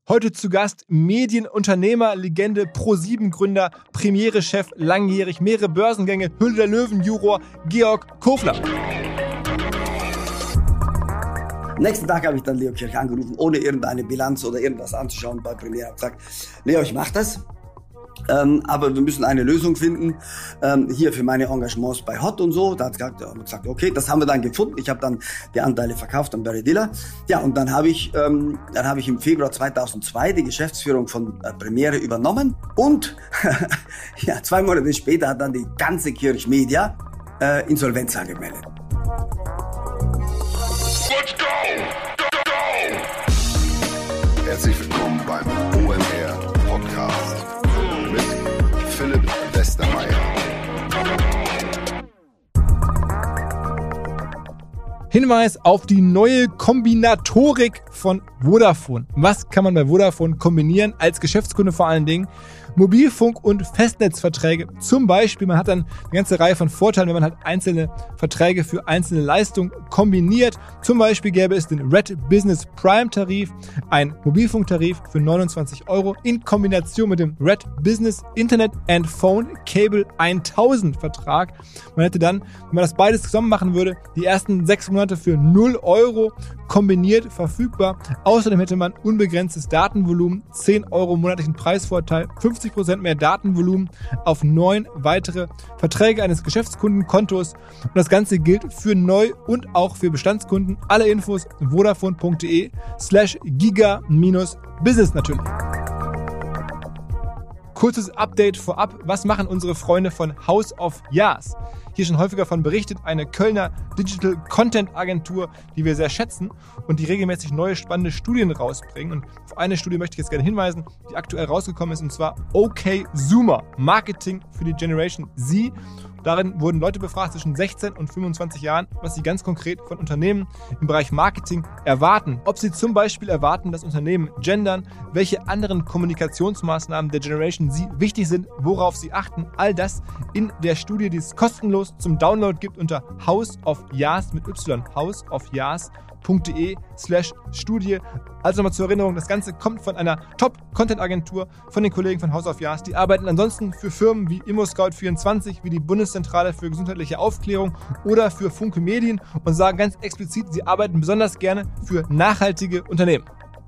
Heute zu Gast Medienunternehmer, Legende, Pro7-Gründer, Premiere-Chef, langjährig, mehrere Börsengänge, Höhle der Löwen-Juror, Georg Kofler. Nächsten Tag habe ich dann Leo Kirch angerufen, ohne irgendeine Bilanz oder irgendwas anzuschauen bei Premiere. Ich habe gesagt, Leo, ich mache das. Aber wir müssen eine Lösung finden, hier für meine Engagements bei Hot und so. Da hat er gesagt, okay, das haben wir dann gefunden. Ich habe dann die Anteile verkauft an Barry Diller. Ja, und dann habe ich im Februar 2002 die Geschäftsführung von Premiere übernommen. Und ja, 2 Monate später hat dann die ganze Kirch Media Insolvenz angemeldet. Let's go! Herzlich willkommen beim OMR Podcast mit Philipp Westermeier. Hinweis auf die neue Kombinatorik von Vodafone. Was kann man bei Vodafone kombinieren, als Geschäftskunde vor allen Dingen? Mobilfunk- und Festnetzverträge. Zum Beispiel, man hat dann eine ganze Reihe von Vorteilen, wenn man halt einzelne Verträge für einzelne Leistungen kombiniert. Zum Beispiel gäbe es den Red Business Prime Tarif, ein Mobilfunktarif für 29 € in Kombination mit dem Red Business Internet and Phone Cable 1000 Vertrag. Man hätte dann, wenn man das beides zusammen machen würde, die ersten 6 Monate für 0 € kombiniert verfügbar. Außerdem hätte man unbegrenztes Datenvolumen, 10 € monatlichen Preisvorteil, 50% mehr Datenvolumen auf 9 weitere Verträge eines Geschäftskundenkontos. Und das Ganze gilt für Neu- und auch für Bestandskunden. Alle Infos vodafone.de/giga-business natürlich. Kurzes Update vorab. Was machen unsere Freunde von House of Yas? Hier schon häufiger von berichtet, eine Kölner Digital Content Agentur, die wir sehr schätzen und die regelmäßig neue spannende Studien rausbringen. Und auf eine Studie möchte ich jetzt gerne hinweisen, die aktuell rausgekommen ist, und zwar OkZoomer, Marketing für die Generation Z. Darin wurden Leute befragt zwischen 16 und 25 Jahren, was sie ganz konkret von Unternehmen im Bereich Marketing erwarten. Ob sie zum Beispiel erwarten, dass Unternehmen gendern, welche anderen Kommunikationsmaßnahmen der Generation Z wichtig sind, worauf sie achten. All das in der Studie, die es kostenlos zum Download gibt unter House of Yas mit Y, houseofyas.de/Studie. Also nochmal zur Erinnerung, das Ganze kommt von einer Top-Content-Agentur von den Kollegen von House of Yas. Die arbeiten ansonsten für Firmen wie ImmoScout24, wie die Bundeszentrale für gesundheitliche Aufklärung oder für Funke Medien und sagen ganz explizit, sie arbeiten besonders gerne für nachhaltige Unternehmen.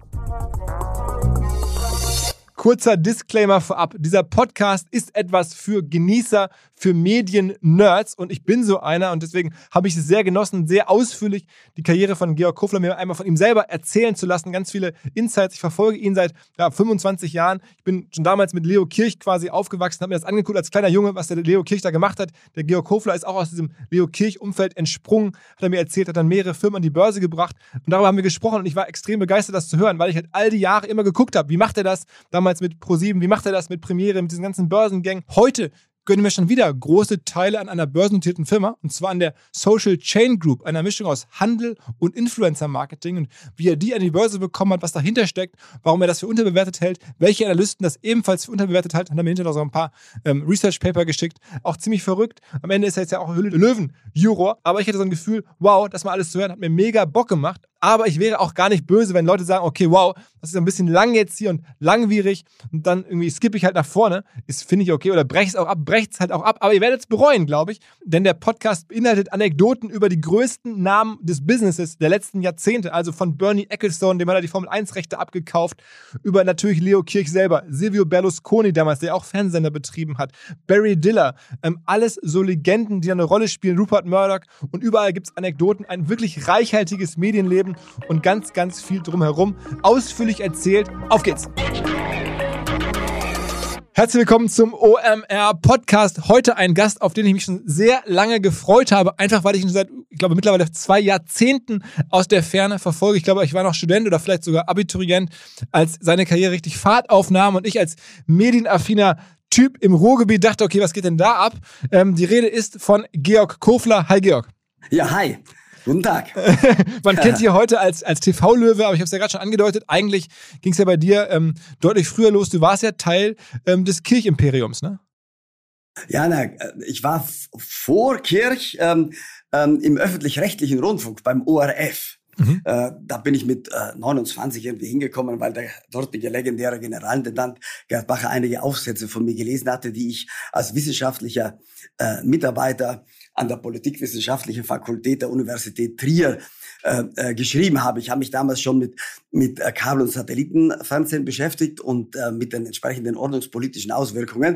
Kurzer Disclaimer vorab. Dieser Podcast ist etwas für Genießer, für Medien-Nerds und ich bin so einer und deswegen habe ich es sehr genossen, sehr ausführlich die Karriere von Georg Kofler mir einmal von ihm selber erzählen zu lassen. Ganz viele Insights. Ich verfolge ihn seit 25 Jahren. Ich bin schon damals mit Leo Kirch quasi aufgewachsen, habe mir das angeguckt als kleiner Junge, was der Leo Kirch da gemacht hat. Der Georg Kofler ist auch aus diesem Leo Kirch-Umfeld entsprungen, hat er mir erzählt, hat dann mehrere Firmen an die Börse gebracht und darüber haben wir gesprochen und ich war extrem begeistert, das zu hören, weil ich halt all die Jahre immer geguckt habe, wie macht er das damals mit Pro7, wie macht er das mit Premiere, mit diesen ganzen Börsengängen. Heute gönnen wir schon wieder große Teile an einer börsennotierten Firma, und zwar an der Social Chain Group, einer Mischung aus Handel und Influencer-Marketing, und wie er die an die Börse bekommen hat, was dahinter steckt, warum er das für unterbewertet hält, welche Analysten das ebenfalls für unterbewertet halten, hat er mir hinterher noch so ein paar Research-Paper geschickt. Auch ziemlich verrückt. Am Ende ist er jetzt ja auch Höhle der Löwen-Juror, aber ich hatte so ein Gefühl, wow, das mal alles zu hören, hat mir mega Bock gemacht. Aber ich wäre auch gar nicht böse, wenn Leute sagen, okay, wow, das ist ein bisschen lang jetzt hier und langwierig und dann irgendwie skippe ich halt nach vorne. Ist, finde ich, okay. Oder breche es auch ab, brecht es halt auch ab. Aber ihr werdet es bereuen, glaube ich. Denn der Podcast beinhaltet Anekdoten über die größten Namen des Businesses der letzten Jahrzehnte. Also von Bernie Ecclestone, dem hat er die Formel-1-Rechte abgekauft, über natürlich Leo Kirch selber, Silvio Berlusconi damals, der auch Fernsehsender betrieben hat, Barry Diller, alles so Legenden, die eine Rolle spielen, Rupert Murdoch, und überall gibt es Anekdoten, ein wirklich reichhaltiges Medienleben und ganz, ganz viel drumherum. Ausführlich erzählt. Auf geht's! Herzlich willkommen zum OMR Podcast. Heute ein Gast, auf den ich mich schon sehr lange gefreut habe. Einfach, weil ich ihn seit, ich glaube, mittlerweile 2 Jahrzehnten aus der Ferne verfolge. Ich glaube, ich war noch Student oder vielleicht sogar Abiturient, als seine Karriere richtig Fahrt aufnahm und ich als medienaffiner Typ im Ruhrgebiet dachte, okay, was geht denn da ab? Die Rede ist von Georg Kofler. Hi, Georg. Ja, hi. Guten Tag. Man kennt dich heute als TV-Löwe, aber ich habe es ja gerade schon angedeutet, eigentlich ging es ja bei dir deutlich früher los. Du warst ja Teil des Kirchimperiums, ne? Ja, ich war vor Kirch im öffentlich-rechtlichen Rundfunk beim ORF. Da bin ich mit 29 irgendwie hingekommen, weil der dortige legendäre Generalintendant Gerd Bacher einige Aufsätze von mir gelesen hatte, die ich als wissenschaftlicher Mitarbeiter an der Politikwissenschaftlichen Fakultät der Universität Trier geschrieben habe. Ich habe mich damals schon mit Kabel- und Satellitenfernsehen beschäftigt und mit den entsprechenden ordnungspolitischen Auswirkungen.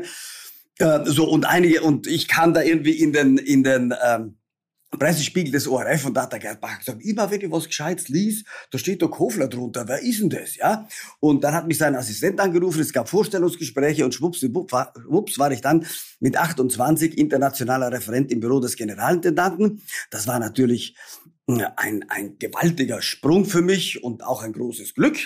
Und ich kam da irgendwie in den Pressespiegel des ORF und da hat der Gerd Bacher gesagt, immer wenn ich was Gescheites lies, da steht doch Kofler drunter, wer ist denn das, ja? Und dann hat mich sein Assistent angerufen, es gab Vorstellungsgespräche und schwupps war ich dann mit 28 internationaler Referent im Büro des Generalintendanten. Das war natürlich ein gewaltiger Sprung für mich und auch ein großes Glück.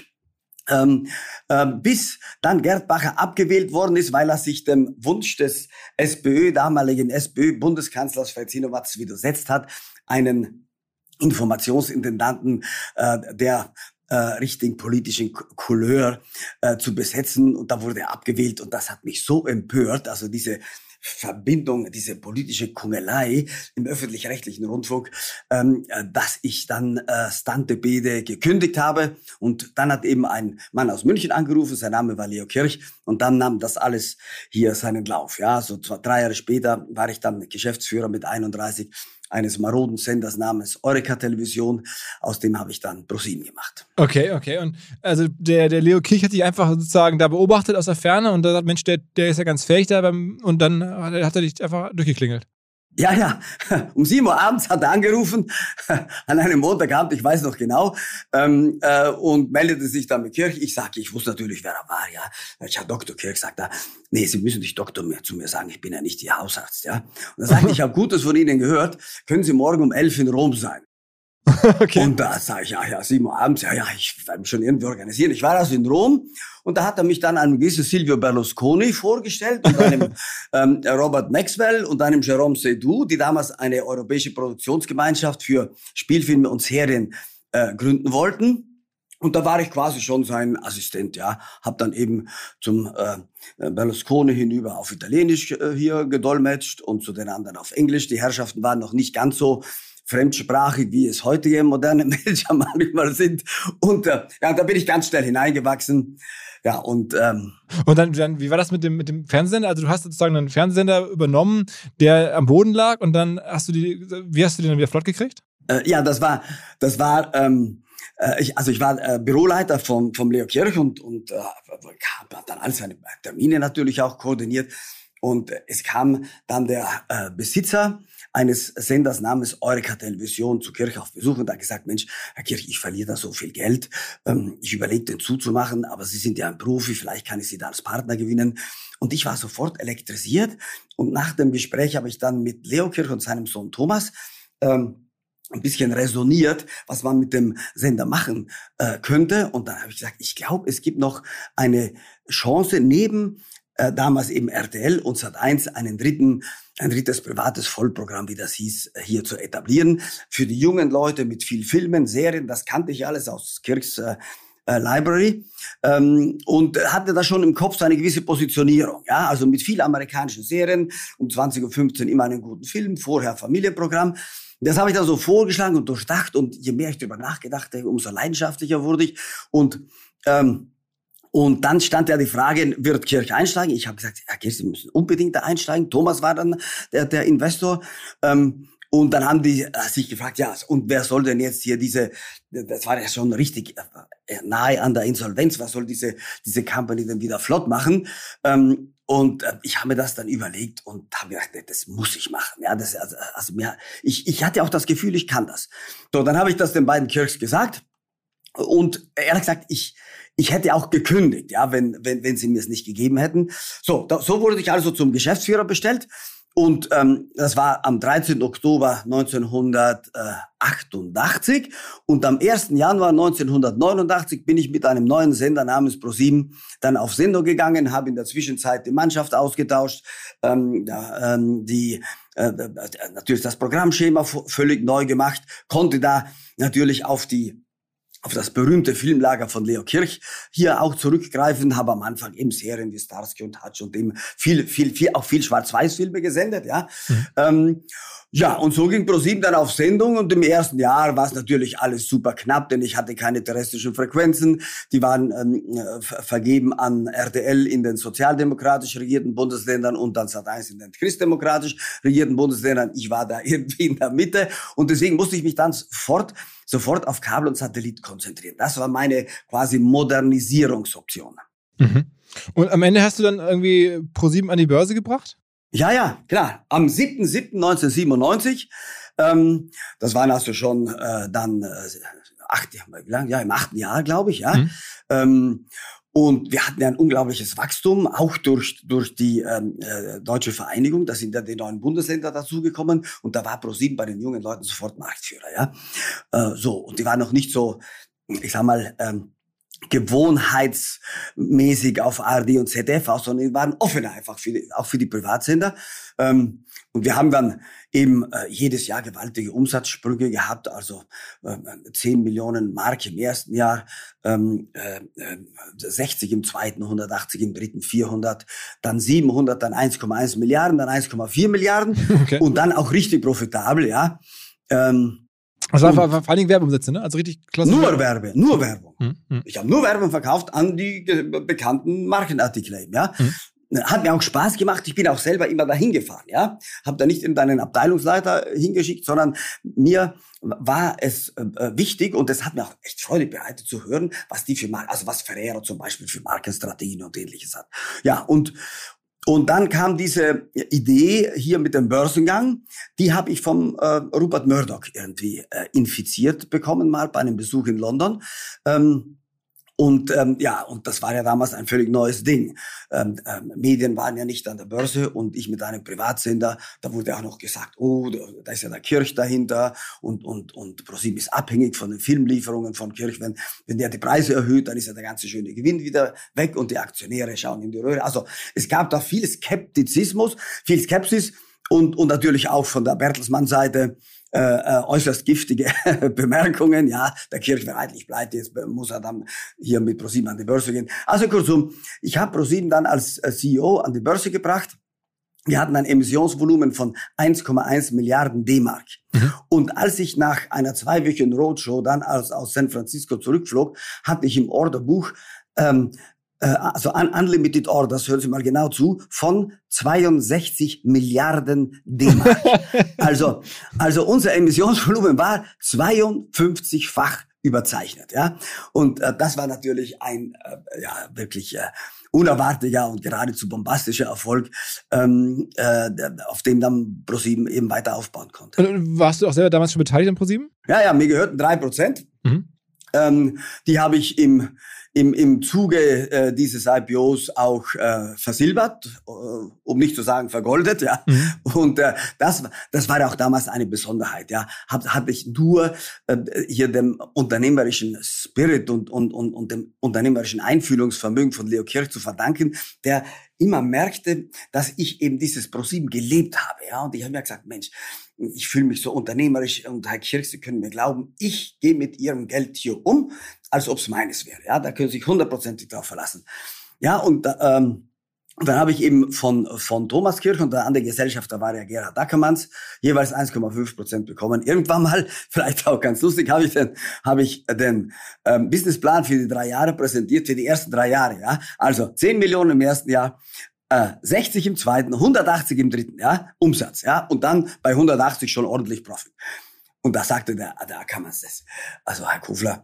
Bis dann Gerd Bacher abgewählt worden ist, weil er sich dem Wunsch des damaligen SPÖ-Bundeskanzlers Fred Sinowatz widersetzt hat, einen Informationsintendanten der richtigen politischen Couleur zu besetzen. Und da wurde er abgewählt und das hat mich so empört, also diese Verbindung, diese politische Kungelei im öffentlich-rechtlichen Rundfunk, dass ich dann Stante Bede gekündigt habe. Und dann hat eben ein Mann aus München angerufen, sein Name war Leo Kirch. Und dann nahm das alles hier seinen Lauf. Ja, so 3 Jahre später war ich dann Geschäftsführer mit 31 eines maroden Senders namens Eureka Television. Aus dem habe ich dann ProSieben gemacht. Okay. Und also der Leo Kirch hat dich einfach sozusagen da beobachtet aus der Ferne und da sagt, Mensch, der ist ja ganz fähig da und dann hat er dich einfach durchgeklingelt. Ja. Um 7 Uhr abends hat er angerufen, an einem Montagabend, ich weiß noch genau, und meldete sich dann mit Kirch. Ich wusste natürlich, wer er war, ja. Herr Dr. Kirch sagt da, nee, Sie müssen nicht Doktor mehr zu mir sagen, ich bin ja nicht Ihr Hausarzt, ja. Und er sagte, ich habe Gutes von Ihnen gehört, können Sie morgen um 11 in Rom sein? Okay. Und da sage ich, ja, 7 Uhr abends, ich werde mich schon irgendwie organisieren. Ich war also in Rom und da hat er mich dann einem gewissen Silvio Berlusconi vorgestellt und einem Robert Maxwell und einem Jérôme Seydoux, die damals eine europäische Produktionsgemeinschaft für Spielfilme und Serien gründen wollten. Und da war ich quasi schon sein Assistent, ja. Hab dann eben zum Berlusconi hinüber auf Italienisch hier gedolmetscht und zu den anderen auf Englisch. Die Herrschaften waren noch nicht ganz so fremdsprachig, wie es heutige moderne Menschen manchmal sind. Und da bin ich ganz schnell hineingewachsen. Ja, und dann, wie war das mit dem Fernsehsender? Also du hast sozusagen einen Fernsehsender übernommen, der am Boden lag und dann wie hast du den dann wieder flott gekriegt? Das war ich war Büroleiter vom Leo Kirch und habe dann all seine Termine natürlich auch koordiniert. Und es kam dann der Besitzer eines Senders namens Eureka Television zu Kirch auf Besuch und hat gesagt, Mensch, Herr Kirch, ich verliere da so viel Geld. Ich überlege, den zuzumachen, aber Sie sind ja ein Profi, vielleicht kann ich Sie da als Partner gewinnen. Und ich war sofort elektrisiert. Und nach dem Gespräch habe ich dann mit Leo Kirch und seinem Sohn Thomas ein bisschen resoniert, was man mit dem Sender machen könnte. Und dann habe ich gesagt, ich glaube, es gibt noch eine Chance, neben damals eben RTL und Sat.1 ein drittes privates Vollprogramm, wie das hieß, hier zu etablieren. Für die jungen Leute mit viel Filmen, Serien, das kannte ich alles aus Kirchs Library, und hatte da schon im Kopf so eine gewisse Positionierung, ja, also mit viel amerikanischen Serien, um 20:15 Uhr immer einen guten Film, vorher Familienprogramm. Das habe ich dann so vorgeschlagen und durchdacht und je mehr ich darüber nachgedacht habe, umso leidenschaftlicher wurde ich und dann stand ja die Frage, wird Kirch einsteigen? Ich habe gesagt, Herr Kirch, Sie müssen unbedingt da einsteigen. Thomas war dann der Investor. Und dann haben die sich gefragt, ja, und wer soll denn jetzt hier das war ja schon richtig nahe an der Insolvenz, was soll diese Company denn wieder flott machen? Und ich habe mir das dann überlegt und habe gedacht, das muss ich machen. Ja, ich hatte auch das Gefühl, ich kann das. So, dann habe ich das den beiden Kirchs gesagt. Und ehrlich gesagt, ich hätte auch gekündigt, ja, wenn sie mir es nicht gegeben hätten. So wurde ich also zum Geschäftsführer bestellt. Und das war am 13. Oktober 1988. Und am 1. Januar 1989 bin ich mit einem neuen Sender namens ProSieben dann auf Sendung gegangen, habe in der Zwischenzeit die Mannschaft ausgetauscht, natürlich das Programmschema völlig neu gemacht, konnte da natürlich auf das berühmte Filmlager von Leo Kirch hier auch zurückgreifen, habe am Anfang eben Serien wie Starsky und Hutch und eben viel Schwarz-Weiß-Filme gesendet, ja. Ja, und so ging ProSieben dann auf Sendung und im ersten Jahr war es natürlich alles super knapp, denn ich hatte keine terrestrischen Frequenzen. Die waren vergeben an RTL in den sozialdemokratisch regierten Bundesländern und dann Sat.1 in den christdemokratisch regierten Bundesländern. Ich war da irgendwie in der Mitte und deswegen musste ich mich dann sofort auf Kabel und Satellit konzentrieren. Das war meine quasi Modernisierungsoption. Mhm. Und am Ende hast du dann irgendwie ProSieben an die Börse gebracht? Ja, klar. Am 7.7.1997, das waren also schon dann 8 Jahre, wie lang? Ja, im 8. Jahr, glaube ich, ja. Und wir hatten ja ein unglaubliches Wachstum, auch durch die Deutsche Vereinigung. Da sind ja die neuen Bundesländer dazugekommen und da war ProSieben bei den jungen Leuten sofort Marktführer, ja. Und die waren noch nicht so, ich sag mal, gewohnheitsmäßig auf ARD und ZDF aus, sondern die waren offener einfach auch für die Privatsender. Und wir haben dann eben jedes Jahr gewaltige Umsatzsprünge gehabt, also 10 Millionen Mark im ersten Jahr, 60 im zweiten, 180 im dritten, 400, dann 700, dann 1,1 Milliarden, dann 1,4 Milliarden Okay. Und dann auch richtig profitabel, ja. Also vor allen Dingen Werbeumsätze, ne? Also richtig klasse. Nur Werbung. Mhm. Ich habe nur Werbung verkauft an die bekannten Markenartikel, ja. Hat mir auch Spaß gemacht. Ich bin auch selber immer dahin gefahren, ja. Habe da nicht irgendeinen Abteilungsleiter hingeschickt, sondern mir war es wichtig und es hat mir auch echt Freude bereitet zu hören, was die für was Ferrero zum Beispiel für Markenstrategien und Ähnliches hat. Ja, und dann kam diese Idee hier mit dem Börsengang, die habe ich vom Rupert Murdoch irgendwie infiziert bekommen, mal bei einem Besuch in London. Und das war ja damals ein völlig neues Ding. Medien waren ja nicht an der Börse und ich mit einem Privatsender, da wurde auch noch gesagt, da ist ja der Kirch dahinter und ProSieben ist abhängig von den Filmlieferungen von Kirch. Wenn der die Preise erhöht, dann ist ja der ganze schöne Gewinn wieder weg und die Aktionäre schauen in die Röhre. Also es gab da viel Skepsis und natürlich auch von der Bertelsmann-Seite äußerst giftige Bemerkungen. Ja, der Kirch wäre eigentlich pleite, jetzt muss er dann hier mit ProSieben an die Börse gehen. Also kurzum, ich habe ProSieben dann als CEO an die Börse gebracht. Wir hatten ein Emissionsvolumen von 1,1 Milliarden D-Mark. Und als ich nach einer 2-wöchigen Roadshow dann aus San Francisco zurückflog, hatte ich im Orderbuch Unlimited Orders, hören Sie mal genau zu, von 62 Milliarden D-Mark. Also unser Emissionsvolumen war 52-fach überzeichnet, ja. Und das war natürlich ein wirklich unerwarteter und geradezu bombastischer Erfolg, auf dem dann ProSieben eben weiter aufbauen konnte. Und warst du auch selber damals schon beteiligt an ProSieben? Ja, mir gehörten 3%. Die habe ich im Zuge dieses IPOs auch versilbert, um nicht zu sagen vergoldet, ja. Und das war ja auch damals eine Besonderheit, ja. Hatte ich nur hier dem unternehmerischen Spirit und dem unternehmerischen Einfühlungsvermögen von Leo Kirch zu verdanken, der immer merkte, dass ich eben dieses ProSieben gelebt habe, ja. Und ich habe mir gesagt, Mensch, ich fühle mich so unternehmerisch und Herr Kirch, Sie können mir glauben, ich gehe mit Ihrem Geld hier um, als ob es meines wäre. Ja, da können Sie sich 100% drauf verlassen. Ja, und dann habe ich eben von Thomas Kirch und der andere Gesellschafter war ja Gerhard Ackermanns jeweils 1,5% bekommen. Irgendwann mal, vielleicht auch ganz lustig, habe ich den Businessplan für die 3 Jahre präsentiert, für die ersten 3 Jahre. Ja, also 10 Millionen im ersten Jahr. 60 im zweiten, 180 im dritten, ja, Umsatz, ja, und dann bei 180 schon ordentlich Profit. Und da sagte der Ackermanns das. Also, Herr Kufler,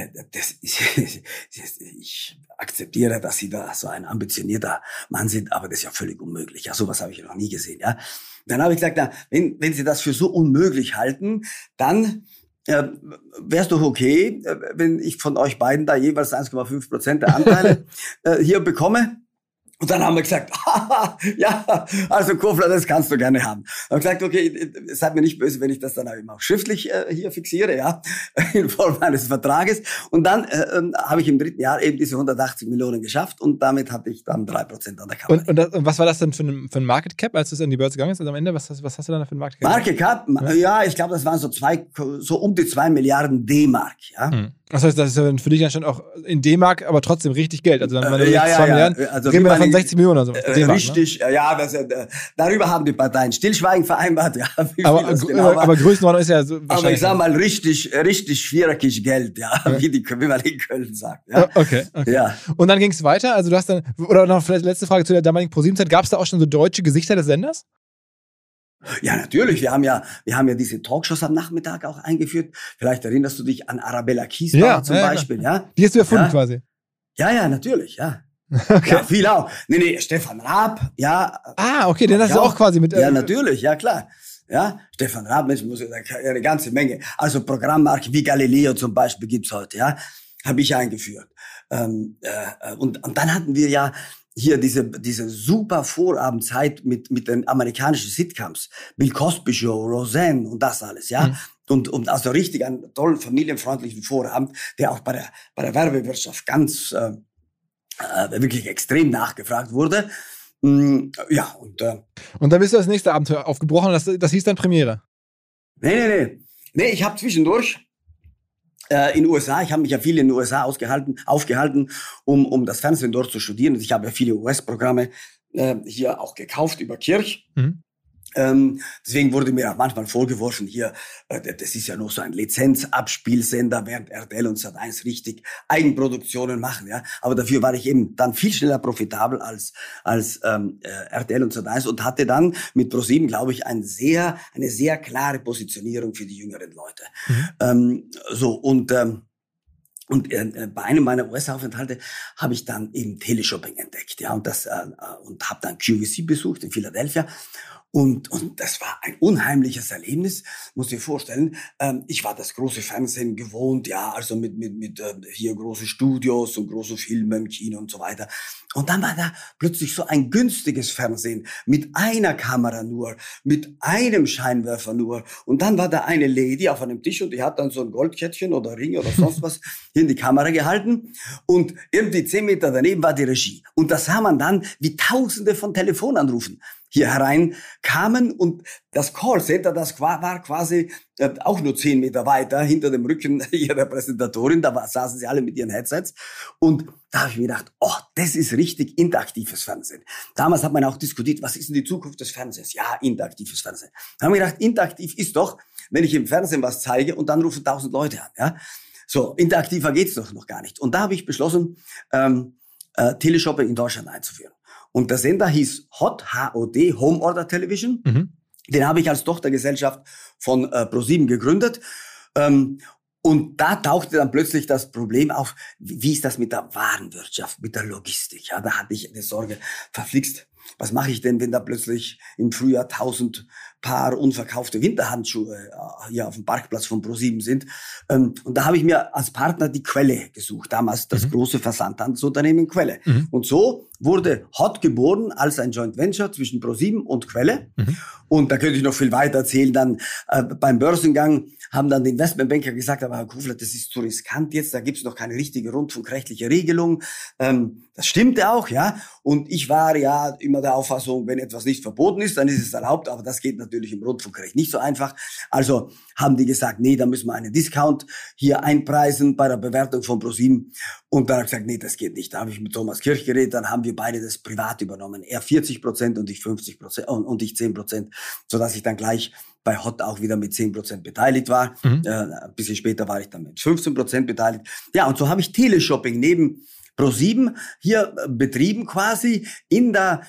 ich akzeptiere, dass Sie da so ein ambitionierter Mann sind, aber das ist ja völlig unmöglich. Ja, sowas habe ich noch nie gesehen, ja. Dann habe ich gesagt, na, wenn Sie das für so unmöglich halten, dann wäre es doch okay, wenn ich von euch beiden da jeweils 1,5% der Anteile hier bekomme. Und dann haben wir gesagt, ja, also Kofler, das kannst du gerne haben. Dann haben wir gesagt, okay, seid mir nicht böse, wenn ich das dann auch schriftlich hier fixiere, ja, in Form eines Vertrages. Und dann habe ich im 3. Jahr eben diese 180 Millionen geschafft und damit hatte ich dann 3% an der Kappe. Und was war das denn für ein Market Cap, als es in die Börse gegangen ist? Also am Ende, was hast du dann für ein Market Cap? Market Cap, ja, ich glaube, das waren so um die 2 Milliarden D-Mark, ja. Das heißt, das ist ja für dich ja schon auch in D-Mark, aber trotzdem richtig Geld. Also dann, wenn du Ja, 2 Milliarden, also reden wir davon 60 Millionen oder so. Richtig, ne? ja, darüber haben die Parteien Stillschweigen vereinbart. Ja, aber Größenordnung ist ja so wahrscheinlich. Aber ich sag mal richtig viereckig Geld, ja, wie man in Köln sagt. Ja. Okay. Ja. Und dann ging es weiter, also du hast dann, oder noch vielleicht letzte Frage zu der damaligen ProSieben-Zeit, gab es da auch schon so deutsche Gesichter des Senders? Ja, natürlich. Wir haben ja diese Talkshows am Nachmittag auch eingeführt. Vielleicht erinnerst du dich an Arabella Kiesbauer zum Beispiel, ja? Die hast du erfunden quasi. Ja, natürlich, ja. Okay. Ja, viel auch. Nee, Stefan Raab, ja. Okay, den hast du auch quasi mit. Ja, natürlich, ja klar. Ja, Stefan Raab, Mensch, eine ganze Menge. Also Programmmarken wie Galileo zum Beispiel gibt's heute, ja. Habe ich eingeführt. Und dann hatten wir ja hier diese super Vorabendzeit mit den amerikanischen Sitcoms, Bill Cosby Show, Roseanne und das alles, ja. Und also richtig einen tollen familienfreundlichen Vorabend, der auch bei der Werbewirtschaft ganz wirklich extrem nachgefragt wurde. Ja, und dann bist du das nächste Abenteuer aufgebrochen und das hieß dann Premiere. Nee, ich habe zwischendurch in den USA, ich habe mich ja viel in den USA aufgehalten, um das Fernsehen dort zu studieren. Und ich habe ja viele US-Programme hier auch gekauft über Kirch. Deswegen wurde mir auch manchmal vorgeworfen, hier, das ist ja noch so ein Lizenzabspielsender, während RTL und Sat.1 richtig Eigenproduktionen machen, ja. Aber dafür war ich eben dann viel schneller profitabel als RTL und Sat.1 und hatte dann mit ProSieben, glaube ich, eine sehr klare Positionierung für die jüngeren Leute. Bei einem meiner US-Aufenthalte habe ich dann eben Teleshopping entdeckt, ja, und habe dann QVC besucht in Philadelphia. Und das war ein unheimliches Erlebnis, muss dir vorstellen. Ich war das große Fernsehen gewohnt, ja, also mit hier große Studios und große Filme im Kino und so weiter. Und dann war da plötzlich so ein günstiges Fernsehen mit einer Kamera nur, mit einem Scheinwerfer nur. Und dann war da eine Lady auf einem Tisch und die hat dann so ein Goldkettchen oder Ring oder sonst was hier in die Kamera gehalten. Und irgendwie 10 Meter daneben war die Regie. Und das sah man dann, wie Tausende von Telefonanrufen hier herein kamen und das Callcenter, das war quasi auch nur 10 Meter weiter hinter dem Rücken ihrer Präsentatorin, saßen sie alle mit ihren Headsets und da habe ich mir gedacht, das ist richtig interaktives Fernsehen. Damals hat man auch diskutiert, was ist denn die Zukunft des Fernsehens? Ja, interaktives Fernsehen. Da haben wir gedacht, interaktiv ist doch, wenn ich im Fernsehen was zeige und dann rufen 1000 Leute an, ja. So, interaktiver geht's doch noch gar nicht. Und da habe ich beschlossen, Teleshopping in Deutschland einzuführen. Und der Sender hieß HOT, H-O-D, Home Order Television. Den habe ich als Tochtergesellschaft von ProSieben gegründet. Und da tauchte dann plötzlich das Problem auf, wie ist das mit der Warenwirtschaft, mit der Logistik? Ja, da hatte ich eine Sorge, verflixt. Was mache ich denn, wenn da plötzlich im Frühjahr 1000 Paar unverkaufte Winterhandschuhe hier auf dem Parkplatz von ProSieben sind? Und da habe ich mir als Partner die Quelle gesucht, damals das große Versandhandelsunternehmen Quelle. Und so wurde HOT geboren als ein Joint Venture zwischen ProSieben und Quelle. Und da könnte ich noch viel weiter erzählen. Dann beim Börsengang haben dann die Investmentbanker gesagt, aber Herr Kufler, das ist zu riskant jetzt, da gibt's noch keine richtige rundfunkrechtliche Regelung. Das stimmte auch, ja. Und ich war ja immer der Auffassung, wenn etwas nicht verboten ist, dann ist es erlaubt, aber das geht natürlich im Rundfunkrecht nicht so einfach. Also haben die gesagt, nee, da müssen wir einen Discount hier einpreisen bei der Bewertung von ProSieben. Und dann habe ich gesagt, nee, das geht nicht. Da habe ich mit Thomas Kirch geredet, dann haben wir beide das privat übernommen. Er 40% und ich 50% und ich 10%, sodass ich dann gleich bei HOT auch wieder mit 10% beteiligt war. Ein bisschen später war ich dann mit 15% beteiligt. Ja, und so habe ich Teleshopping neben ProSieben hier betrieben quasi mit der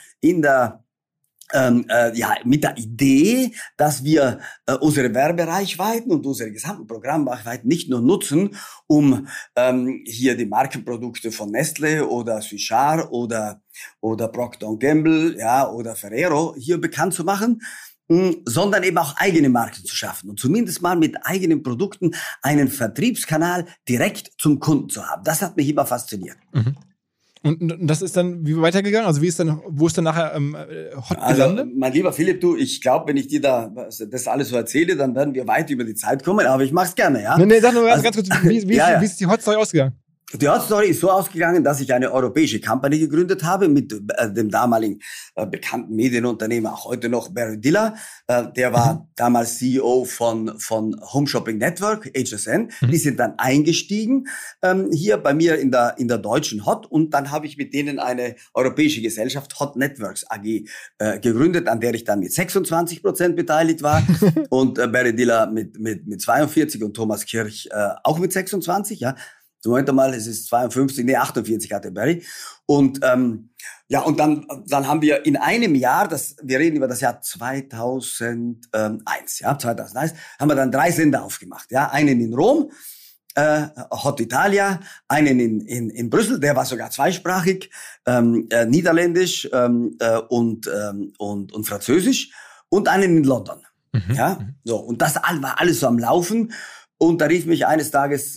Idee, dass wir unsere Werbereichweiten und unsere gesamten Programmreichweiten nicht nur nutzen, um hier die Markenprodukte von Nestle oder Suchard oder Procter & Gamble, ja, oder Ferrero hier bekannt zu machen, sondern eben auch eigene Marken zu schaffen und zumindest mal mit eigenen Produkten einen Vertriebskanal direkt zum Kunden zu haben. Das hat mich immer fasziniert. Und das ist dann wie weitergegangen? Also wo ist dann nachher HOT gelandet? Also, mein lieber Philipp, ich glaube, wenn ich dir das alles so erzähle, dann werden wir weit über die Zeit kommen, aber ich mach's gerne, ja? Nee, sag nur ganz kurz, wie ist die HOT-Story ausgegangen? Die Hauptstory ist so ausgegangen, dass ich eine europäische Company gegründet habe mit dem damaligen bekannten Medienunternehmer, auch heute noch, Barry Diller. Der war damals CEO von Home Shopping Network, HSN. Die sind dann eingestiegen hier bei mir in der deutschen Hot, und dann habe ich mit denen eine europäische Gesellschaft, Hot Networks AG, gegründet, an der ich dann mit 26% beteiligt war und Barry Diller mit 42 und Thomas Kirch auch mit 26, ja. Moment mal, es ist 48 hatte Barry. Und ja, und dann haben wir in einem Jahr, wir reden über das Jahr 2001, haben wir dann 3 Sender aufgemacht. Ja, einen in Rom, Hot Italia, einen in Brüssel, der war sogar zweisprachig, Niederländisch und Französisch, und einen in London. Ja, so, und das war alles so am Laufen. Und da rief mich eines Tages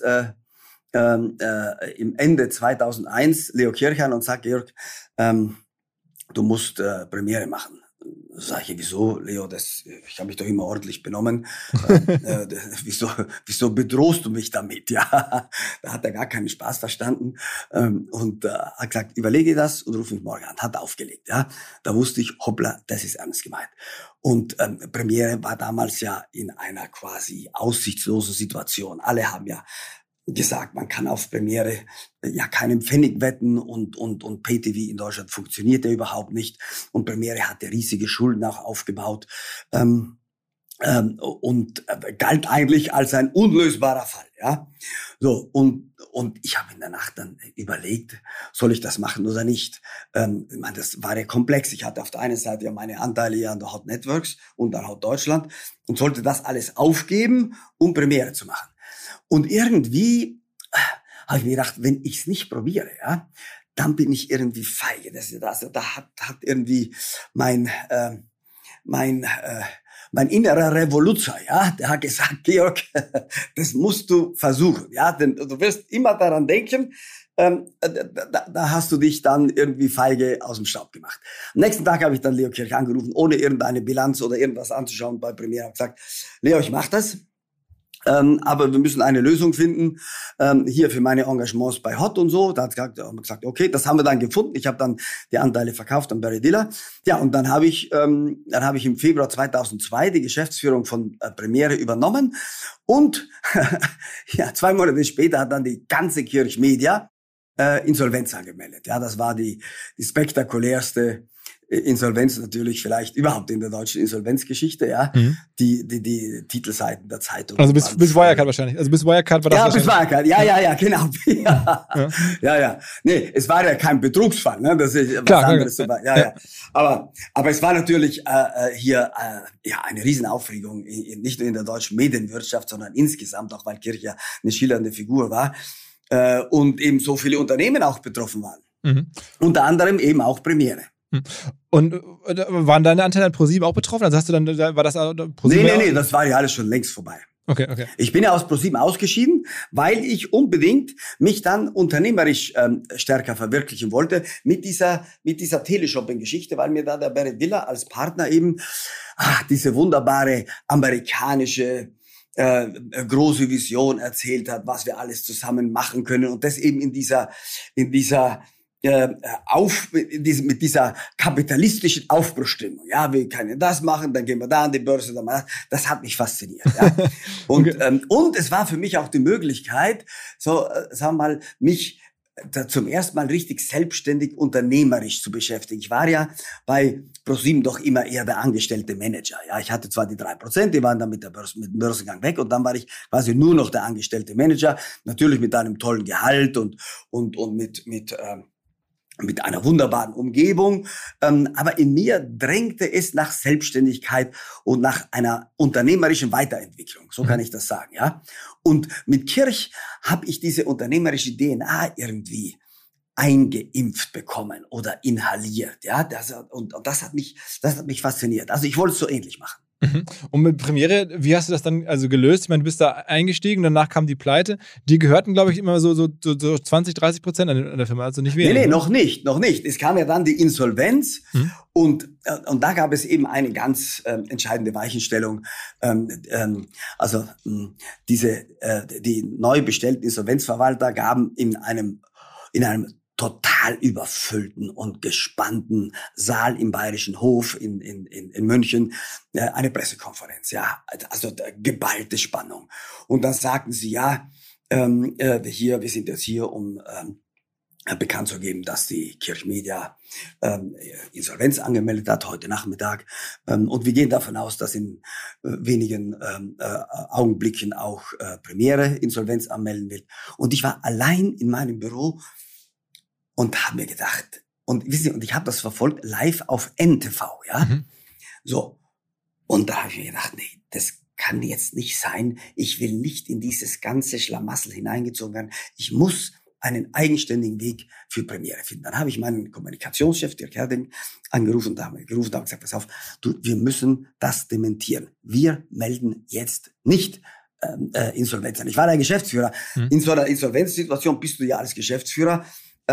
im Ende 2001 Leo Kirch an und sagt: Georg, du musst Premiere machen. Sag ich: Wieso, Leo? Ich habe mich doch immer ordentlich benommen. Wieso bedrohst du mich damit? Ja, da hat er gar keinen Spaß verstanden und hat gesagt: Überlege das und ruf mich morgen an. Hat aufgelegt. Ja, da wusste ich, hoppla, das ist ernst gemeint. Und Premiere war damals ja in einer quasi aussichtslosen Situation. Alle haben ja gesagt, man kann auf Premiere ja keinen Pfennig wetten, und Pay-TV in Deutschland funktionierte überhaupt nicht, und Premiere hatte riesige Schulden auch aufgebaut und galt eigentlich als ein unlösbarer Fall, ja. So, und ich habe in der Nacht dann überlegt, soll ich das machen oder nicht? Ich meine, das war ja komplex. Ich hatte auf der einen Seite ja meine Anteile ja an der Hot Networks und an Hot Deutschland und sollte das alles aufgeben, um Premiere zu machen. Und irgendwie habe ich mir gedacht, wenn ich es nicht probiere, ja, dann bin ich irgendwie feige. Da hat irgendwie mein innerer Revoluzer, ja, der hat gesagt: Georg, das musst du versuchen, ja, denn du wirst immer daran denken, da hast du dich dann irgendwie feige aus dem Staub gemacht. Am nächsten Tag habe ich dann Leo Kirch angerufen, ohne irgendeine Bilanz oder irgendwas anzuschauen bei Premiere, habe gesagt: Leo, ich mache das. Aber wir müssen eine Lösung finden, hier für meine Engagements bei Hot und so. Da hat gesagt, okay, das haben wir dann gefunden. Ich habe dann die Anteile verkauft an Barry Diller. Ja, und dann habe ich im Februar 2002 die Geschäftsführung von Premiere übernommen. Und ja, 2 Monate später hat dann die ganze Kirch Media Insolvenz angemeldet. Ja, das war die spektakulärste Insolvenz natürlich vielleicht überhaupt in der deutschen Insolvenzgeschichte, ja. Die Titelseiten der Zeitung. Also bis Wirecard wahrscheinlich. Also bis Wirecard war das wahrscheinlich. Ja, bis Wirecard. Ja, genau. Ja. Nee, es war ja kein Betrugsfall, ne? Das ist was klar, anderes. klar. Ja. Aber es war natürlich hier eine Riesenaufregung, nicht nur in der deutschen Medienwirtschaft, sondern insgesamt, auch weil Kirch ja eine schillernde Figur war und eben so viele Unternehmen auch betroffen waren. Unter anderem eben auch Premiere. Und waren deine Anteile an ProSieben auch betroffen? Also war das ProSieben? Nee, das war ja alles schon längst vorbei. Okay. Ich bin ja aus ProSieben ausgeschieden, weil ich unbedingt mich dann unternehmerisch stärker verwirklichen wollte mit dieser Teleshopping-Geschichte, weil mir da der Barry Diller als Partner eben diese wunderbare amerikanische große Vision erzählt hat, was wir alles zusammen machen können, und das eben mit dieser kapitalistischen Aufbruchstimmung. Ja, wir können das machen, dann gehen wir da an die Börse, dann mal das hat mich fasziniert. Ja. Und es war für mich auch die Möglichkeit, so, sagen wir mal, mich zum ersten Mal richtig selbstständig unternehmerisch zu beschäftigen. Ich war ja bei ProSieben doch immer eher der angestellte Manager. Ja, ich hatte zwar die 3%, die waren dann mit dem Börsengang weg, und dann war ich quasi nur noch der angestellte Manager, natürlich mit einem tollen Gehalt und mit einer wunderbaren Umgebung, aber in mir drängte es nach Selbstständigkeit und nach einer unternehmerischen Weiterentwicklung, so kann ich das sagen, ja. Und mit Kirch habe ich diese unternehmerische DNA irgendwie eingeimpft bekommen oder inhaliert, ja. Und das hat mich fasziniert. Also ich wollte es so ähnlich machen. Und mit Premiere, wie hast du das dann also gelöst? Ich meine, du bist da eingestiegen, danach kam die Pleite. Die gehörten, glaube ich, immer so 20-30% an der Firma, also nicht weniger. Nee, noch nicht. Es kam ja dann die Insolvenz und da gab es eben eine ganz entscheidende Weichenstellung. Die neu bestellten Insolvenzverwalter gaben in einem total überfüllten und gespannten Saal im Bayerischen Hof in München eine Pressekonferenz, ja, also geballte Spannung. Und dann sagten sie, ja, wir sind jetzt hier, um bekannt zu geben, dass die Kirchmedia Insolvenz angemeldet hat heute Nachmittag, und wir gehen davon aus, dass in wenigen Augenblicken auch Premiere Insolvenz anmelden wird. Und ich war allein in meinem Büro und habe mir gedacht, und ich habe das verfolgt live auf NTV, ja. So. Und da habe ich mir gedacht, nee, das kann jetzt nicht sein. Ich will nicht in dieses ganze Schlamassel hineingezogen werden. Ich muss einen eigenständigen Weg für Premiere finden. Dann habe ich meinen Kommunikationschef, Dirk Herding, angerufen und habe gesagt, pass auf, wir müssen das dementieren. Wir melden jetzt nicht Insolvenz an. Ich war der Geschäftsführer. In so einer Insolvenzsituation bist du ja als Geschäftsführer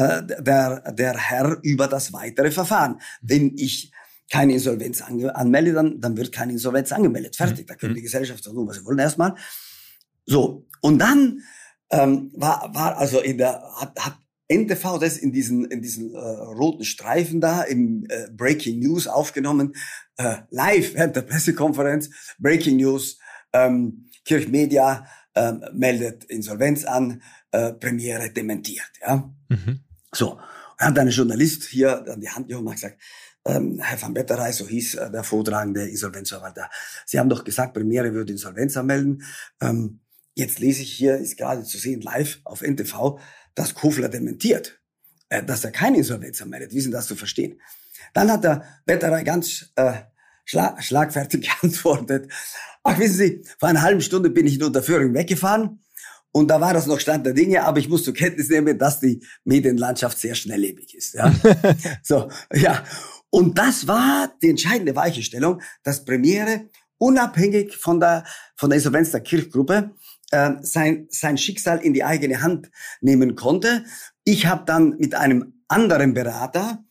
der Herr über das weitere Verfahren. Wenn ich keine Insolvenz anmelde, dann wird keine Insolvenz angemeldet. Fertig. Da können die Gesellschafter tun, was sie wollen erstmal. So. Und dann war also hat NTV das in diesen roten Streifen da im Breaking News aufgenommen, live während der Pressekonferenz. Breaking News, Kirchmedia meldet Insolvenz an, Premiere dementiert, ja. So, und hat ein Journalist hier an die Hand gehoben und gesagt, Herr van Betterey, so hieß der vortragende Insolvenzverwalter, Sie haben doch gesagt, Premiere würde Insolvenz anmelden. Jetzt lese ich hier, ist gerade zu sehen live auf NTV, dass Kofler dementiert, dass er keine Insolvenz anmeldet. Wie ist denn das zu verstehen? Dann hat der Betterey ganz schlagfertig geantwortet, ach, wissen Sie, vor einer halben Stunde bin ich in Unterföhring weggefahren und da war das noch Stand der Dinge, aber ich muss zur Kenntnis nehmen, dass die Medienlandschaft sehr schnelllebig ist. Ja. So, ja. Und das war die entscheidende Weichenstellung, dass Premiere unabhängig von der Insolvenz der Kirchgruppe sein Schicksal in die eigene Hand nehmen konnte. Ich habe dann mit einem anderen Berater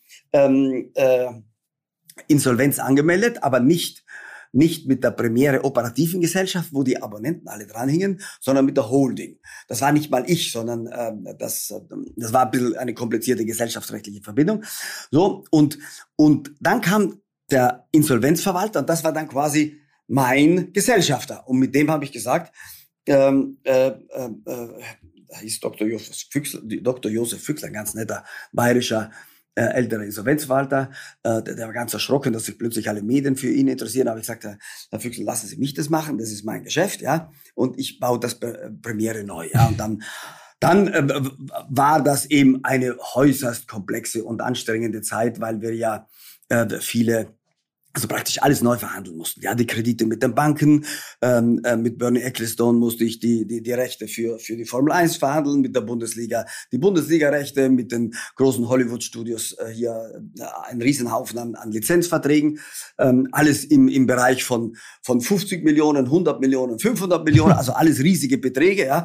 Insolvenz angemeldet, aber nicht mit der Premiere operativen Gesellschaft, wo die Abonnenten alle dranhingen, sondern mit der Holding. Das war nicht mal ich, sondern das war ein bisschen eine komplizierte gesellschaftsrechtliche Verbindung. So, und dann kam der Insolvenzverwalter und das war dann quasi mein Gesellschafter. Und mit dem habe ich gesagt, hieß Dr. Josef Füchsler, ein ganz netter bayerischer älterer Insolvenzverwalter, der war ganz erschrocken, dass sich plötzlich alle Medien für ihn interessieren. Aber ich sagte, Herr Füchsler, lassen Sie mich das machen, das ist mein Geschäft, ja, und ich baue das Premiere neu, ja, und dann war das eben eine äußerst komplexe und anstrengende Zeit, weil wir ja also praktisch alles neu verhandeln mussten. Ja, die Kredite mit den Banken, mit Bernie Ecclestone musste ich die Rechte für die Formel 1 verhandeln, mit der Bundesliga, die Bundesliga-Rechte, mit den großen Hollywood-Studios, hier ein Riesenhaufen an Lizenzverträgen, alles im Bereich von 50 Millionen, 100 Millionen, 500 Millionen, also alles riesige Beträge, ja.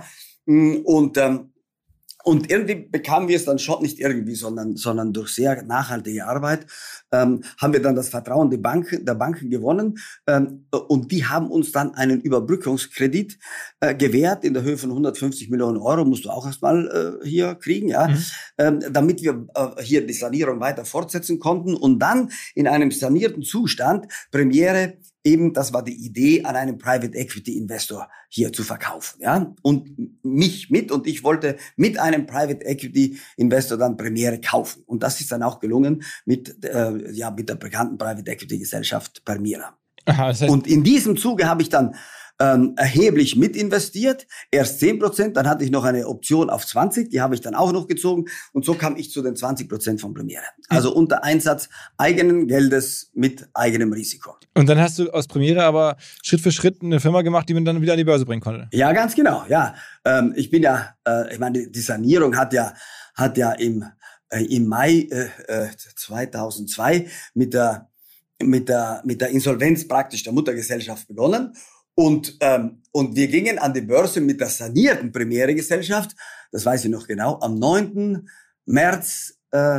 Und irgendwie bekamen wir es dann schon, nicht irgendwie, sondern durch sehr nachhaltige Arbeit, haben wir dann das Vertrauen der Banken gewonnen, und die haben uns dann einen Überbrückungskredit gewährt in der Höhe von 150 Millionen Euro, musst du auch erstmal hier kriegen, ja, damit wir hier die Sanierung weiter fortsetzen konnten und dann in einem sanierten Zustand Premiere eben, das war die Idee, an einen Private Equity Investor hier zu verkaufen, ja, und ich wollte mit einem Private Equity Investor dann Premiere kaufen. Und das ist dann auch gelungen mit der bekannten Private Equity Gesellschaft Permira. Aha, das heißt, und in diesem Zuge habe ich dann erheblich mit investiert, erst 10%, dann hatte ich noch eine Option auf 20%, die habe ich dann auch noch gezogen und so kam ich zu den 20% von Premiere. Also unter Einsatz eigenen Geldes mit eigenem Risiko. Und dann hast du aus Premiere aber Schritt für Schritt eine Firma gemacht, die man dann wieder an die Börse bringen konnte. Ja, ganz genau, ja. Ich meine, die Sanierung hat ja im Mai 2002 mit mit der Insolvenz praktisch der Muttergesellschaft begonnen. Und wir gingen an die Börse mit der sanierten Premiere-Gesellschaft, das weiß ich noch genau, am 9. März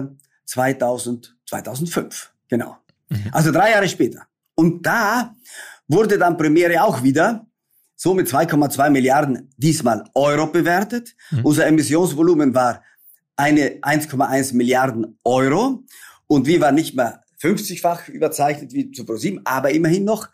2005. Genau. Also 3 Jahre später. Und da wurde dann Premiere auch wieder so mit 2,2 Milliarden diesmal Euro bewertet. Unser Emissionsvolumen war 1,1 Milliarden Euro. Und wir waren nicht mehr 50-fach überzeichnet wie zu ProSieben, aber immerhin noch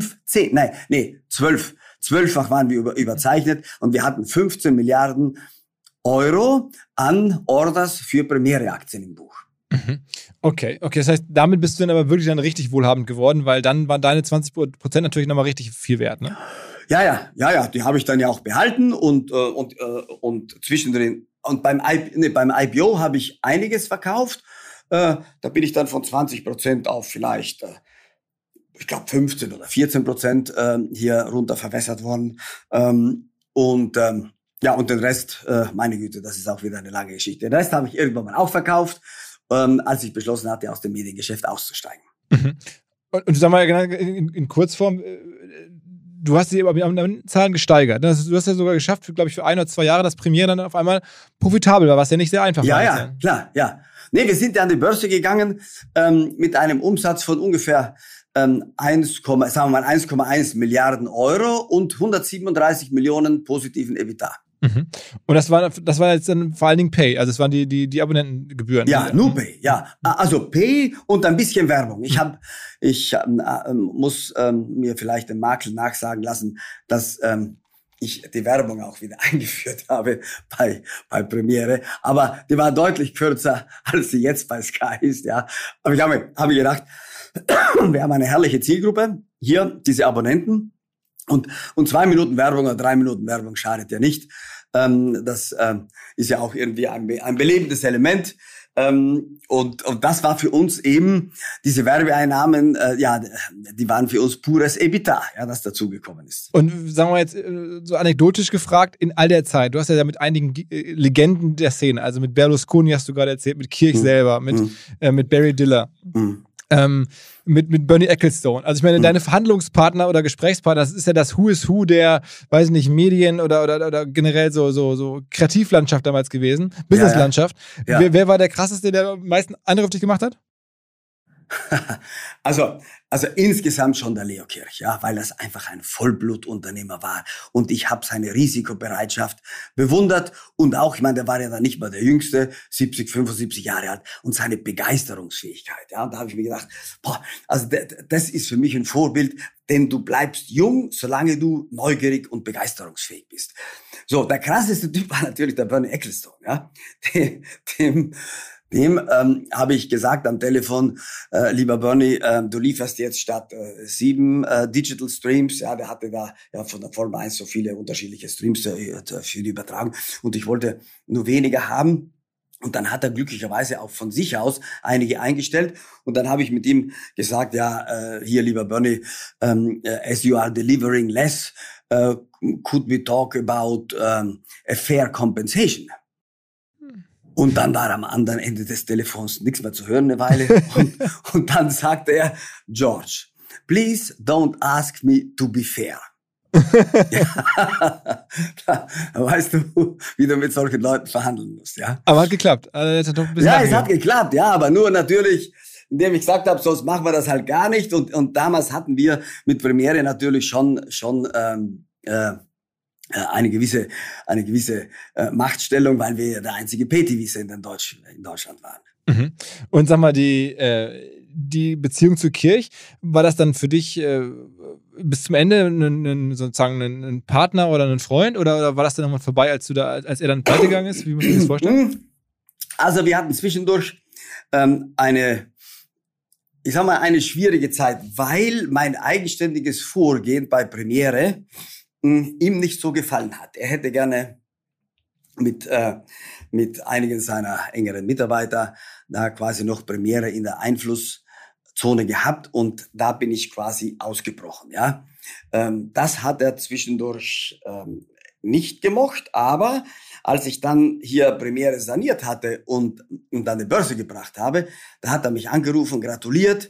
12-fach waren wir überzeichnet und wir hatten 15 Milliarden Euro an Orders für Premiere-Aktien im Buch. Okay, das heißt, damit bist du dann aber wirklich dann richtig wohlhabend geworden, weil dann waren deine 20% natürlich nochmal richtig viel wert, ne? Ja, die habe ich dann ja auch behalten und zwischendrin und beim IPO habe ich einiges verkauft. Da bin ich dann von 20% auf vielleicht, ich glaube 15 oder 14% hier runter verwässert worden. Und den Rest, meine Güte, das ist auch wieder eine lange Geschichte. Den Rest habe ich irgendwann mal auch verkauft, als ich beschlossen hatte, aus dem Mediengeschäft auszusteigen. Und sag mal in Kurzform, du hast die Zahlen gesteigert. Du hast ja sogar geschafft, glaube ich, für 1 oder 2 Jahre, dass Premiere dann auf einmal profitabel war, was ja nicht sehr einfach war. Ja, klar, ja. Nee, wir sind ja an die Börse gegangen mit einem Umsatz von ungefähr 1,1 Milliarden Euro und 137 Millionen positiven EBITDA. Und das war jetzt dann vor allen Dingen Pay, also es waren die Abonnentengebühren. Ja, nur Pay, ja. Also Pay und ein bisschen Werbung. Ich muss mir vielleicht den Makel nachsagen lassen, dass ich die Werbung auch wieder eingeführt habe bei Premiere, aber die war deutlich kürzer, als sie jetzt bei Sky ist, ja. Aber ich habe mir gedacht, wir haben eine herrliche Zielgruppe, hier diese Abonnenten und 2 Minuten Werbung oder 3 Minuten Werbung schadet ja nicht. Das ist ja auch irgendwie ein belebendes Element. Und das war für uns eben, diese Werbeeinnahmen, die waren für uns pures EBITDA, ja, das dazugekommen ist. Und sagen wir jetzt so anekdotisch gefragt, in all der Zeit, du hast ja mit einigen Legenden der Szene, also mit Berlusconi hast du gerade erzählt, mit Kirch selber, mit Barry Diller, mit Bernie Ecclestone. Also ich meine, deine Verhandlungspartner oder Gesprächspartner, das ist ja das Who is Who der, weiß nicht, Medien oder generell so Kreativlandschaft damals gewesen, Businesslandschaft. Ja. Wer war der krasseste, der am meisten Eindruck auf dich gemacht hat? Also insgesamt schon der Leo Kirch, ja, weil das einfach ein Vollblutunternehmer war und ich habe seine Risikobereitschaft bewundert und auch, ich meine, der war ja dann nicht mal der Jüngste, 75 Jahre alt und seine Begeisterungsfähigkeit, ja, und da habe ich mir gedacht, also das ist für mich ein Vorbild, denn du bleibst jung, solange du neugierig und begeisterungsfähig bist. So, der krasseste Typ war natürlich der Bernie Ecclestone, ja, Dem habe ich gesagt am Telefon, lieber Bernie, du lieferst jetzt statt 7 Digital Streams, ja, der hatte da ja von der Formel 1 so viele unterschiedliche Streams für die Übertragung und ich wollte nur weniger haben. Und dann hat er glücklicherweise auch von sich aus einige eingestellt. Und dann habe ich mit ihm gesagt, ja, hier, lieber Bernie, as you are delivering less, could we talk about a fair compensation? Und dann war am anderen Ende des Telefons nichts mehr zu hören eine Weile. Und dann sagte er, George, please don't ask me to be fair. Ja, da weißt du, wie du mit solchen Leuten verhandeln musst, ja. Aber hat geklappt. Also, es hat geklappt, ja, aber nur natürlich, indem ich gesagt habe, sonst machen wir das halt gar nicht. Und damals hatten wir mit Premiere natürlich schon eine gewisse Machtstellung, weil wir der einzige Pay-TV-Sender in Deutschland waren. Und sag mal, die Beziehung zur Kirch, war das dann für dich bis zum Ende sozusagen ein Partner oder ein Freund oder war das dann nochmal vorbei, als er dann pleite gegangen ist? Wie muss man sich das vorstellen? Also wir hatten zwischendurch eine schwierige Zeit, weil mein eigenständiges Vorgehen bei Premiere ihm nicht so gefallen hat. Er hätte gerne mit einigen seiner engeren Mitarbeiter da quasi noch Premiere in der Einflusszone gehabt und da bin ich quasi ausgebrochen, ja. Das hat er zwischendurch nicht gemocht, aber als ich dann hier Premiere saniert hatte und an die Börse gebracht habe, da hat er mich angerufen, gratuliert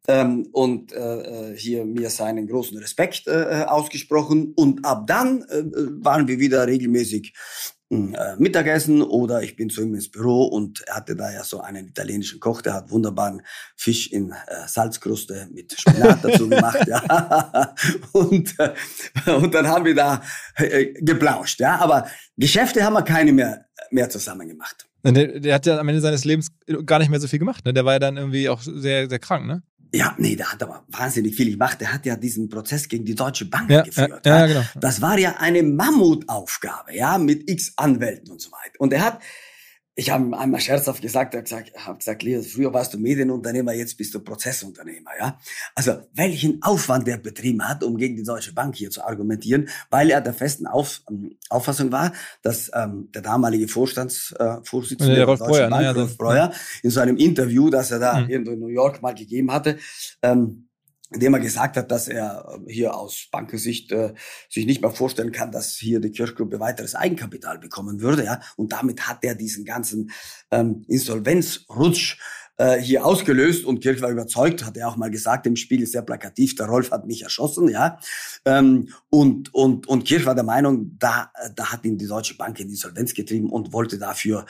und hier mir seinen großen Respekt ausgesprochen. Und ab dann waren wir wieder regelmäßig Mittagessen oder ich bin zu ihm ins Büro und er hatte da ja so einen italienischen Koch, der hat wunderbaren Fisch in Salzkruste mit Spinat dazu gemacht, ja. Und dann haben wir da geplauscht, ja. Aber Geschäfte haben wir keine mehr zusammen gemacht. Der hat ja am Ende seines Lebens gar nicht mehr so viel gemacht, ne? Der war ja dann irgendwie auch sehr, sehr krank, ne? Ja, nee, der hat aber wahnsinnig viel gemacht. Der hat ja diesen Prozess gegen die Deutsche Bank geführt. Ja, genau. Das war ja eine Mammutaufgabe, ja, mit x Anwälten und so weiter. Und ich habe ihm einmal scherzhaft gesagt, Leo, früher warst du Medienunternehmer, jetzt bist du Prozessunternehmer, ja. Also, welchen Aufwand der betrieben hat, um gegen die Deutsche Bank hier zu argumentieren, weil er der festen Auffassung war, dass der damalige Vorstandsvorsitzende der Deutschen Bank, Rolf Breuer, in so einem Interview, das er da irgendwo in New York mal gegeben hatte, indem er gesagt hat, dass er hier aus Bankensicht sich nicht mehr vorstellen kann, dass hier die Kirchgruppe weiteres Eigenkapital bekommen würde, ja. Und damit hat er diesen ganzen Insolvenzrutsch hier ausgelöst und Kirch war überzeugt, hat er auch mal gesagt im Spiegel sehr plakativ, der Rolf hat mich erschossen, ja. Und Kirch war der Meinung, da hat ihn die Deutsche Bank in Insolvenz getrieben und wollte dafür,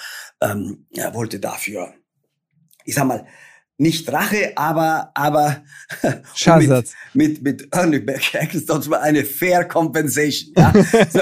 ich sag mal, nicht Rache, aber Schadensersatz. mit Ernie Ecclestone eine Fair Compensation. Ja?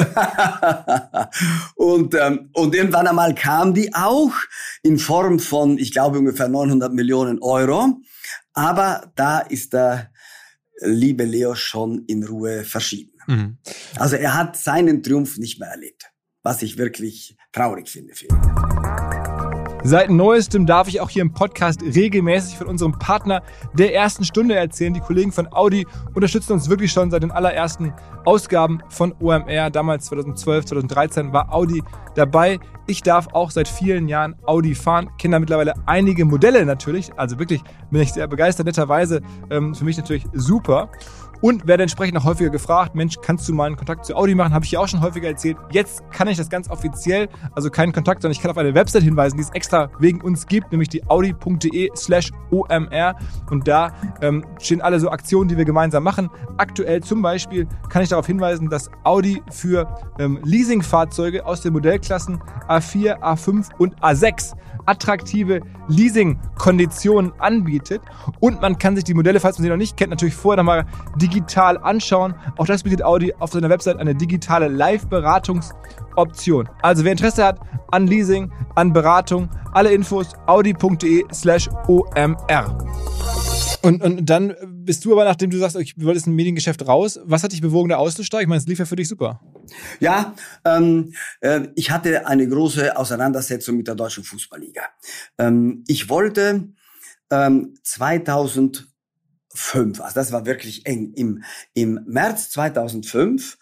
und irgendwann einmal kam die auch in Form von, ich glaube, ungefähr 900 Millionen Euro. Aber da ist der liebe Leo schon in Ruhe verschieden. Mhm. Also er hat seinen Triumph nicht mehr erlebt, was ich wirklich traurig finde für ihn. Seit Neuestem darf ich auch hier im Podcast regelmäßig von unserem Partner der ersten Stunde erzählen. Die Kollegen von Audi unterstützen uns wirklich schon seit den allerersten Ausgaben von OMR. Damals 2012, 2013 war Audi dabei. Ich darf auch seit vielen Jahren Audi fahren, kenne da mittlerweile einige Modelle natürlich. Also wirklich bin ich sehr begeistert, netterweise für mich natürlich super. Und werde entsprechend auch häufiger gefragt, Mensch, kannst du mal einen Kontakt zu Audi machen? Habe ich hier auch schon häufiger erzählt. Jetzt kann ich das ganz offiziell, also keinen Kontakt, sondern ich kann auf eine Website hinweisen, die es extra wegen uns gibt, nämlich die audi.de/omr. Und da stehen alle so Aktionen, die wir gemeinsam machen. Aktuell zum Beispiel kann ich darauf hinweisen, dass Audi für Leasingfahrzeuge aus den Modellklassen A4, A5 und A6 attraktive Leasing-Konditionen anbietet. Und man kann sich die Modelle, falls man sie noch nicht kennt, natürlich vorher nochmal digital anschauen. Auch das bietet Audi auf seiner Website eine digitale Live-Beratungsoption. Also wer Interesse hat an Leasing, an Beratung, alle Infos audi.de/omr. Und dann bist du aber, nachdem du sagst, ich wollte aus dem Mediengeschäft raus, was hat dich bewogen, da auszusteigen? Ich meine, es lief ja für dich super. Ja, ich hatte eine große Auseinandersetzung mit der Deutschen Fußballliga. Ich wollte 2005, also das war wirklich eng, im März 2005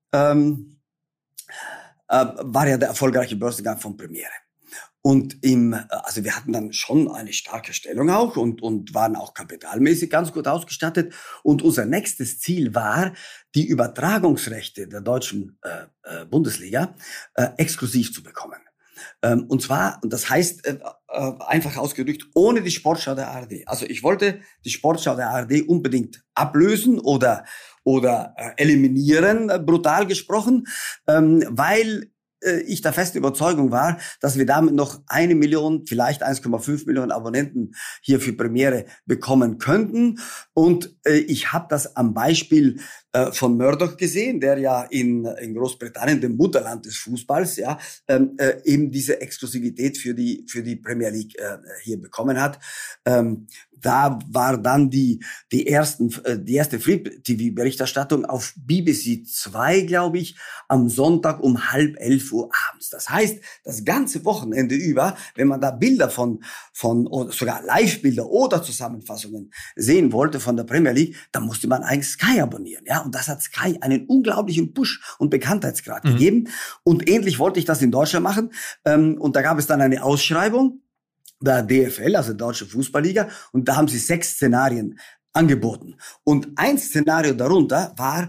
war ja der erfolgreiche Börsengang von Premiere. Und also wir hatten dann schon eine starke Stellung auch und waren auch kapitalmäßig ganz gut ausgestattet. Und unser nächstes Ziel war, die Übertragungsrechte der deutschen Bundesliga exklusiv zu bekommen. Und zwar, und das heißt einfach ausgedrückt, ohne die Sportschau der ARD. Also ich wollte die Sportschau der ARD unbedingt ablösen oder eliminieren, brutal gesprochen, weil ich der festen Überzeugung war, dass wir damit noch 1 Million, vielleicht 1,5 Millionen Abonnenten hier für Premiere bekommen könnten. Und ich habe das am Beispiel von Murdoch gesehen, der ja in Großbritannien, dem Mutterland des Fußballs, ja, eben diese Exklusivität für die Premier League hier bekommen hat. Da war dann die erste Free-TV-Berichterstattung auf BBC 2, glaube ich, am Sonntag um 10:30 Uhr abends. Das heißt, das ganze Wochenende über, wenn man da Bilder von oder sogar Live-Bilder oder Zusammenfassungen sehen wollte von der Premier League, dann musste man eigentlich Sky abonnieren, ja. Und das hat Sky einen unglaublichen Push- und Bekanntheitsgrad gegeben. Und ähnlich wollte ich das in Deutschland machen. Und da gab es dann eine Ausschreibung der DFL, also der Deutsche Fußballliga, und da haben sie 6 Szenarien angeboten. Und ein Szenario darunter war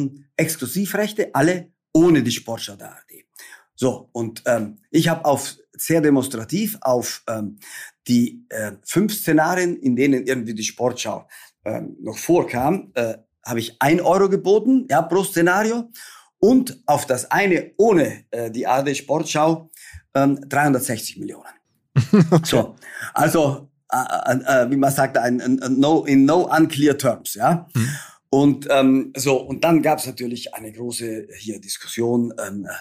Exklusivrechte, alle ohne die Sportschau der ARD. So, und ich habe auf sehr demonstrativ auf die 5 Szenarien, in denen irgendwie die Sportschau noch vorkam, habe ich 1 Euro geboten, ja, pro Szenario. Und auf das eine ohne die ARD Sportschau 360 Millionen. Okay. So, also wie man sagt, in no unclear terms, ja. Und und dann gab es natürlich eine große hier Diskussion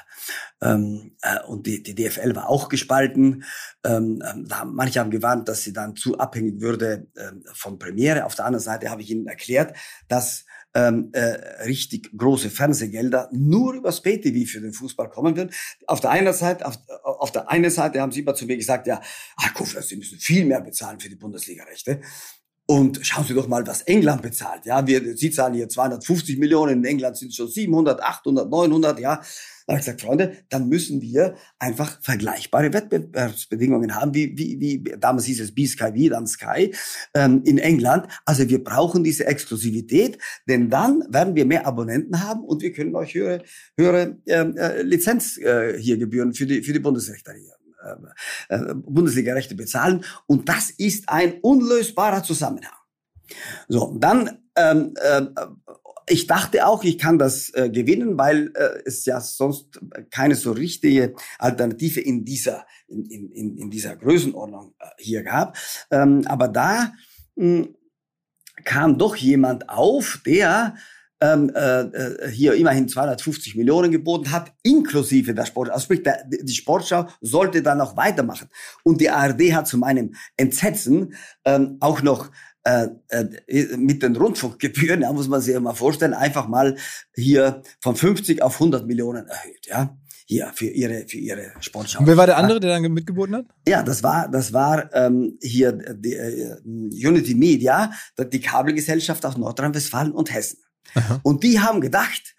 und die DFL war auch gespalten. Manche haben gewarnt, dass sie dann zu abhängig würde von Premiere. Auf der anderen Seite habe ich ihnen erklärt, dass richtig große Fernsehgelder nur übers Pay-TV für den Fußball kommen würden. Auf der einen Seite haben sie immer zu mir gesagt, ja, Kofler, Sie müssen viel mehr bezahlen für die Bundesliga-Rechte. Und schauen Sie doch mal, was England bezahlt. Ja, Sie zahlen hier 250 Millionen, in England sind es schon 700, 800, 900, ja. Da habe ich gesagt, Freunde, dann müssen wir einfach vergleichbare Wettbewerbsbedingungen haben, wie damals hieß es B-Sky, dann Sky, in England. Also wir brauchen diese Exklusivität, denn dann werden wir mehr Abonnenten haben und wir können euch höhere Lizenz hier Gebühren für die Bundesrechte hier. Bundesliga-Rechte bezahlen. Und das ist ein unlösbarer Zusammenhang. So, dann, ich dachte auch, ich kann das gewinnen, weil es ja sonst keine so richtige Alternative in dieser Größenordnung hier gab. Aber da kam doch jemand auf, der hier immerhin 250 Millionen geboten hat, inklusive der Sportschau. Also sprich, die Sportschau sollte dann noch weitermachen. Und die ARD hat zu meinem Entsetzen auch noch mit den Rundfunkgebühren, da muss man sich ja mal vorstellen, einfach mal hier von 50 auf 100 Millionen erhöht, ja. Hier, für ihre Sportschau. Und wer war der andere, der dann mitgeboten hat? Ja, das war hier die Unity Media, die Kabelgesellschaft aus Nordrhein-Westfalen und Hessen. Aha. Und die haben gedacht,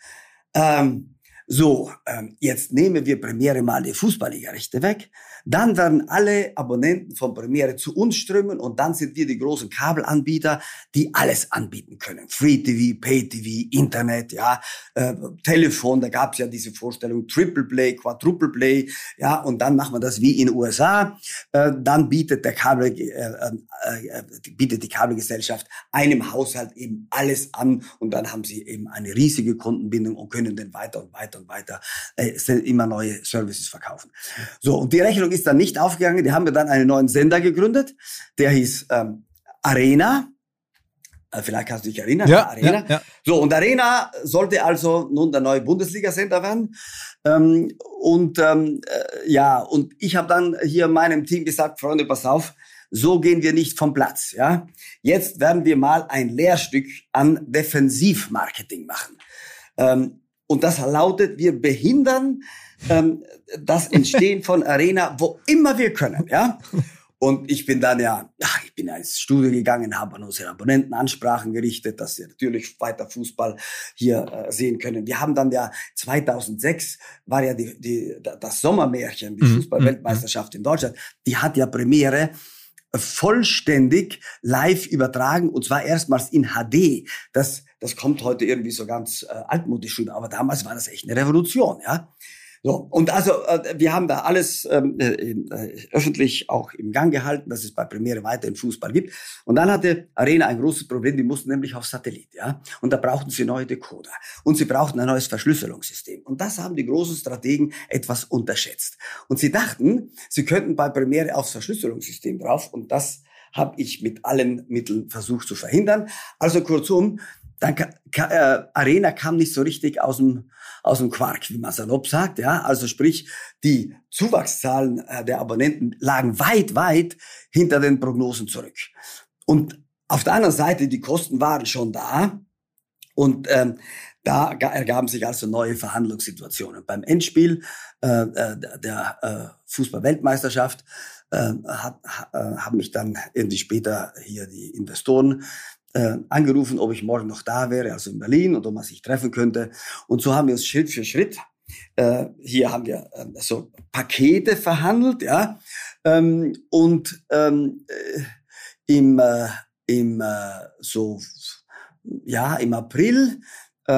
jetzt nehmen wir Premiere mal die Fußballliga-Rechte weg, dann werden alle Abonnenten von Premiere zu uns strömen und dann sind wir die großen Kabelanbieter, die alles anbieten können. Free TV, Pay TV, Internet, ja, Telefon, da gab es ja diese Vorstellung Triple Play, Quadruple Play, ja, und dann macht man das wie in den USA, dann bietet die Kabelgesellschaft einem Haushalt eben alles an und dann haben sie eben eine riesige Kundenbindung und können dann weiter und weiter und weiter immer neue Services verkaufen. So, und die Rechnung ist dann nicht aufgegangen. Die haben wir dann einen neuen Sender gegründet. Der hieß Arena. Vielleicht kannst du dich erinnern. Ja, Arena. Ja. So, und Arena sollte also nun der neue Bundesliga-Sender werden. Und ich habe dann hier meinem Team gesagt, Freunde, pass auf, so gehen wir nicht vom Platz. Ja, jetzt werden wir mal ein Lehrstück an Defensivmarketing machen. Und das lautet, wir behindern das Entstehen von Arena, wo immer wir können, ja. Und ich bin dann ich bin ins Studio gegangen, habe an unsere Abonnenten Ansprachen gerichtet, dass sie natürlich weiter Fußball hier sehen können. Wir haben dann 2006 war ja das Sommermärchen, die Fußball-Weltmeisterschaft in Deutschland, die hat ja Premiere vollständig live übertragen und zwar erstmals in HD. Das kommt heute irgendwie so ganz altmodisch rüber, aber damals war das echt eine Revolution, ja. So, und also wir haben da alles öffentlich auch im Gang gehalten, dass es bei Premiere weiterhin Fußball gibt. Und dann hatte Arena ein großes Problem, die mussten nämlich auf Satellit, ja. Und da brauchten sie neue Decoder. Und sie brauchten ein neues Verschlüsselungssystem. Und das haben die großen Strategen etwas unterschätzt. Und sie dachten, sie könnten bei Premiere aufs Verschlüsselungssystem drauf. Und das habe ich mit allen Mitteln versucht zu verhindern. Also kurzum, dann Arena kam nicht so richtig aus dem Quark, wie man salopp sagt, ja. Also sprich, die Zuwachszahlen der Abonnenten lagen weit, weit hinter den Prognosen zurück. Und auf der anderen Seite, die Kosten waren schon da. Und da ergaben sich also neue Verhandlungssituationen. Beim Endspiel der Fußball-Weltmeisterschaft haben mich dann irgendwie später hier die Investoren angerufen, ob ich morgen noch da wäre, also in Berlin, und ob man sich treffen könnte. Und so haben wir uns Schritt für Schritt, hier haben wir so Pakete verhandelt, ja, und im April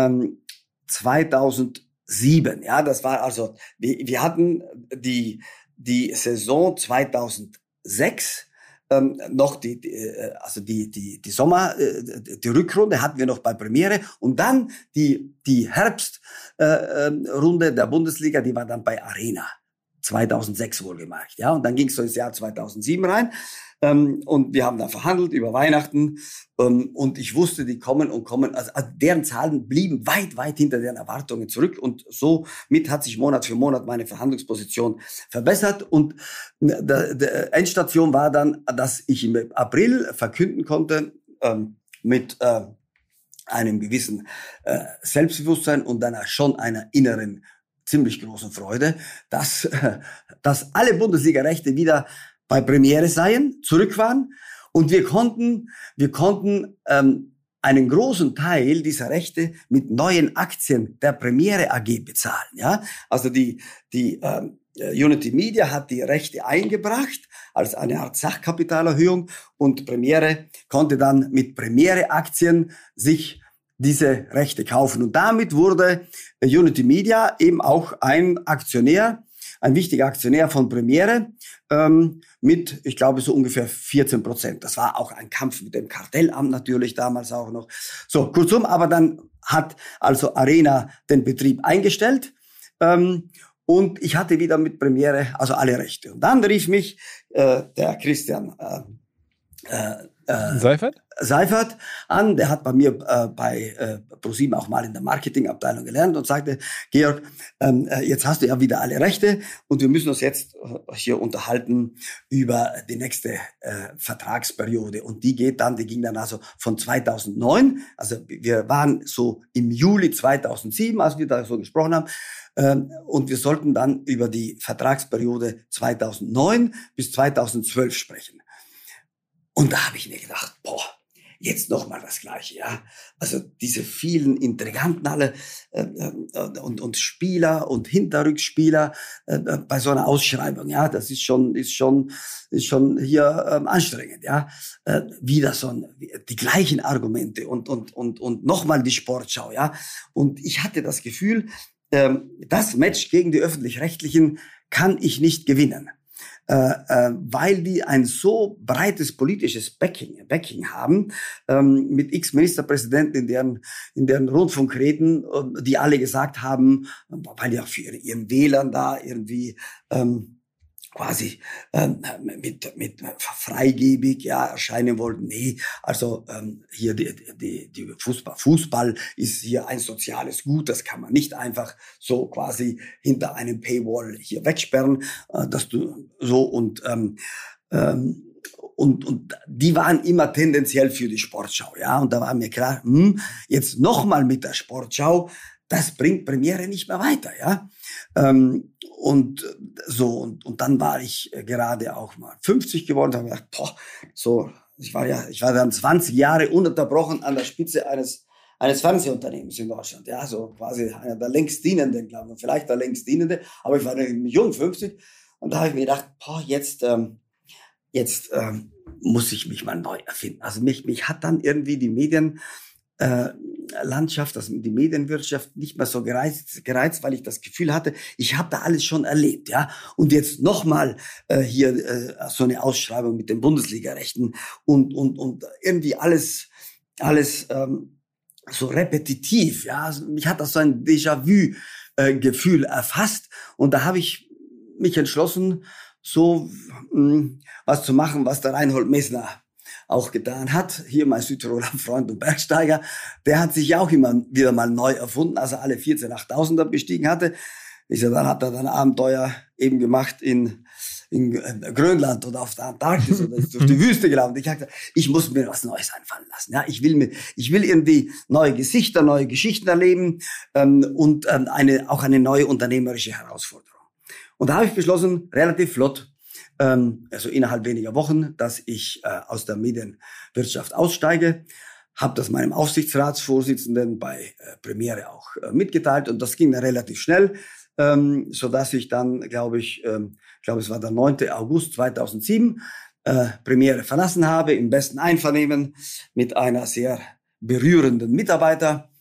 2007, ja, das war also, wir hatten die Saison 2006 noch die Sommer, die Rückrunde hatten wir noch bei Premiere und dann die Herbstrunde der Bundesliga, die war dann bei Arena. 2006 wohlgemerkt, ja. Und dann ging es so ins Jahr 2007 rein. Und wir haben da verhandelt über Weihnachten. Und ich wusste, die kommen. Also deren Zahlen blieben weit hinter deren Erwartungen zurück. Und somit hat sich Monat für Monat meine Verhandlungsposition verbessert. Und die Endstation war dann, dass ich im April verkünden konnte, mit einem gewissen Selbstbewusstsein und dann schon einer inneren ziemlich großen Freude, dass alle Bundesliga-Rechte wieder bei Premiere seien, zurück waren und wir konnten einen großen Teil dieser Rechte mit neuen Aktien der Premiere AG bezahlen. Ja, also die Unity Media hat die Rechte eingebracht als eine Art Sachkapitalerhöhung und Premiere konnte dann mit Premiere-Aktien sich diese Rechte kaufen. Und damit wurde Unity Media eben auch ein wichtiger Aktionär von Premiere, mit, ich glaube, so ungefähr 14%. Das war auch ein Kampf mit dem Kartellamt natürlich damals auch noch. So, kurzum, aber dann hat also Arena den Betrieb eingestellt, und ich hatte wieder mit Premiere also alle Rechte. Und dann rief mich der Christian Seifert an, der hat bei mir bei ProSieben auch mal in der Marketingabteilung gelernt und sagte, Georg, jetzt hast du ja wieder alle Rechte und wir müssen uns jetzt hier unterhalten über die nächste Vertragsperiode und die ging dann also von 2009, also wir waren so im Juli 2007, als wir da so gesprochen haben, und wir sollten dann über die Vertragsperiode 2009 bis 2012 sprechen. Und da habe ich mir gedacht, jetzt noch mal das Gleiche, ja. Also diese vielen Intriganten alle und Spieler und Hinterrückspieler bei so einer Ausschreibung, ja, das ist schon hier anstrengend, ja. Wieder die gleichen Argumente und noch mal die Sportschau, ja. Und ich hatte das Gefühl, das Match gegen die Öffentlich-Rechtlichen kann ich nicht gewinnen. Weil die ein so breites politisches Backing haben, mit Ministerpräsidenten in deren Rundfunkreden, die alle gesagt haben, weil die auch für ihren Wählern da irgendwie quasi mit freigebig erscheinen wollten. Nee, also hier die Fußball ist hier ein soziales Gut, das kann man nicht einfach so quasi hinter einem Paywall hier wegsperren, dass du so und die waren immer tendenziell für die Sportschau, ja, und da war mir klar, jetzt nochmal mit der Sportschau, das bringt Premiere nicht mehr weiter, ja. Und dann war ich gerade auch mal 50 geworden, habe gedacht, ich war dann 20 Jahre ununterbrochen an der Spitze eines Fernsehunternehmens in Deutschland, ja, so quasi einer der längst dienenden, glaube ich, vielleicht der längst dienende, aber ich war jung 50 und da habe ich mir gedacht, jetzt muss ich mich mal neu erfinden. Also mich hat dann irgendwie die Landschaft, also die Medienwirtschaft nicht mehr so gereizt, weil ich das Gefühl hatte, ich habe da alles schon erlebt, ja. Und jetzt nochmal hier so eine Ausschreibung mit den Bundesliga-Rechten und irgendwie alles so repetitiv, ja. Also mich hat das so ein Déjà-vu-Gefühl erfasst und da habe ich mich entschlossen, so was zu machen, was der Reinhold Messner auch getan hat. Hier mein Südtiroler Freund und Bergsteiger, der hat sich ja auch immer wieder mal neu erfunden, als er alle 14 8000er bestiegen hatte. Dann hat er dann Abenteuer eben gemacht in Grönland oder auf der Antarktis oder ist durch die Wüste gelaufen. Ich dachte, ich muss mir was Neues einfallen lassen. Ja, ich will irgendwie neue Gesichter, neue Geschichten erleben und auch eine neue unternehmerische Herausforderung. Und da habe ich beschlossen, relativ flott, also innerhalb weniger Wochen, dass ich aus der Medienwirtschaft aussteige, habe das meinem Aufsichtsratsvorsitzenden bei Premiere auch mitgeteilt und das ging dann relativ schnell, so dass ich dann, glaube es war der 9. August 2007, Premiere verlassen habe, im besten Einvernehmen mit einer sehr berührenden Mitarbeiter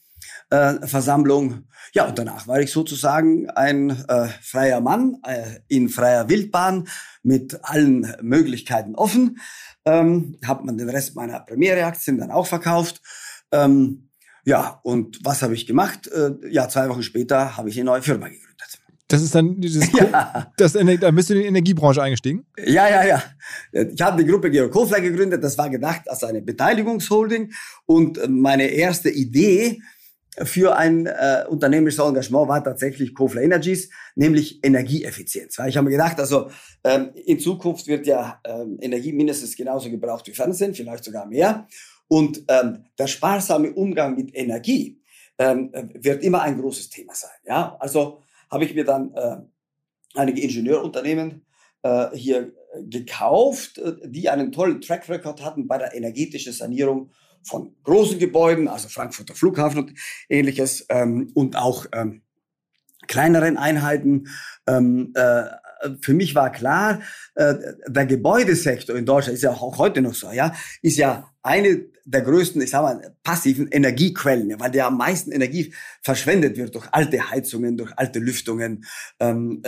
Versammlung. Ja, und danach war ich sozusagen ein freier Mann in freier Wildbahn mit allen Möglichkeiten offen. Habe man den Rest meiner Premiere-Aktien dann auch verkauft. Ja, und was habe ich gemacht? 2 Wochen später habe ich eine neue Firma gegründet. Das ist dann da bist du in die Energiebranche eingestiegen? Ja. Ich habe die Gruppe Georg Kofler gegründet. Das war gedacht als eine Beteiligungsholding. Und meine erste Idee für ein unternehmerisches Engagement war tatsächlich Kofler Energies, nämlich Energieeffizienz. Weil ich habe mir gedacht, also in Zukunft wird ja Energie mindestens genauso gebraucht wie Fernsehen, vielleicht sogar mehr. Und der sparsame Umgang mit Energie wird immer ein großes Thema sein. Ja, also habe ich mir dann einige Ingenieurunternehmen hier gekauft, die einen tollen Track Record hatten bei der energetischen Sanierung von großen Gebäuden, also Frankfurter Flughafen und Ähnliches, und auch kleineren Einheiten. Für mich war klar, der Gebäudesektor in Deutschland ist ja auch heute noch so, ja, ist ja eine der größten, ich sag mal, passiven Energiequellen, weil der am meisten Energie verschwendet wird durch alte Heizungen, durch alte Lüftungen, und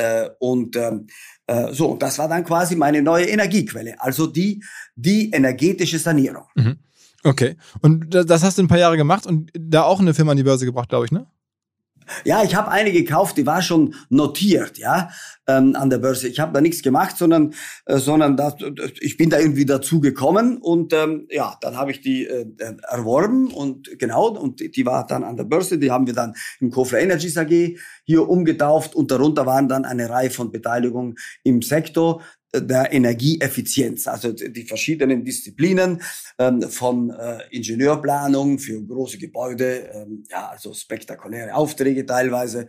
das war dann quasi meine neue Energiequelle, also die energetische Sanierung. Mhm. Okay, und das hast du ein paar Jahre gemacht und da auch eine Firma an die Börse gebracht, glaube ich, ne? Ja, ich habe eine gekauft, die war schon notiert, ja, an der Börse. Ich habe da nichts gemacht, sondern ich bin da irgendwie dazu gekommen und dann habe ich die erworben und die war dann an der Börse. Die haben wir dann im Kofler Energies AG hier umgetauft und darunter waren dann eine Reihe von Beteiligungen im Sektor der Energieeffizienz, also die verschiedenen Disziplinen von Ingenieurplanung für große Gebäude, also spektakuläre Aufträge teilweise,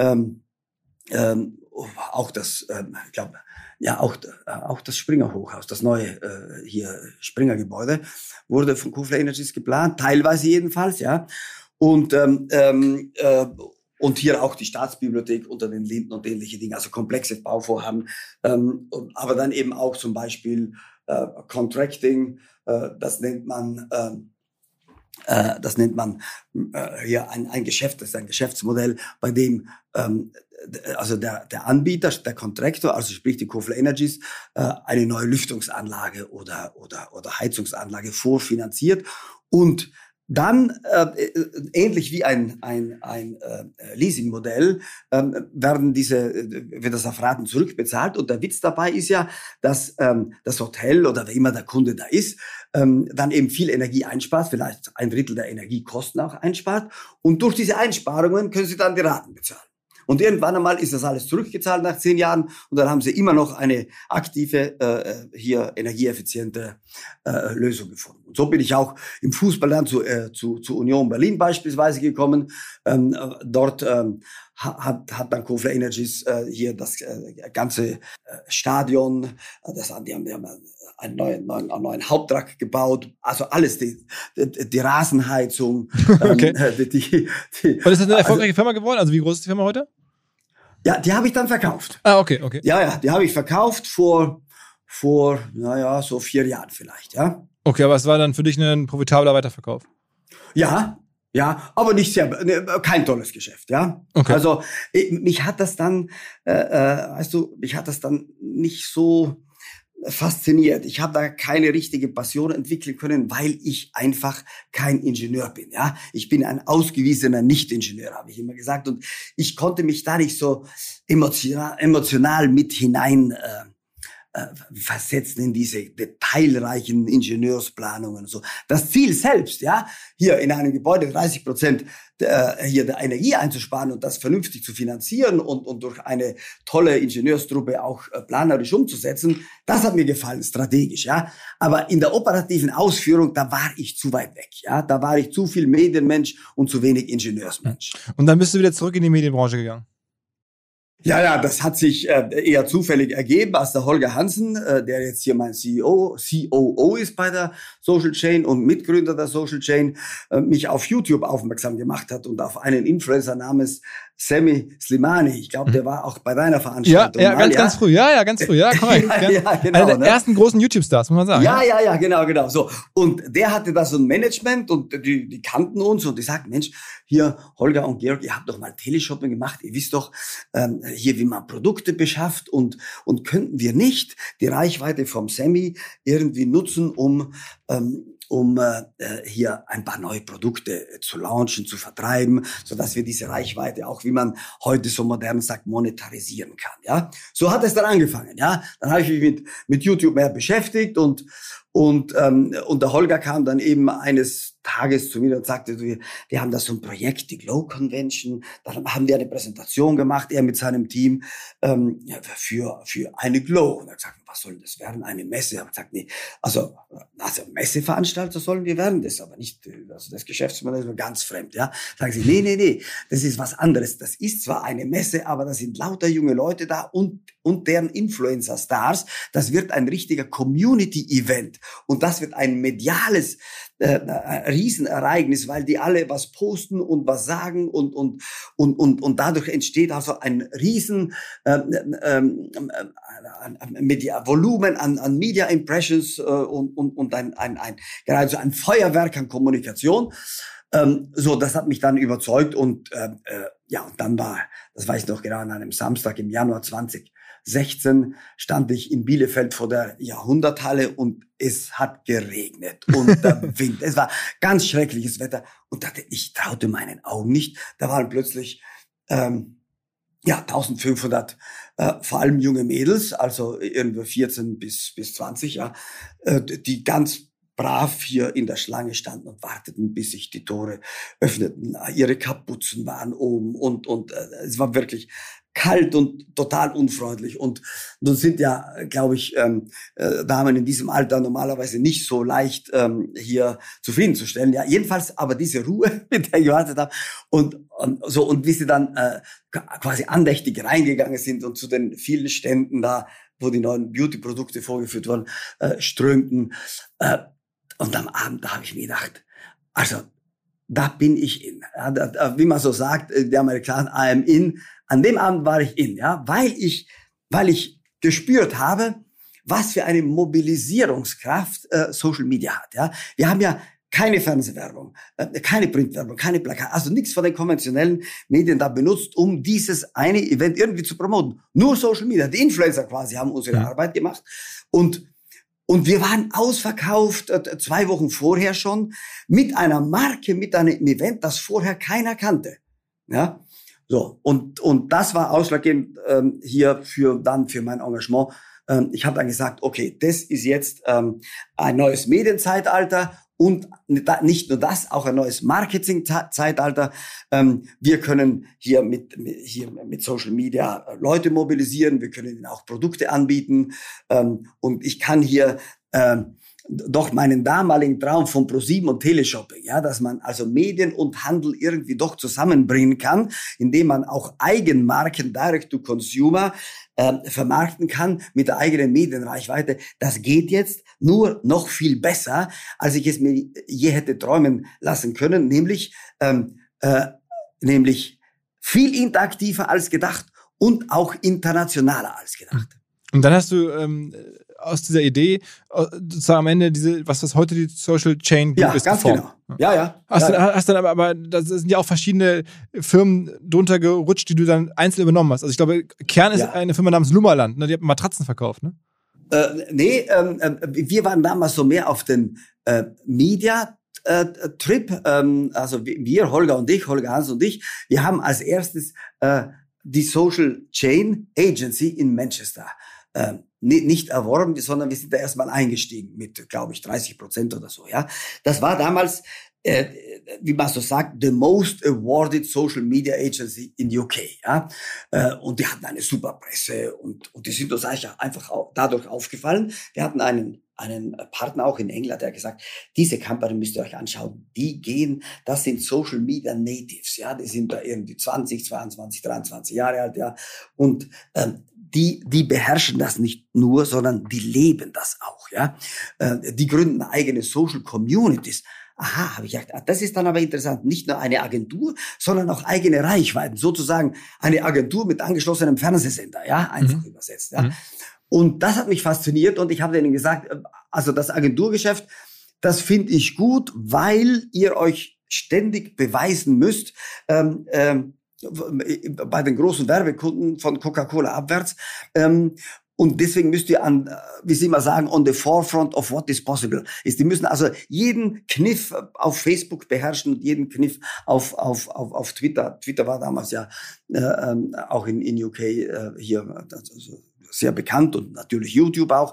auch das, auch das Springer Hochhaus, das neue hier Springer Gebäude wurde von Kofler Energies geplant, teilweise jedenfalls, ja, und hier auch die Staatsbibliothek unter den Linden und ähnliche Dinge, also komplexe Bauvorhaben, aber dann eben auch zum Beispiel Contracting, das nennt man hier ein Geschäft, das ist ein Geschäftsmodell, bei dem also der Anbieter, der Contractor, also sprich die Kofler Energies, eine neue Lüftungsanlage oder Heizungsanlage vorfinanziert und dann, ähnlich wie ein Leasingmodell, wird das auf Raten zurückbezahlt. Und der Witz dabei ist ja, dass das Hotel oder wer immer der Kunde da ist, dann eben viel Energie einspart, vielleicht 1/3 der Energiekosten auch einspart. Und durch diese Einsparungen können Sie dann die Raten bezahlen. Und irgendwann einmal ist das alles zurückgezahlt nach 10 Jahren und dann haben sie immer noch eine aktive, hier energieeffiziente Lösung gefunden. Und so bin ich auch im Fußball dann zu Union Berlin beispielsweise gekommen. Dort hat dann Kofler Energies hier das ganze Stadion, die haben einen neuen Haupttrakt gebaut, also alles, die Rasenheizung. Okay. Und ist das eine erfolgreiche Firma geworden? Also wie groß ist die Firma heute? Ja, die habe ich dann verkauft. Ah, okay. Ja, die habe ich verkauft vor so 4 Jahren vielleicht, ja. Okay, aber es war dann für dich ein profitabler Weiterverkauf? Ja, aber nicht kein tolles Geschäft, ja. Okay. Also mich hat das dann nicht so fasziniert. Ich habe da keine richtige Passion entwickeln können, weil ich einfach kein Ingenieur bin. Ja, ich bin ein ausgewiesener Nicht-Ingenieur, habe ich immer gesagt, und ich konnte mich da nicht so emotional mit hinein versetzen in diese detailreichen Ingenieursplanungen und so. Das Ziel selbst, ja, hier in einem Gebäude 30% hier der Energie einzusparen und das vernünftig zu finanzieren und durch eine tolle Ingenieurstruppe auch planerisch umzusetzen, das hat mir gefallen, strategisch, ja. Aber in der operativen Ausführung, da war ich zu weit weg, ja. Da war ich zu viel Medienmensch und zu wenig Ingenieursmensch. Und dann bist du wieder zurück in die Medienbranche gegangen? Ja, das hat sich eher zufällig ergeben, als der Holger Hansen, der jetzt hier mein COO ist bei der Social Chain und Mitgründer der Social Chain, mich auf YouTube aufmerksam gemacht hat und auf einen Influencer namens Sammy Slimani. Ich glaube, der war auch bei deiner Veranstaltung. Ganz früh. Ja, ganz früh. Ja, korrekt. Genau. Einer der ersten großen YouTube-Stars, muss man sagen. Ja, genau. So. Und der hatte da so ein Management und die kannten uns und die sagten, Mensch, hier, Holger und Georg, ihr habt doch mal Teleshopping gemacht. Ihr wisst doch hier, wie man Produkte beschafft und könnten wir nicht die Reichweite vom Sammy irgendwie nutzen, um hier ein paar neue Produkte zu launchen, zu vertreiben, so dass wir diese Reichweite auch, wie man heute so modern sagt, monetarisieren kann. Ja, so hat es dann angefangen. Ja, dann habe ich mich mit YouTube mehr beschäftigt und der Holger kam dann eben eines Tages zu mir und sagte, wir haben da so ein Projekt, die Glow Convention, da haben wir eine Präsentation gemacht, er mit seinem Team, für eine Glow. Und er hat gesagt, was soll das werden? Eine Messe? Er hat gesagt, nee, also Messeveranstalter sollen wir werden, das ist aber nicht, also das Geschäftsmodell ist mir ganz fremd, ja. Sagen sie, nee, das ist was anderes. Das ist zwar eine Messe, aber da sind lauter junge Leute da und deren Influencer-Stars. Das wird ein richtiger Community-Event. Und das wird ein mediales Riesenereignis, weil die alle was posten und was sagen und dadurch entsteht also ein riesen Volumen an Media Impressions und geradezu ein Feuerwerk an Kommunikation. So, das hat mich dann überzeugt und dann das weiß ich noch genau, an einem Samstag im Januar 2016 stand ich in Bielefeld vor der Jahrhunderthalle und es hat geregnet und der Wind. Es war ganz schreckliches Wetter und ich traute meinen Augen nicht. Da waren plötzlich 1500 vor allem junge Mädels, also irgendwie 14 bis 20, ja, die ganz brav hier in der Schlange standen und warteten, bis sich die Tore öffneten. Ihre Kapuzen waren oben und es war wirklich kalt und total unfreundlich. Und nun sind ja, glaube ich, Damen in diesem Alter normalerweise nicht so leicht hier zufriedenzustellen. Ja, jedenfalls aber diese Ruhe, mit der ich gewartet habe und wie sie dann quasi andächtig reingegangen sind und zu den vielen Ständen da, wo die neuen Beauty-Produkte vorgeführt wurden, strömten. Und am Abend, da habe ich mir gedacht, also da bin ich in. Ja, wie man so sagt, die Amerikaner, I am in. An dem Abend war ich in, ja, weil ich gespürt habe, was für eine Mobilisierungskraft Social Media hat. Ja, wir haben ja keine Fernsehwerbung, keine Printwerbung, keine Plakate, also nichts von den konventionellen Medien da benutzt, um dieses eine Event irgendwie zu promoten. Nur Social Media, die Influencer quasi haben unsere Arbeit gemacht und wir waren ausverkauft 2 Wochen vorher schon mit einer Marke, mit einem Event, das vorher keiner kannte. Ja, so und das war ausschlaggebend hier für mein Engagement. Ich habe dann gesagt, okay, das ist jetzt ein neues Medienzeitalter und nicht nur das, auch ein neues Marketing-Zeitalter. Wir können hier mit Social Media Leute mobilisieren, wir können ihnen auch Produkte anbieten und ich kann hier doch meinen damaligen Traum von ProSieben und Teleshopping, ja, dass man also Medien und Handel irgendwie doch zusammenbringen kann, indem man auch Eigenmarken Direct to Consumer vermarkten kann mit der eigenen Medienreichweite. Das geht jetzt nur noch viel besser, als ich es mir je hätte träumen lassen können, nämlich viel interaktiver als gedacht und auch internationaler als gedacht. Und dann hast du aus dieser Idee sozusagen am Ende was heute die Social Chain Group ist, ganz geformt. Genau. Ja. Hast dann aber da sind ja auch verschiedene Firmen drunter gerutscht, die du dann einzeln übernommen hast. Also ich glaube, Kern ist eine Firma namens Lummerland, ne? Die hat Matratzen verkauft, ne? Wir waren damals so mehr auf den Media Trip, also wir, Holger Hans und ich, wir haben als erstes die Social Chain Agency in Manchester nicht erworben, sondern wir sind da erstmal eingestiegen mit, glaube ich, 30% oder so, ja. Das war damals, wie man so sagt, the most awarded Social Media Agency in UK, ja. Und die hatten eine super Presse und die sind uns eigentlich einfach dadurch aufgefallen. Wir hatten einen Partner auch in England, der hat gesagt, diese Company müsst ihr euch anschauen. Das sind Social Media Natives, ja. Die sind da irgendwie 20, 22, 23 Jahre alt, ja. Und die beherrschen das nicht nur, sondern die leben das auch, ja. Die gründen eigene Social Communities. Aha, habe ich gedacht, das ist dann aber interessant. Nicht nur eine Agentur, sondern auch eigene Reichweiten. Sozusagen eine Agentur mit angeschlossenem Fernsehsender, ja, einfach übersetzt, ja. Und das hat mich fasziniert und ich habe denen gesagt, also das Agenturgeschäft, das finde ich gut, weil ihr euch ständig beweisen müsst, bei den großen Werbekunden von Coca-Cola abwärts. Und deswegen müsst ihr wie Sie immer sagen, on the forefront of what is possible. Die müssen also jeden Kniff auf Facebook beherrschen und jeden Kniff auf Twitter. Twitter war damals ja auch in UK hier also sehr bekannt und natürlich YouTube auch.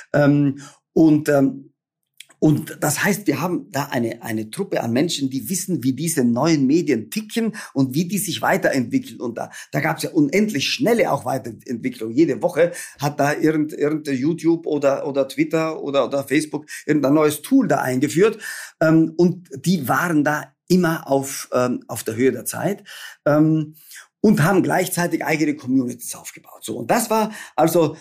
Und das heißt, wir haben da eine Truppe an Menschen, die wissen, wie diese neuen Medien ticken und wie die sich weiterentwickeln. Und da gab es ja unendlich schnelle auch Weiterentwicklung. Jede Woche hat da irgendein YouTube oder Twitter oder Facebook irgendein neues Tool da eingeführt. Und die waren da immer auf der Höhe der Zeit. Und haben gleichzeitig eigene Communities aufgebaut. So. Und das war also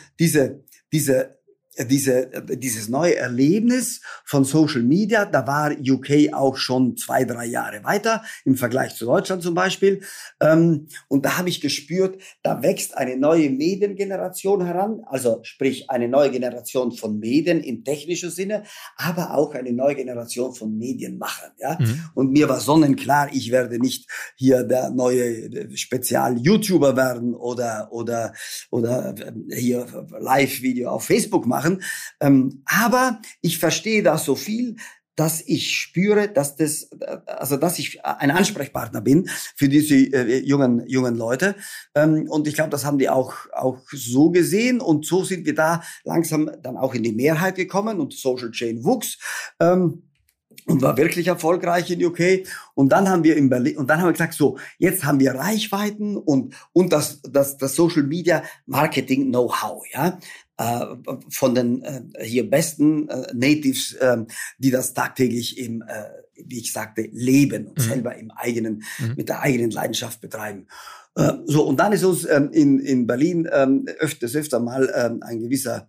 dieses neue Erlebnis von Social Media. Da war UK auch schon 2-3 Jahre weiter im Vergleich zu Deutschland zum Beispiel. Und da habe ich gespürt, da wächst eine neue Mediengeneration heran, also sprich eine neue Generation von Medien im technischen Sinne, aber auch eine neue Generation von Medienmachern. Ja? Und mir war sonnenklar, ich werde nicht hier der neue Spezial-YouTuber werden oder hier Live-Video auf Facebook machen. Aber ich verstehe da so viel, dass ich spüre, dass ich ein Ansprechpartner bin für diese jungen Leute. Und ich glaube, das haben die auch so gesehen. Und so sind wir da langsam dann auch in die Mehrheit gekommen und Social Chain wuchs. Und war wirklich erfolgreich in UK. Und dann haben wir in Berlin, und dann haben wir gesagt, so, jetzt haben wir Reichweiten und das Social Media Marketing Know-how, ja, von den hier besten Natives, die das tagtäglich wie ich sagte, leben und selber mit der eigenen Leidenschaft betreiben. So, und dann ist uns in Berlin öfter mal ein gewisser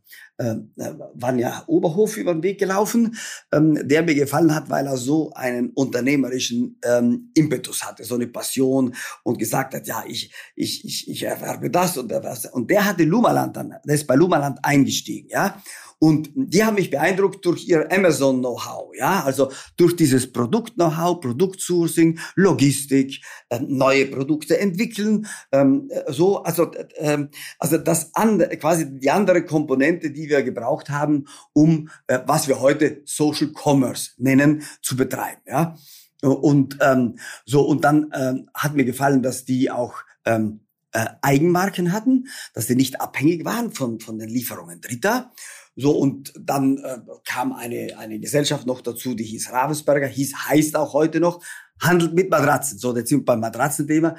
Vanja Oberhof über den Weg gelaufen, der mir gefallen hat, weil er so einen unternehmerischen Impetus hatte, so eine Passion und gesagt hat, ja, ich erwerbe das und das. Und der hatte Lumaland dann, der ist bei Lumaland eingestiegen, ja. Und die haben mich beeindruckt durch ihr Amazon-Know-how, ja, also durch dieses Produkt-Know-how, Produktsourcing, Logistik, neue Produkte entwickeln, also das andere, quasi die andere Komponente, die wir gebraucht haben, um was wir heute Social Commerce nennen, zu betreiben, ja. Und und dann hat mir gefallen, dass die auch Eigenmarken hatten, dass die nicht abhängig waren von den Lieferungen Dritter. So, und dann kam eine Gesellschaft noch dazu, die hieß Ravensberger, heißt auch heute noch, handelt mit Matratzen. So, jetzt sind wir beim Matratzenthema.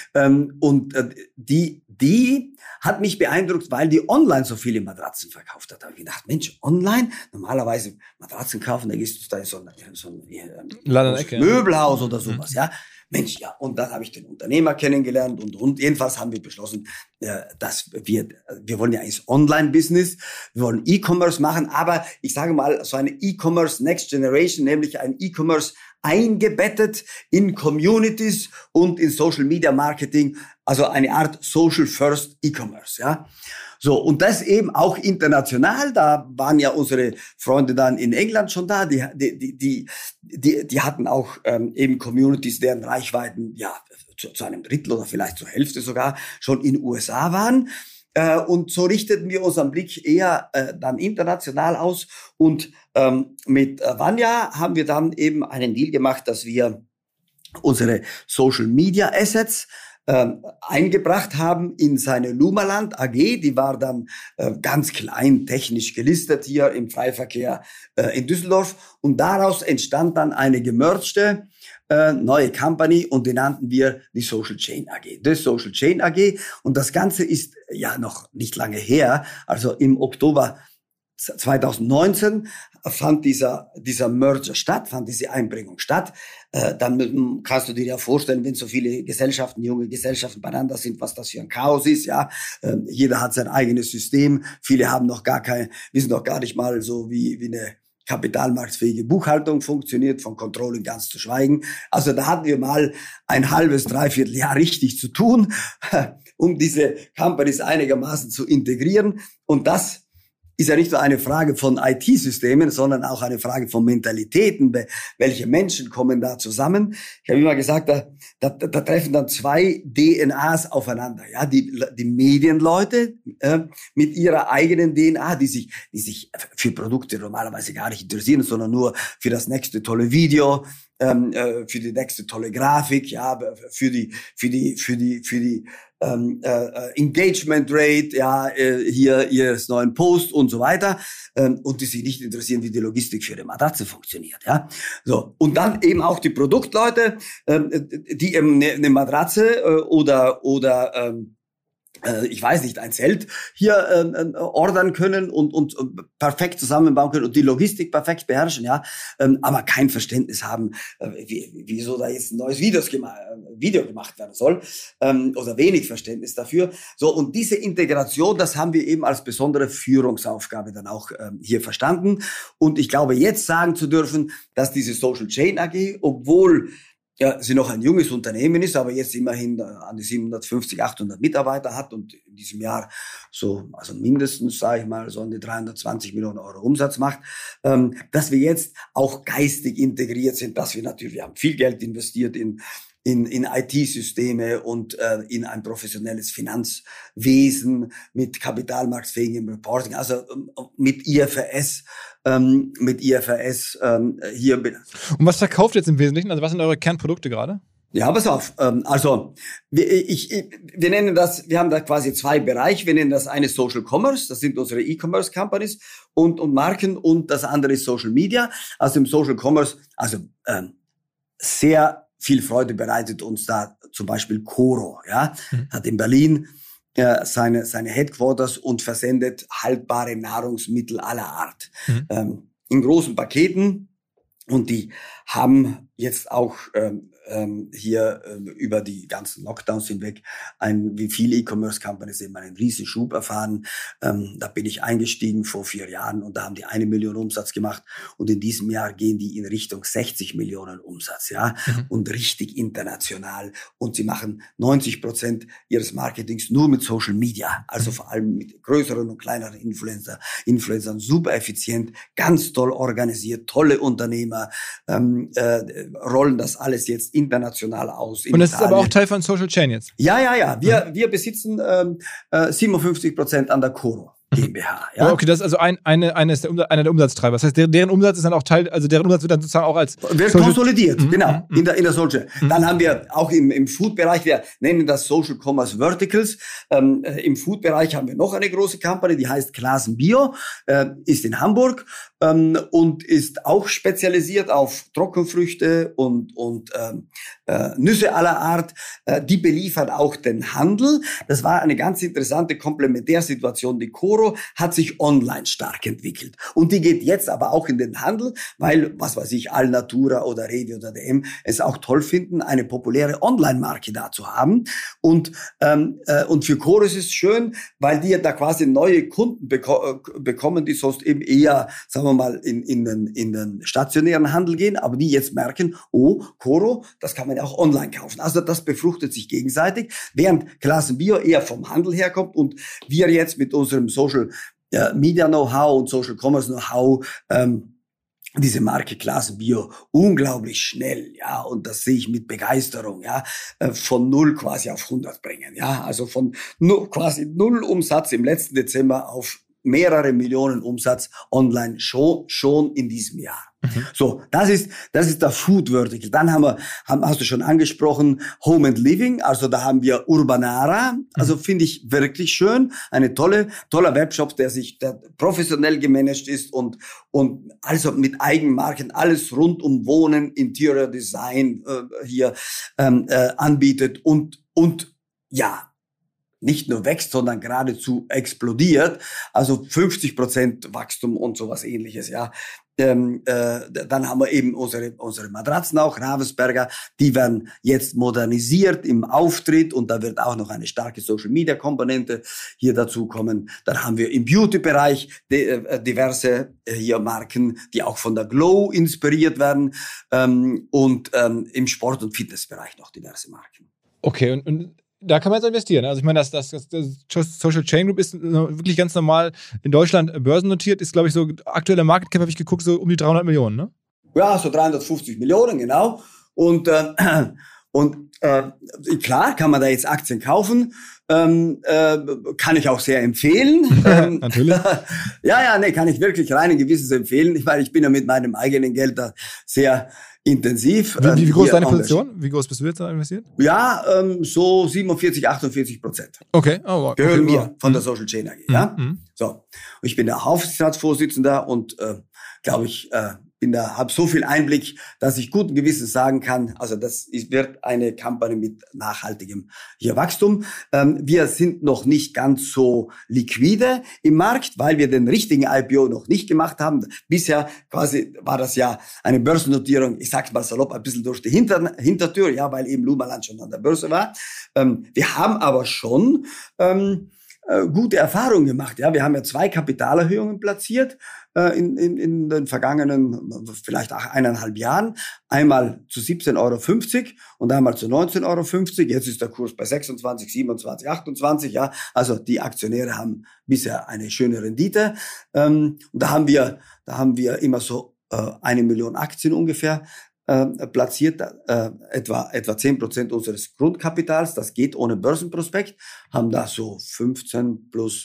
Die hat mich beeindruckt, weil die online so viele Matratzen verkauft hat. Da habe ich gedacht, Mensch, online? Normalerweise Matratzen kaufen, da gehst du da in so ein Möbelhaus oder sowas, ja. Mensch, ja, und dann habe ich den Unternehmer kennengelernt und jedenfalls haben wir beschlossen, dass wir wollen ja eigentlich Online-Business, wir wollen E-Commerce machen, aber ich sage mal, so eine E-Commerce Next Generation, nämlich ein E-Commerce eingebettet in Communities und in Social Media Marketing, also eine Art Social First E-Commerce, ja. So, und das eben auch international, da waren ja unsere Freunde dann in England schon da, die hatten auch eben Communities, deren Reichweiten ja zu einem Drittel oder vielleicht zur Hälfte sogar schon in USA waren. Und so richteten wir unseren Blick eher dann international aus. Und mit Vanja haben wir dann eben einen Deal gemacht, dass wir unsere Social Media Assets eingebracht haben in seine Lumaland AG. Die war dann ganz klein technisch gelistet hier im Freiverkehr in Düsseldorf. Und daraus entstand dann eine gemergte neue Company und die nannten wir die Social Chain AG. Das Social Chain AG. Und das Ganze ist ja noch nicht lange her. Also im Oktober 2019 fand dieser Merger statt, fand diese Einbringung statt. Dann kannst du dir ja vorstellen, wenn so viele Gesellschaften, junge Gesellschaften beieinander sind, was das für ein Chaos ist, ja. Jeder hat sein eigenes System. Viele haben wissen noch gar nicht mal so, wie eine kapitalmarktfähige Buchhaltung funktioniert, von Controlling ganz zu schweigen. Also da hatten wir mal ein halbes, dreiviertel Jahr richtig zu tun, um diese Companies einigermaßen zu integrieren. Und das ist ja nicht nur eine Frage von IT-Systemen, sondern auch eine Frage von Mentalitäten. Welche Menschen kommen da zusammen? Ich habe immer gesagt, da treffen dann zwei DNAs aufeinander. Ja, die Medienleute mit ihrer eigenen DNA, die sich für Produkte normalerweise gar nicht interessieren, sondern nur für das nächste tolle Video, für die nächste tolle Grafik, ja, für die Engagement Rate, ja, hier ihres neuen Post und so weiter, und die sich nicht interessieren, wie die Logistik für eine Matratze funktioniert, ja. So. Und dann eben auch die Produktleute, die eben eine Matratze oder ich weiß nicht, ein Zelt hier ordern können und perfekt zusammenbauen können und die Logistik perfekt beherrschen, ja, aber kein Verständnis haben, wieso da jetzt ein neues Video gemacht werden soll, oder wenig Verständnis dafür. So, und diese Integration, das haben wir eben als besondere Führungsaufgabe dann auch hier verstanden. Und ich glaube, jetzt sagen zu dürfen, dass diese Social Chain AG, obwohl sie noch ein junges Unternehmen ist, aber jetzt immerhin an die 750, 800 Mitarbeiter hat und in diesem Jahr also mindestens, sage ich mal, so an die 320 Millionen Euro Umsatz macht, dass wir jetzt auch geistig integriert sind, wir haben viel Geld investiert in IT-Systeme und in ein professionelles Finanzwesen mit kapitalmarktfähigem Reporting, also mit IFRS hier. Und was verkauft ihr jetzt im Wesentlichen? Also was sind eure Kernprodukte gerade? Ja, pass auf. Also wir nennen das, wir haben da quasi zwei Bereiche. Wir nennen das eine Social Commerce, das sind unsere E-Commerce Companies und Marken, und das andere ist Social Media. Also im Social Commerce, sehr viel Freude bereitet uns da zum Beispiel Coro, ja, hat in Berlin seine Headquarters und versendet haltbare Nahrungsmittel aller Art in großen Paketen, und die haben jetzt auch hier über die ganzen Lockdowns hinweg wie viele E-Commerce-Companies eben einen riesen Schub erfahren. Da bin ich eingestiegen vor 4 Jahren und da haben die 1 Million Umsatz gemacht, und in diesem Jahr gehen die in Richtung 60 Millionen Umsatz, ja, und richtig international, und sie machen 90% ihres Marketings nur mit Social Media, also vor allem mit größeren und kleineren Influencern, super effizient, ganz toll organisiert, tolle Unternehmer, rollen das alles jetzt international aus. Und das ist aber auch Teil von Social Chain jetzt? Ja. Wir besitzen 57% an der Coro GmbH. Ja? Ja, okay, das ist also einer der Umsatztreiber. Das heißt, deren Umsatz ist dann auch Teil, also deren Umsatz wird dann sozusagen auch als wird konsolidiert, genau, in der Social. Dann haben wir auch im Food-Bereich, wir nennen das Social Commerce Verticals. Im Food-Bereich haben wir noch eine große Company, die heißt Klassen Bio, ist in Hamburg und ist auch spezialisiert auf Trockenfrüchte und Nüsse aller Art. Die beliefert auch den Handel. Das war eine ganz interessante Komplementärsituation. Die Coro hat sich online stark entwickelt. Und die geht jetzt aber auch in den Handel, weil, was weiß ich, Alnatura oder Rewe oder DM es auch toll finden, eine populäre Online-Marke da zu haben. Und für Coro ist es schön, weil die da quasi neue Kunden bekommen, die sonst eben eher, sagen wir mal, in den stationären Handel gehen, aber die jetzt merken, oh, Coro, das kann man ja auch online kaufen. Also das befruchtet sich gegenseitig, während Klassen Bio eher vom Handel herkommt und wir jetzt mit unserem Social Media Know-how und Social Commerce Know-how diese Marke Klassen Bio unglaublich schnell, ja, und das sehe ich mit Begeisterung, ja, von 0 quasi auf 100 bringen, ja, also von quasi 0 Umsatz im letzten Dezember auf mehrere Millionen Umsatz online schon in diesem Jahr. So, das ist der Food Vertical. Dann hast du schon angesprochen, Home and Living, also da haben wir Urbanara, also finde ich wirklich schön, toller Webshop, der professionell gemanagt ist und also mit Eigenmarken alles rund um Wohnen, Interior Design hier anbietet und ja, nicht nur wächst, sondern geradezu explodiert. Also 50% Wachstum und sowas Ähnliches, ja. Dann haben wir eben unsere Matratzen auch, Ravensberger, die werden jetzt modernisiert im Auftritt und da wird auch noch eine starke Social-Media-Komponente hier dazu kommen. Dann haben wir im Beauty-Bereich diverse hier Marken, die auch von der Glow inspiriert werden und im Sport- und Fitnessbereich noch diverse Marken. Okay, und da kann man jetzt investieren. Also ich meine, das Social Chain Group ist wirklich ganz normal in Deutschland börsennotiert, ist, glaube ich, so aktueller Market Cap, habe ich geguckt, so um die 300 Millionen, ne? Ja, so 350 Millionen, genau. Und klar kann man da jetzt Aktien kaufen. Kann ich auch sehr empfehlen. Natürlich. Kann ich wirklich rein Gewissens empfehlen. Ich meine, ich bin ja mit meinem eigenen Geld da sehr intensiv. Wie groß ist deine Position? Wie groß bist du jetzt da investiert? Ja, so 47-48%. Okay. Oh, wow. Gehören mir von der Social Chain AG. Ja? So. Ich bin der Aufsichtsratsvorsitzender und glaube ich, habe so viel Einblick, dass ich guten Gewissens sagen kann, also wird eine Company mit nachhaltigem hier Wachstum. Wir sind noch nicht ganz so liquide im Markt, weil wir den richtigen IPO noch nicht gemacht haben. Bisher quasi war das ja eine Börsennotierung, ich sag's mal salopp, ein bisschen durch die Hintertür, ja, weil eben Lumaland schon an der Börse war. Wir haben aber schon gute Erfahrungen gemacht. Ja, wir haben ja 2 Kapitalerhöhungen platziert in den vergangenen vielleicht auch 1,5 Jahren. Einmal zu 17,50 € und einmal zu 19,50 €. Jetzt ist der Kurs bei 26, 27, 28. Ja, also die Aktionäre haben bisher eine schöne Rendite. Und da haben wir immer so 1 Million Aktien ungefähr platziert, etwa 10% unseres Grundkapitals. Das geht ohne Börsenprospekt. Haben da so 15 plus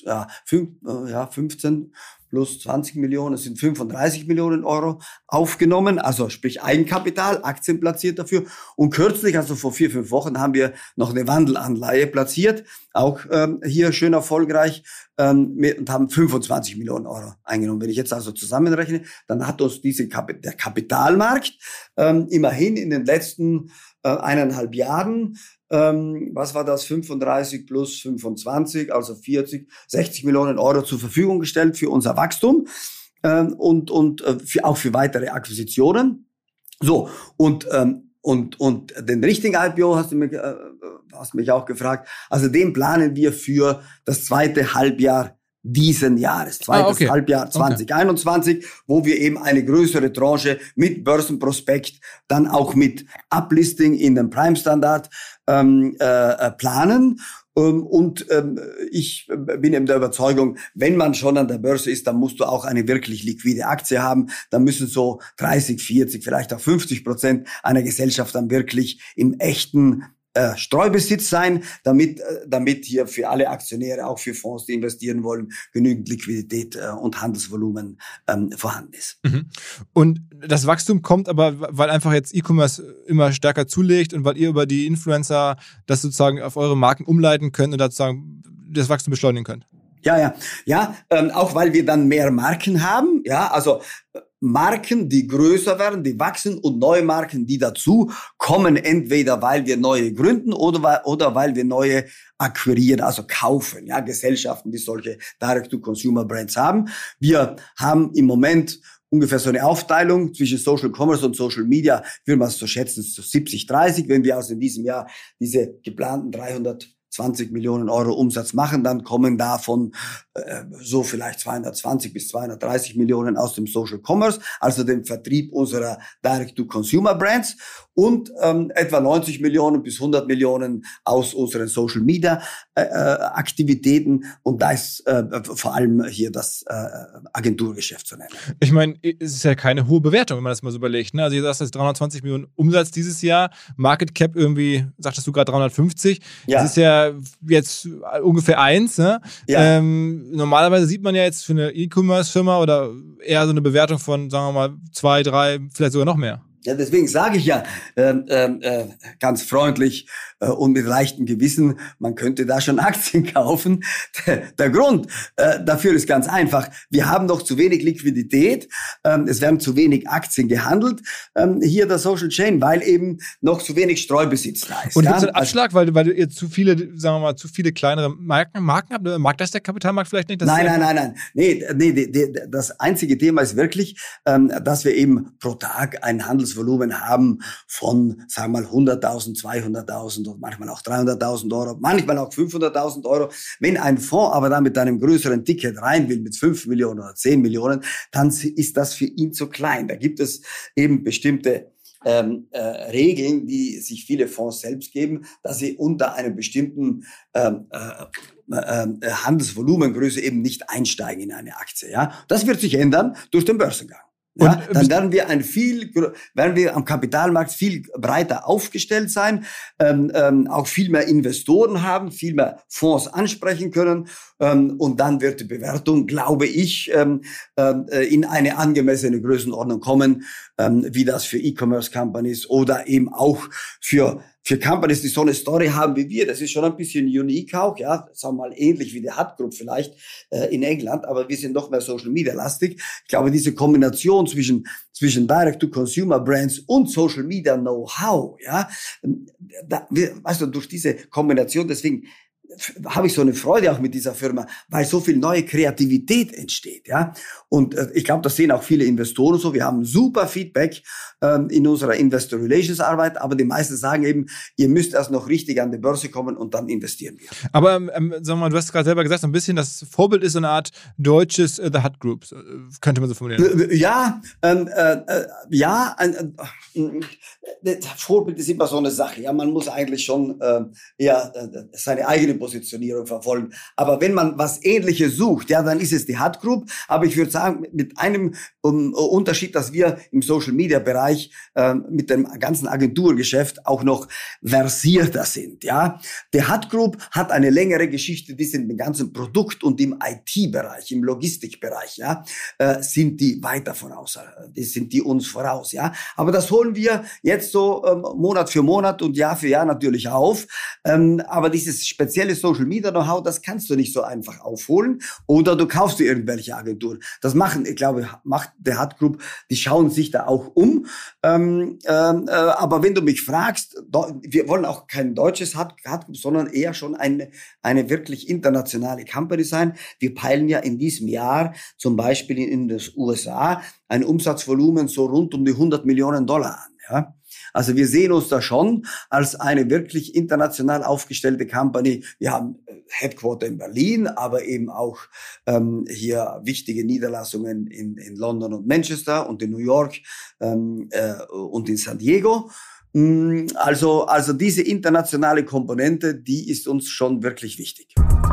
20 Millionen, das sind 35 Millionen Euro aufgenommen, also sprich Eigenkapital, Aktien platziert dafür. Und kürzlich, also vor 4-5 Wochen, haben wir noch eine Wandelanleihe platziert, auch hier schön erfolgreich, und haben 25 Millionen Euro eingenommen. Wenn ich jetzt also zusammenrechne, dann hat uns der Kapitalmarkt immerhin in den letzten 1,5 Jahren, was war das, 35 plus 25, also 60 Millionen Euro zur Verfügung gestellt für unser Wachstum und auch für weitere Akquisitionen. So, und den richtigen IPO hast du mich auch gefragt. Also den planen wir für das zweite Halbjahr diesen Jahres, zweites Halbjahr 2021, wo wir eben eine größere Tranche mit Börsenprospekt, dann auch mit Uplisting in den Prime-Standard planen. Ich bin eben der Überzeugung, wenn man schon an der Börse ist, dann musst du auch eine wirklich liquide Aktie haben. Dann müssen so 30, 40, vielleicht auch 50% einer Gesellschaft dann wirklich im echten Streubesitz sein, damit hier für alle Aktionäre, auch für Fonds, die investieren wollen, genügend Liquidität und Handelsvolumen vorhanden ist. Und das Wachstum kommt aber, weil einfach jetzt E-Commerce immer stärker zulegt und weil ihr über die Influencer das sozusagen auf eure Marken umleiten könnt und sozusagen das Wachstum beschleunigen könnt. Ja, auch weil wir dann mehr Marken haben, ja, also Marken, die größer werden, die wachsen und neue Marken, die dazu kommen, entweder weil wir neue gründen oder weil wir neue akquirieren, also kaufen, ja, Gesellschaften, die solche Direct-to-Consumer-Brands haben. Wir haben im Moment ungefähr so eine Aufteilung zwischen Social Commerce und Social Media, würde man es so schätzen, so 70-30. Wenn wir also in diesem Jahr diese geplanten 320 Millionen Euro Umsatz machen, dann kommen davon so vielleicht 220 bis 230 Millionen aus dem Social Commerce, also dem Vertrieb unserer Direct-to-Consumer-Brands und etwa 90 Millionen bis 100 Millionen aus unseren Social Media Aktivitäten und da ist vor allem hier das Agenturgeschäft zu nennen. Ich meine, es ist ja keine hohe Bewertung, wenn man das mal so überlegt. Ne? Also ihr sagst, das 320 Millionen Umsatz dieses Jahr, Market Cap irgendwie, sagtest du gerade 350, ja. Das ist ja jetzt ungefähr 1. Ne? Ja. Normalerweise sieht man ja jetzt für eine E-Commerce-Firma oder eher so eine Bewertung von, sagen wir mal, 2, 3, vielleicht sogar noch mehr. Ja, deswegen sage ich ja ganz freundlich und mit leichtem Gewissen, man könnte da schon Aktien kaufen. Der Grund dafür ist ganz einfach. Wir haben noch zu wenig Liquidität. Es werden zu wenig Aktien gehandelt. Hier der Social Chain, weil eben noch zu wenig Streubesitz da ist. Und gibt es einen Abschlag, weil ihr zu viele, sagen wir mal, zu viele kleinere Marken habt? Mag das der Kapitalmarkt vielleicht nicht? Nein. Nee, das einzige Thema ist wirklich, dass wir eben pro Tag ein Handelsvolumen haben von, sagen wir mal, 100.000, 200.000 und manchmal auch 300.000 Euro, manchmal auch 500.000 Euro. Wenn ein Fonds aber dann mit einem größeren Ticket rein will, mit 5 Millionen oder 10 Millionen, dann ist das für ihn zu klein. Da gibt es eben bestimmte Regeln, die sich viele Fonds selbst geben, dass sie unter einem bestimmten Handelsvolumengröße eben nicht einsteigen in eine Aktie. Ja, das wird sich ändern durch den Börsengang. Ja, dann werden wir am Kapitalmarkt viel breiter aufgestellt sein, auch viel mehr Investoren haben, viel mehr Fonds ansprechen können, und dann wird die Bewertung, glaube ich, in eine angemessene Größenordnung kommen, wie das für E-Commerce-Companies oder eben auch für Companies, die so eine Story haben wie wir. Das ist schon ein bisschen unique auch, ja, sagen wir mal ähnlich wie die Hut Group vielleicht in England, aber wir sind noch mehr Social Media lastig. Ich glaube, diese Kombination zwischen Direct-to-Consumer Brands und Social Media Know-how, ja, weißt du, durch diese Kombination, deswegen habe ich so eine Freude auch mit dieser Firma, weil so viel neue Kreativität entsteht, ja. Und ich glaube, das sehen auch viele Investoren so. Wir haben super Feedback in unserer Investor Relations Arbeit, aber die meisten sagen eben, ihr müsst erst noch richtig an die Börse kommen und dann investieren wir. Aber sag mal, du hast gerade selber gesagt, so ein bisschen das Vorbild ist so eine Art deutsches The Hut Group, könnte man so formulieren. Ja, Vorbild ist immer so eine Sache. Ja, man muss eigentlich schon seine eigene Positionierung verfolgen. Aber wenn man was Ähnliches sucht, ja, dann ist es die Hut Group. Aber ich würde sagen, mit einem Unterschied, dass wir im Social Media Bereich mit dem ganzen Agenturgeschäft auch noch versierter sind. Ja, die Hut Group hat eine längere Geschichte, die sind im ganzen Produkt und im IT-Bereich, im Logistikbereich. Ja, sind die weiter voraus. Sind die uns voraus. Ja, aber das holen wir jetzt so Monat für Monat und Jahr für Jahr natürlich auf. Aber dieses spezielle Social Media Know-how, das kannst du nicht so einfach aufholen. Oder du kaufst dir irgendwelche Agenturen. Das macht der Hut Group, die schauen sich da auch um. Aber wenn du mich fragst, wir wollen auch kein deutsches Hut Group, sondern eher schon eine wirklich internationale Company sein. Wir peilen ja in diesem Jahr zum Beispiel in den USA ein Umsatzvolumen so rund um die $100 Millionen an. Ja? Also wir sehen uns da schon als eine wirklich international aufgestellte Company. Wir haben Headquarter in Berlin, aber eben auch hier wichtige Niederlassungen in London und Manchester und in New York und in San Diego. Also diese internationale Komponente, die ist uns schon wirklich wichtig.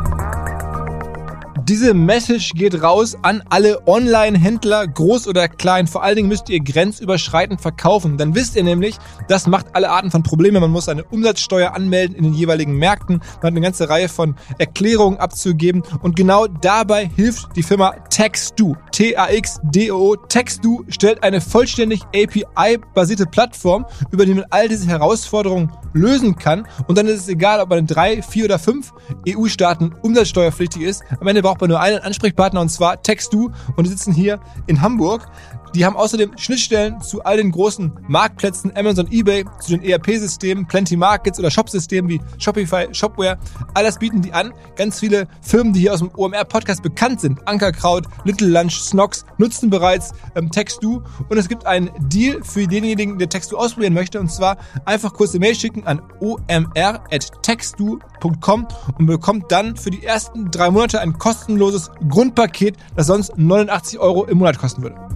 Diese Message geht raus an alle Online-Händler, groß oder klein. Vor allen Dingen müsst ihr grenzüberschreitend verkaufen. Dann wisst ihr nämlich, das macht alle Arten von Problemen. Man muss eine Umsatzsteuer anmelden in den jeweiligen Märkten. Man hat eine ganze Reihe von Erklärungen abzugeben. Und genau dabei hilft die Firma Taxdo. T-A-X-D-O. Taxdo stellt eine vollständig API-basierte Plattform, über die man all diese Herausforderungen lösen kann. Und dann ist es egal, ob man in 3, 4 oder 5 EU-Staaten umsatzsteuerpflichtig ist. Am Ende braucht man nur einen Ansprechpartner, und zwar Taxdo, und die sitzen hier in Hamburg. Die haben außerdem Schnittstellen zu all den großen Marktplätzen, Amazon, eBay, zu den ERP-Systemen, Plenty Markets oder Shopsystemen wie Shopify, Shopware. All das bieten die an. Ganz viele Firmen, die hier aus dem OMR-Podcast bekannt sind, Ankerkraut, Little Lunch, Snox, nutzen bereits Taxdo. Und es gibt einen Deal für denjenigen, der Taxdo ausprobieren möchte. Und zwar einfach kurz eine Mail schicken an omr@taxdo.com und bekommt dann für die ersten 3 Monate ein kostenloses Grundpaket, das sonst 89 € im Monat kosten würde.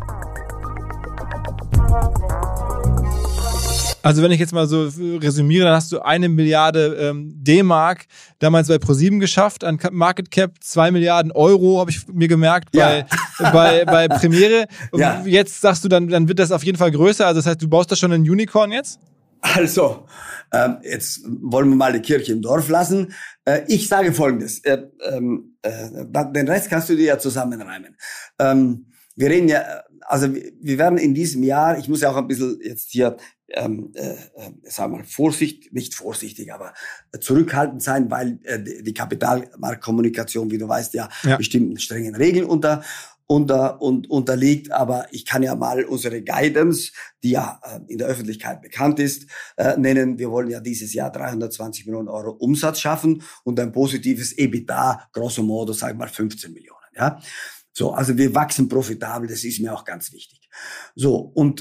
Also wenn ich jetzt mal so resümiere, dann hast du 1 Milliarde D-Mark damals bei ProSieben geschafft, an Market Cap 2 Milliarden Euro, habe ich mir gemerkt, bei Premiere. Ja. Jetzt sagst du, dann wird das auf jeden Fall größer. Also das heißt, du baust da schon ein Unicorn jetzt? Also, jetzt wollen wir mal die Kirche im Dorf lassen. Ich sage Folgendes. Den Rest kannst du dir ja zusammenreimen. Wir reden ja also wir werden in diesem Jahr, ich muss ja auch ein bisschen jetzt hier, sagen wir mal, nicht vorsichtig, aber zurückhaltend sein, weil die Kapitalmarktkommunikation, wie du weißt, ja bestimmten strengen Regeln unterliegt, aber ich kann ja mal unsere Guidance, die ja in der Öffentlichkeit bekannt ist, nennen. Wir wollen ja dieses Jahr 320 Millionen Euro Umsatz schaffen und ein positives EBITDA, grosso modo, sagen wir mal 15 Millionen, ja. So, also wir wachsen profitabel, das ist mir auch ganz wichtig. So, und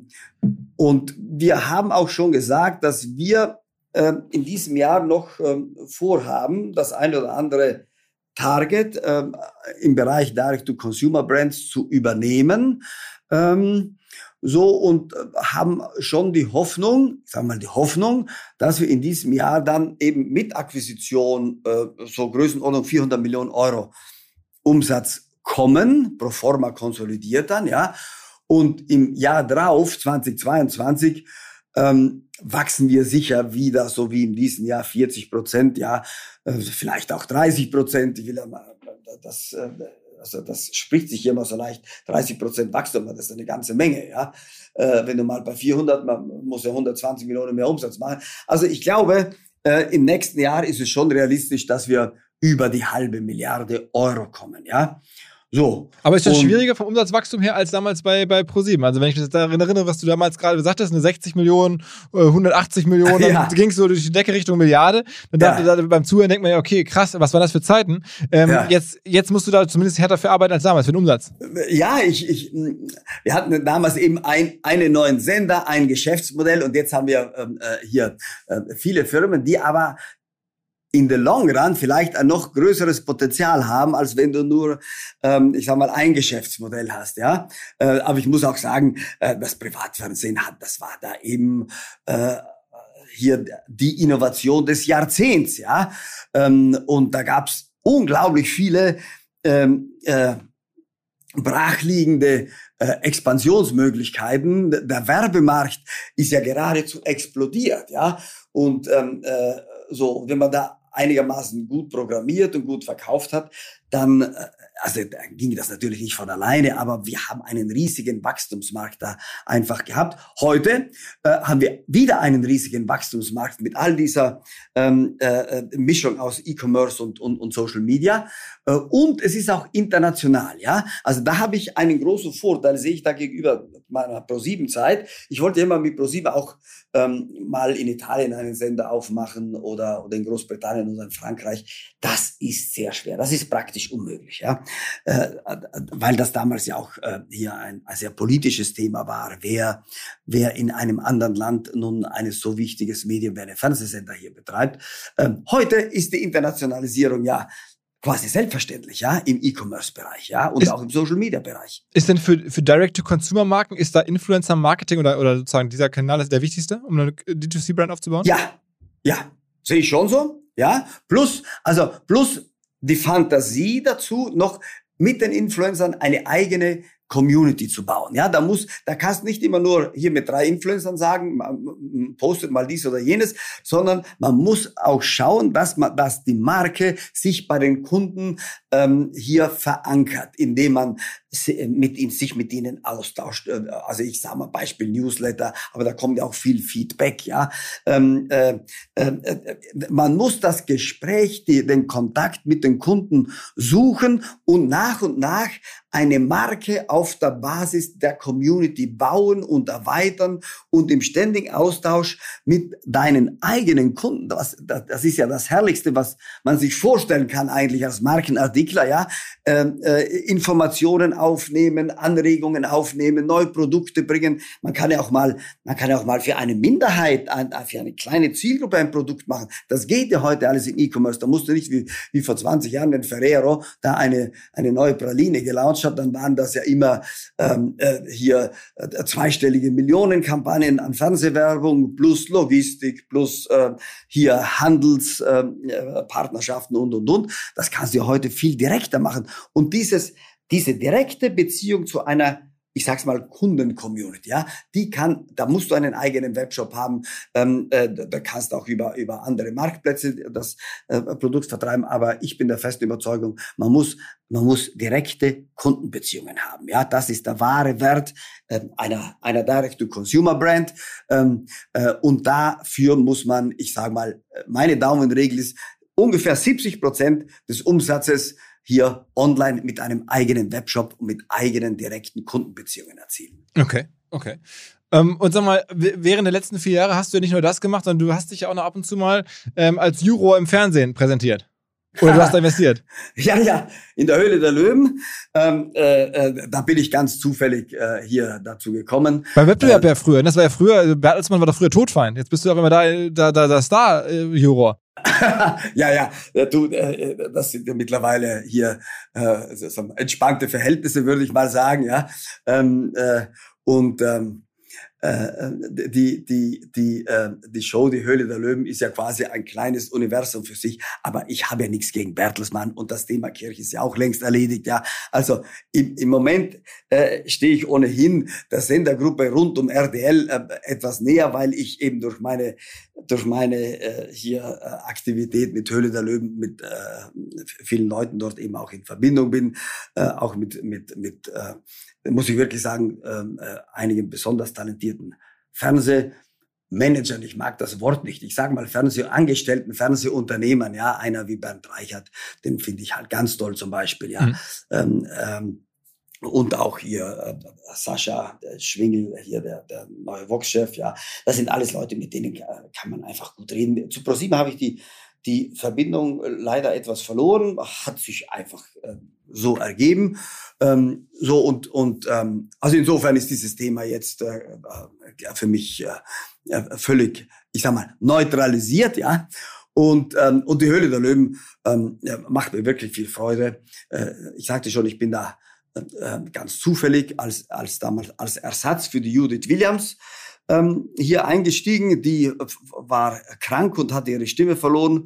wir haben auch schon gesagt, dass wir in diesem Jahr noch vorhaben, das eine oder andere Target im Bereich Direct-to-Consumer-Brands zu übernehmen. So, und haben schon die Hoffnung, dass wir in diesem Jahr dann eben mit Akquisition so Größenordnung 400 Millionen Euro Umsatz kommen, pro forma konsolidiert dann, ja. Und im Jahr drauf, 2022, wachsen wir sicher wieder, so wie in diesem Jahr 40%, ja, vielleicht auch 30%. Ich will ja mal, das spricht sich immer so leicht. 30% Wachstum, das ist eine ganze Menge, ja. Wenn du mal bei 400, man muss ja 120 Millionen mehr Umsatz machen. Also ich glaube, im nächsten Jahr ist es schon realistisch, dass wir über die 500 Milliarden Euro kommen, ja. So. Aber ist das schwieriger vom Umsatzwachstum her als damals bei ProSieben? Also wenn ich mich daran erinnere, was du damals gerade gesagt hast, eine 60 Millionen, 180 Millionen, dann ging es so durch die Decke Richtung Milliarde. Dann beim Zuhören denkt man ja, okay, krass, was waren das für Zeiten? Jetzt musst du da zumindest härter für arbeiten als damals, für den Umsatz. Ja, wir hatten damals eben einen neuen Sender, ein Geschäftsmodell und jetzt haben wir hier viele Firmen, die aber in the long run vielleicht ein noch größeres Potenzial haben, als wenn du nur, ich sag mal, ein Geschäftsmodell hast, ja. Aber ich muss auch sagen, das Privatfernsehen das war da eben hier die Innovation des Jahrzehnts, ja. Und da gab's unglaublich viele brachliegende Expansionsmöglichkeiten. Der Werbemarkt ist ja geradezu explodiert, ja. Und so, wenn man da einigermaßen gut programmiert und gut verkauft hat, dann ging das natürlich nicht von alleine, aber wir haben einen riesigen Wachstumsmarkt da einfach gehabt. Heute haben wir wieder einen riesigen Wachstumsmarkt mit all dieser Mischung aus E-Commerce und Social Media. Und es ist auch international, ja. Also da habe ich einen großen Vorteil, sehe ich da gegenüber meiner ProSieben-Zeit. Ich wollte immer mit ProSieben auch mal in Italien einen Sender aufmachen oder in Großbritannien oder in Frankreich. Das ist sehr schwer. Das ist praktisch unmöglich, ja. Weil das damals ja auch hier ein sehr politisches Thema war. Wer in einem anderen Land nun ein so wichtiges Medium wie eine Fernsehsender hier betreibt. Heute ist die Internationalisierung ja quasi selbstverständlich, ja, im E-Commerce-Bereich, ja, und auch im Social-Media-Bereich. Ist denn für Direct-to-Consumer-Marken, ist da Influencer-Marketing oder sozusagen dieser Kanal ist der wichtigste, um eine D2C-Brand aufzubauen? Ja, sehe ich schon so, ja. Plus die Fantasie dazu, noch mit den Influencern eine eigene Community zu bauen. Ja, da kannst du nicht immer nur hier mit 3 Influencern sagen, postet mal dies oder jenes, sondern man muss auch schauen, dass die Marke sich bei den Kunden hier verankert, indem man sich mit ihnen austauscht. Also ich sage mal Beispiel Newsletter, aber da kommt ja auch viel Feedback, ja. Man muss das Gespräch, den Kontakt mit den Kunden suchen und nach eine Marke auf der Basis der Community bauen und erweitern und im ständigen Austausch mit deinen eigenen Kunden. Das ist ja das Herrlichste, was man sich vorstellen kann eigentlich als Markenartikler, ja. Informationen aufnehmen, Anregungen aufnehmen, neue Produkte bringen. Man kann ja auch mal für eine Minderheit, für eine kleine Zielgruppe ein Produkt machen. Das geht ja heute alles im E-Commerce. Da musst du nicht wie vor 20 Jahren, wenn Ferrero da eine neue Praline gelauncht hat, dann waren das ja immer hier zweistellige Millionenkampagnen an Fernsehwerbung plus Logistik plus hier Handelspartnerschaften und. Das kannst du ja heute viel direkter machen. Und diese direkte Beziehung zu einer ich sag's mal, Kunden-Community, ja, da musst du einen eigenen Webshop haben, da kannst du auch über andere Marktplätze das Produkt vertreiben, aber ich bin der festen Überzeugung, man muss direkte Kundenbeziehungen haben, ja, das ist der wahre Wert einer Direct-to-Consumer-Brand, und dafür muss man, ich sag mal, meine Daumenregel ist, ungefähr 70% des Umsatzes hier online mit einem eigenen Webshop und mit eigenen direkten Kundenbeziehungen erzielen. Okay. Und sag mal, während der letzten 4 Jahre hast du ja nicht nur das gemacht, sondern du hast dich ja auch noch ab und zu mal als Juror im Fernsehen präsentiert. Oder du hast da investiert. Ja, in der Höhle der Löwen. Da bin ich ganz zufällig hier dazu gekommen. Beim Wettbewerb ja früher. Das war ja früher, Bertelsmann war doch früher Todfeind. Jetzt bist du auch immer da Star-Juror. Ja, das sind ja mittlerweile hier so entspannte Verhältnisse, würde ich mal sagen, ja. Die Show Die Höhle der Löwen ist ja quasi ein kleines Universum für sich, aber ich habe ja nichts gegen Bertelsmann und das Thema Kirche ist ja auch längst erledigt, ja. Also im Moment stehe ich ohnehin der Sendergruppe rund um RTL etwas näher, weil ich eben durch meine hier Aktivität mit Höhle der Löwen mit vielen Leuten dort eben auch in Verbindung bin, auch mit muss ich wirklich sagen, einigen besonders talentierten Fernsehmanagern. Ich mag das Wort nicht. Ich sage mal Fernsehangestellten, Fernsehunternehmern. Ja, einer wie Bernd Reichert, den finde ich halt ganz toll zum Beispiel. Ja, und auch hier Sascha Schwingel, hier der neue Vox-Chef. Ja, das sind alles Leute, mit denen kann man einfach gut reden. Zu ProSieben habe ich die Verbindung leider etwas verloren, hat sich einfach so ergeben. Also insofern ist dieses Thema jetzt für mich völlig, ich sag mal, neutralisiert, ja. Und die Höhle der Löwen macht mir wirklich viel Freude. Ich sagte schon, ich bin da ganz zufällig als Ersatz für die Judith Williams hier eingestiegen. Die war krank und hatte ihre Stimme verloren.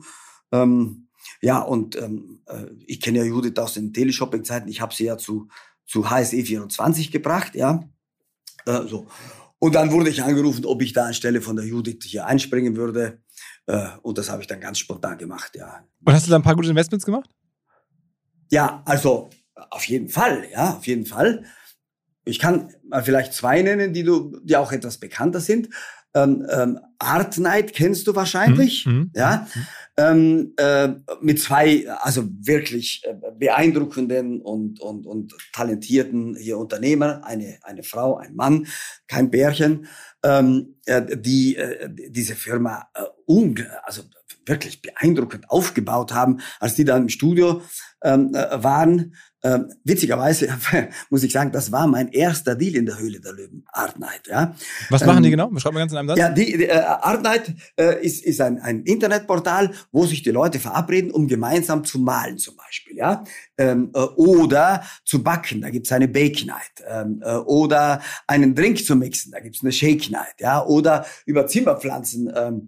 Ich kenne ja Judith aus den Teleshopping-Zeiten. Ich habe sie ja zu HSE 24 gebracht, ja. So. Und dann wurde ich angerufen, ob ich da anstelle von der Judith hier einspringen würde. Und das habe ich dann ganz spontan gemacht, ja. Und hast du da ein paar gute Investments gemacht? Ja, also auf jeden Fall, ja, auf jeden Fall. Ich kann mal vielleicht 2 nennen, die auch etwas bekannter sind. Art Night kennst du wahrscheinlich, ja. Mit 2, also wirklich beeindruckenden und talentierten hier Unternehmer, eine Frau, ein Mann, kein Bärchen, die diese Firma also wirklich beeindruckend aufgebaut haben, als die da im Studio waren. Witzigerweise muss ich sagen, das war mein erster Deal in der Höhle der Löwen, Art Night. Ja. Was machen die genau? Beschreib mal ganz in einem Satz. Ja, die Art Night ist ein Internetportal, wo sich die Leute verabreden, um gemeinsam zu malen zum Beispiel, ja, oder zu backen. Da gibt's eine Bake Night, oder einen Drink zu mixen. Da gibt's eine Shake Night, ja, oder über Zimmerpflanzen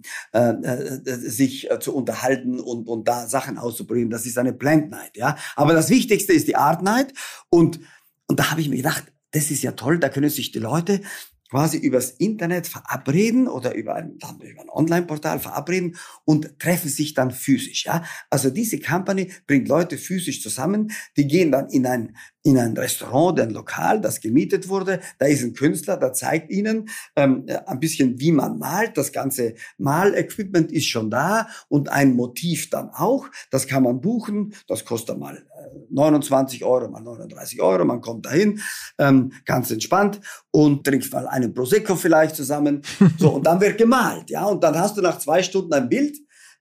sich zu unterhalten und da Sachen auszuprobieren. Das ist eine Plant Night, ja. Aber das Wichtigste ist die Art Night und da habe ich mir gedacht, das ist ja toll, da können sich die Leute quasi übers Internet verabreden oder über ein Online-Portal verabreden und treffen sich dann physisch, ja. Also diese Company bringt Leute physisch zusammen, die gehen dann in ein Restaurant, ein Lokal, das gemietet wurde. Da ist ein Künstler, der zeigt ihnen ein bisschen, wie man malt. Das ganze Malequipment ist schon da und ein Motiv dann auch. Das kann man buchen. Das kostet mal 29 €, mal 39 €. Man kommt dahin, ganz entspannt und trinkt mal einen Prosecco vielleicht zusammen. So, und dann wird gemalt, ja. Und dann hast du nach 2 Stunden ein Bild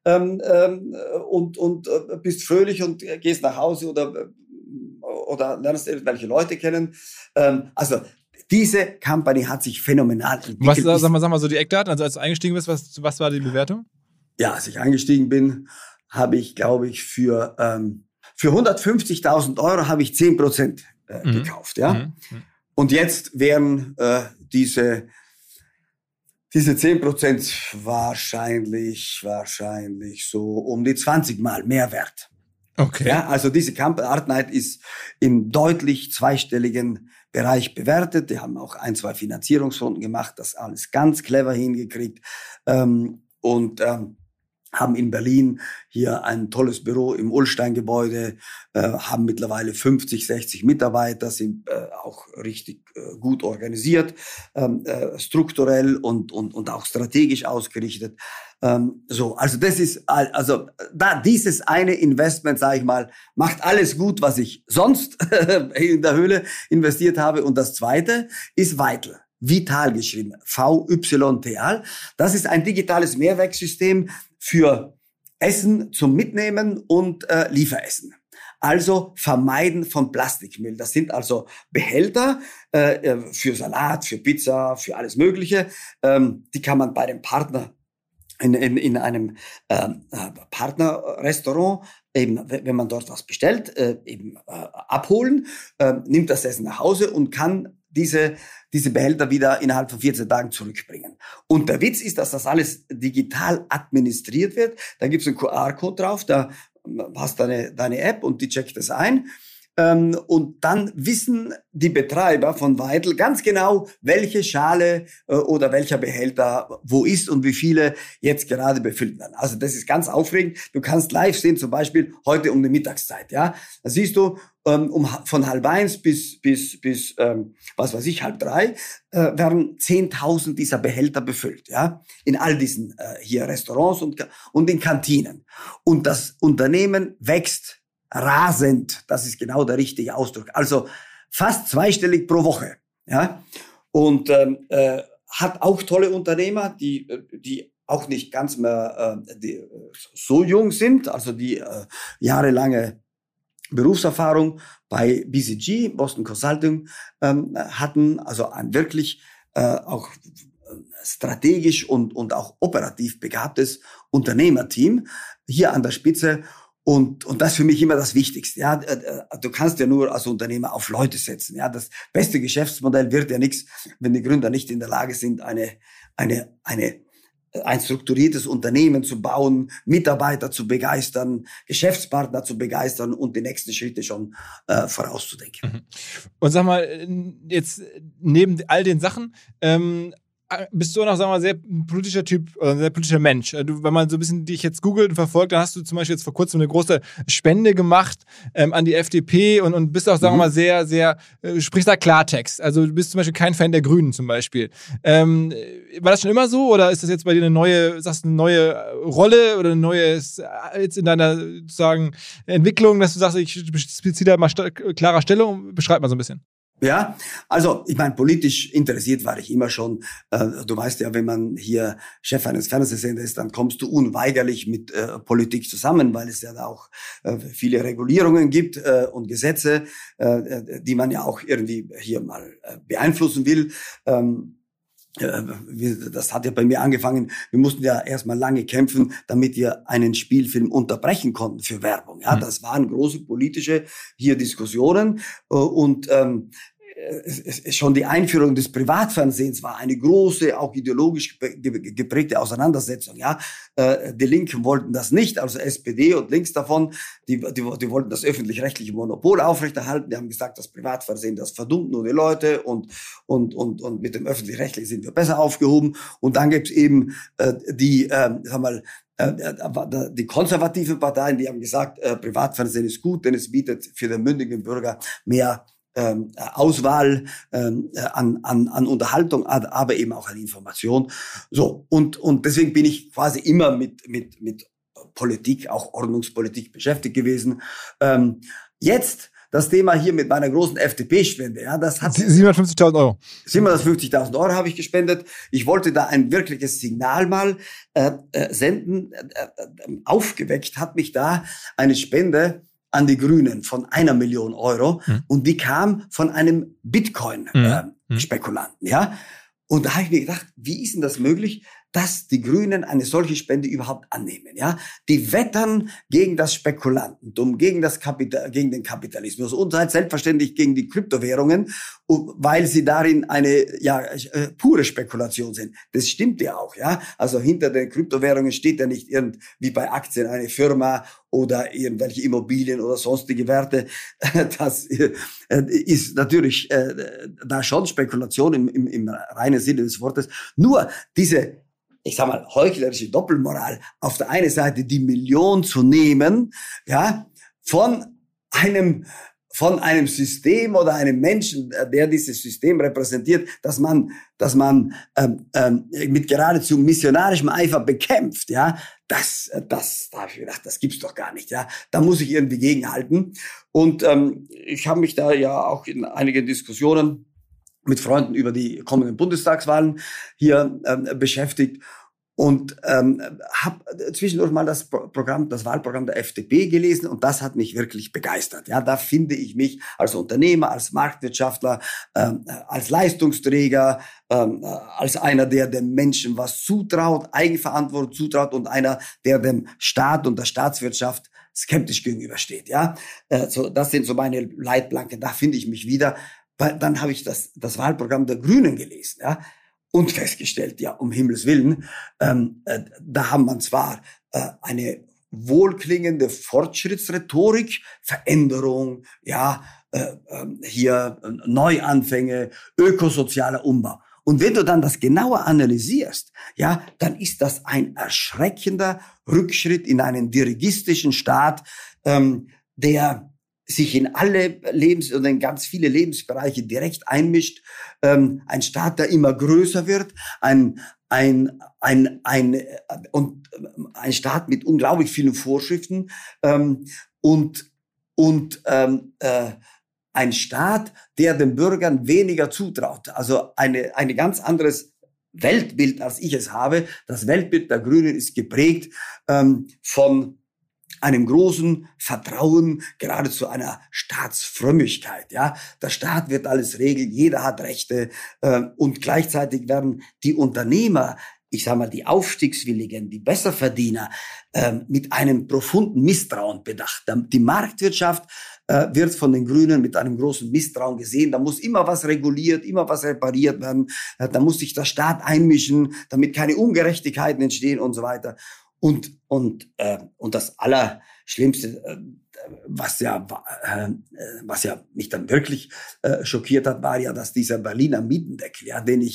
und bist fröhlich und gehst nach Hause oder lernst irgendwelche Leute kennen. Also diese Company hat sich phänomenal entwickelt. Sag mal so die Eckdaten, also als du eingestiegen bist, was war die Bewertung? Ja, als ich eingestiegen bin, habe ich, glaube ich, für 150.000 € habe ich 10% gekauft, ja. Und jetzt wären diese 10% wahrscheinlich so um die 20 Mal mehr wert. Okay. Ja, also diese Art Night ist in deutlich zweistelligen Bereich bewertet. Die haben auch 1, 2 Finanzierungsrunden gemacht, das alles ganz clever hingekriegt. Haben in Berlin hier ein tolles Büro im Ullstein-Gebäude, haben mittlerweile 50, 60 Mitarbeiter, sind auch richtig gut organisiert, strukturell und auch strategisch ausgerichtet. Also das ist, dieses eine Investment, sage ich mal, macht alles gut, was ich sonst in der Höhle investiert habe. Und das zweite ist Vital. Vital geschrieben, VYTAL. Das ist ein digitales Mehrwegsystem für Essen zum Mitnehmen und Lieferessen. Also Vermeiden von Plastikmüll. Das sind also Behälter für Salat, für Pizza, für alles Mögliche. Die kann man bei dem Partner in einem Partnerrestaurant, eben wenn man dort was bestellt, abholen, nimmt das Essen nach Hause und kann diese Behälter wieder innerhalb von 14 Tagen zurückbringen. Und der Witz ist, dass das alles digital administriert wird. Da gibt es einen QR-Code drauf, da hast du deine App und die checkt das ein. Und dann wissen die Betreiber von Vital ganz genau, welche Schale oder welcher Behälter wo ist und wie viele jetzt gerade befüllt werden. Also das ist ganz aufregend. Du kannst live sehen, zum Beispiel heute um die Mittagszeit. Ja, da siehst du von 12:30 bis 3:30 werden 10.000 dieser Behälter befüllt. Ja, in all diesen hier Restaurants und in Kantinen. Und das Unternehmen wächst rasend, das ist genau der richtige Ausdruck. Also fast zweistellig pro Woche. Ja? Und hat auch tolle Unternehmer, die auch nicht ganz mehr so jung sind, also die jahrelange Berufserfahrung bei BCG, Boston Consulting, hatten, also ein wirklich auch strategisch und auch operativ begabtes Unternehmerteam hier an der Spitze. Und das ist für mich immer das Wichtigste. Ja, du kannst ja nur als Unternehmer auf Leute setzen. Ja, das beste Geschäftsmodell wird ja nichts, wenn die Gründer nicht in der Lage sind, ein strukturiertes Unternehmen zu bauen, Mitarbeiter zu begeistern, Geschäftspartner zu begeistern und die nächsten Schritte schon vorauszudenken. Und sag mal, jetzt neben all den Sachen, bist du auch noch, sagen wir mal, sehr politischer Typ oder ein sehr politischer Mensch. Wenn man so ein bisschen dich jetzt googelt und verfolgt, dann hast du zum Beispiel jetzt vor kurzem eine große Spende gemacht an die FDP und bist auch, sagen wir mal, sehr, sehr, sprichst da Klartext. Also du bist zum Beispiel kein Fan der Grünen zum Beispiel. War das schon immer so oder ist das jetzt bei dir eine neue Rolle oder ein neues, jetzt in deiner sozusagen Entwicklung, dass du sagst, ich beziehe da mal klarer Stellung? Beschreib mal so ein bisschen. Ja, also ich meine, politisch interessiert war ich immer schon. Du weißt ja, wenn man hier Chef eines Fernsehsenders ist, dann kommst du unweigerlich mit Politik zusammen, weil es ja da auch viele Regulierungen gibt und Gesetze, die man ja auch irgendwie hier mal beeinflussen will. Das hat ja bei mir angefangen, wir mussten ja erstmal lange kämpfen, damit wir einen Spielfilm unterbrechen konnten für Werbung. Ja, das waren große politische hier Diskussionen und schon die Einführung des Privatfernsehens war eine große, auch ideologisch geprägte Auseinandersetzung. Ja, die Linken wollten das nicht, also SPD und links davon, die wollten das öffentlich-rechtliche Monopol aufrechterhalten. Die haben gesagt, das Privatfernsehen, das verdummt nur die Leute und mit dem öffentlich-rechtlichen sind wir besser aufgehoben. Und dann gibt's eben die konservativen Parteien, die haben gesagt, Privatfernsehen ist gut, denn es bietet für den mündigen Bürger mehr Auswahl an Unterhaltung, aber eben auch an Information. So, und deswegen bin ich quasi immer mit Politik, auch Ordnungspolitik beschäftigt gewesen. Jetzt das Thema hier mit meiner großen FDP-Spende, ja, das hat 750.000 Euro. 750.000 Euro habe ich gespendet. Ich wollte da ein wirkliches Signal mal senden. Aufgeweckt hat mich da eine Spende an die Grünen von 1 Million Euro und die kam von einem Bitcoin-Spekulanten, ja. Und da habe ich mir gedacht, wie ist denn das möglich, dass die Grünen eine solche Spende überhaupt annehmen. Ja, die wettern gegen das Spekulantentum, gegen den Kapitalismus und halt selbstverständlich gegen die Kryptowährungen, weil sie darin eine pure Spekulation sind. Das stimmt ja auch. Ja, also hinter den Kryptowährungen steht ja nicht wie bei Aktien eine Firma oder irgendwelche Immobilien oder sonstige Werte. Das ist natürlich da schon Spekulation im reinen Sinne des Wortes. Nur diese, ich sag mal, heuchlerische Doppelmoral, auf der einen Seite die Million zu nehmen, ja, von einem System oder einem Menschen, der dieses System repräsentiert, dass man mit geradezu missionarischem Eifer bekämpft, ja, das da habe ich gedacht, das gibt's doch gar nicht, ja, da muss ich irgendwie gegenhalten. Und ich habe mich da ja auch in einigen Diskussionen mit Freunden über die kommenden Bundestagswahlen hier beschäftigt und habe zwischendurch mal das Wahlprogramm der FDP gelesen und das hat mich wirklich begeistert. Ja, da finde ich mich als Unternehmer, als Marktwirtschaftler, als Leistungsträger, als einer, der den Menschen was zutraut, Eigenverantwortung zutraut und einer, der dem Staat und der Staatswirtschaft skeptisch gegenübersteht. Ja, das sind so meine Leitplanken. Da finde ich mich wieder. Dann habe ich das Wahlprogramm der Grünen gelesen, ja. Und festgestellt, ja, um Himmels Willen, da haben man zwar eine wohlklingende Fortschrittsrhetorik, Veränderung, ja, hier Neuanfänge, ökosozialer Umbau. Und wenn du dann das genauer analysierst, ja, dann ist das ein erschreckender Rückschritt in einen dirigistischen Staat, der sich in alle und in ganz viele Lebensbereiche direkt einmischt, ein Staat, der immer größer wird, ein Staat mit unglaublich vielen Vorschriften, und ein Staat, der den Bürgern weniger zutraut. Also eine ganz anderes Weltbild, als ich es habe. Das Weltbild der Grünen ist geprägt von einem großen Vertrauen, geradezu einer Staatsfrömmigkeit. Ja, der Staat wird alles regeln, jeder hat Rechte, und gleichzeitig werden die Unternehmer, ich sage mal die Aufstiegswilligen, die Besserverdiener, mit einem profunden Misstrauen bedacht. Die Marktwirtschaft wird von den Grünen mit einem großen Misstrauen gesehen. Da muss immer was reguliert, immer was repariert werden. Da muss sich der Staat einmischen, damit keine Ungerechtigkeiten entstehen und so weiter. Und das Allerschlimmste, was ja mich dann wirklich schockiert hat, war ja, dass dieser Berliner Mietendeckel, ja, das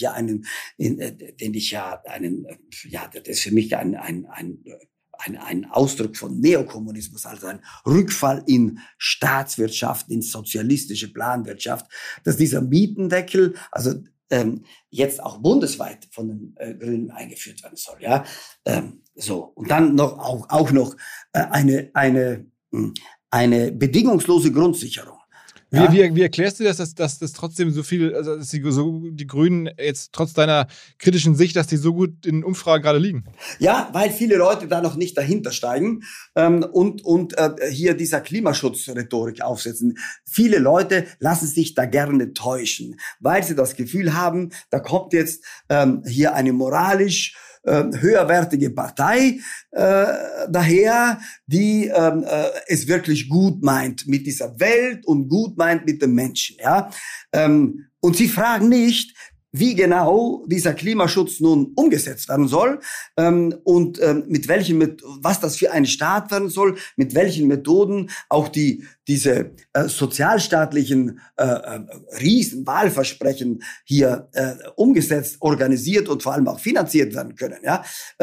ist für mich ein Ausdruck von Neokommunismus, also ein Rückfall in Staatswirtschaft, in sozialistische Planwirtschaft, dass dieser Mietendeckel, also jetzt auch bundesweit von den Grünen eingeführt werden soll, ja. So, und dann noch auch noch eine bedingungslose Grundsicherung. Ja? Wie erklärst du das, dass das trotzdem so viel, also dass die Grünen jetzt trotz deiner kritischen Sicht, dass die so gut in Umfragen gerade liegen? Ja, weil viele Leute da noch nicht dahinter steigen und hier dieser Klimaschutzrhetorik aufsetzen. Viele Leute lassen sich da gerne täuschen, weil sie das Gefühl haben, da kommt jetzt hier eine moralisch höherwertige Partei daher, die es wirklich gut meint mit dieser Welt und gut meint mit den Menschen. Ja? Und sie fragen nicht, wie genau dieser Klimaschutz nun umgesetzt werden soll und was das für ein Staat werden soll, mit welchen Methoden auch diese sozialstaatlichen Riesenwahlversprechen hier umgesetzt, organisiert und vor allem auch finanziert werden können. Ja?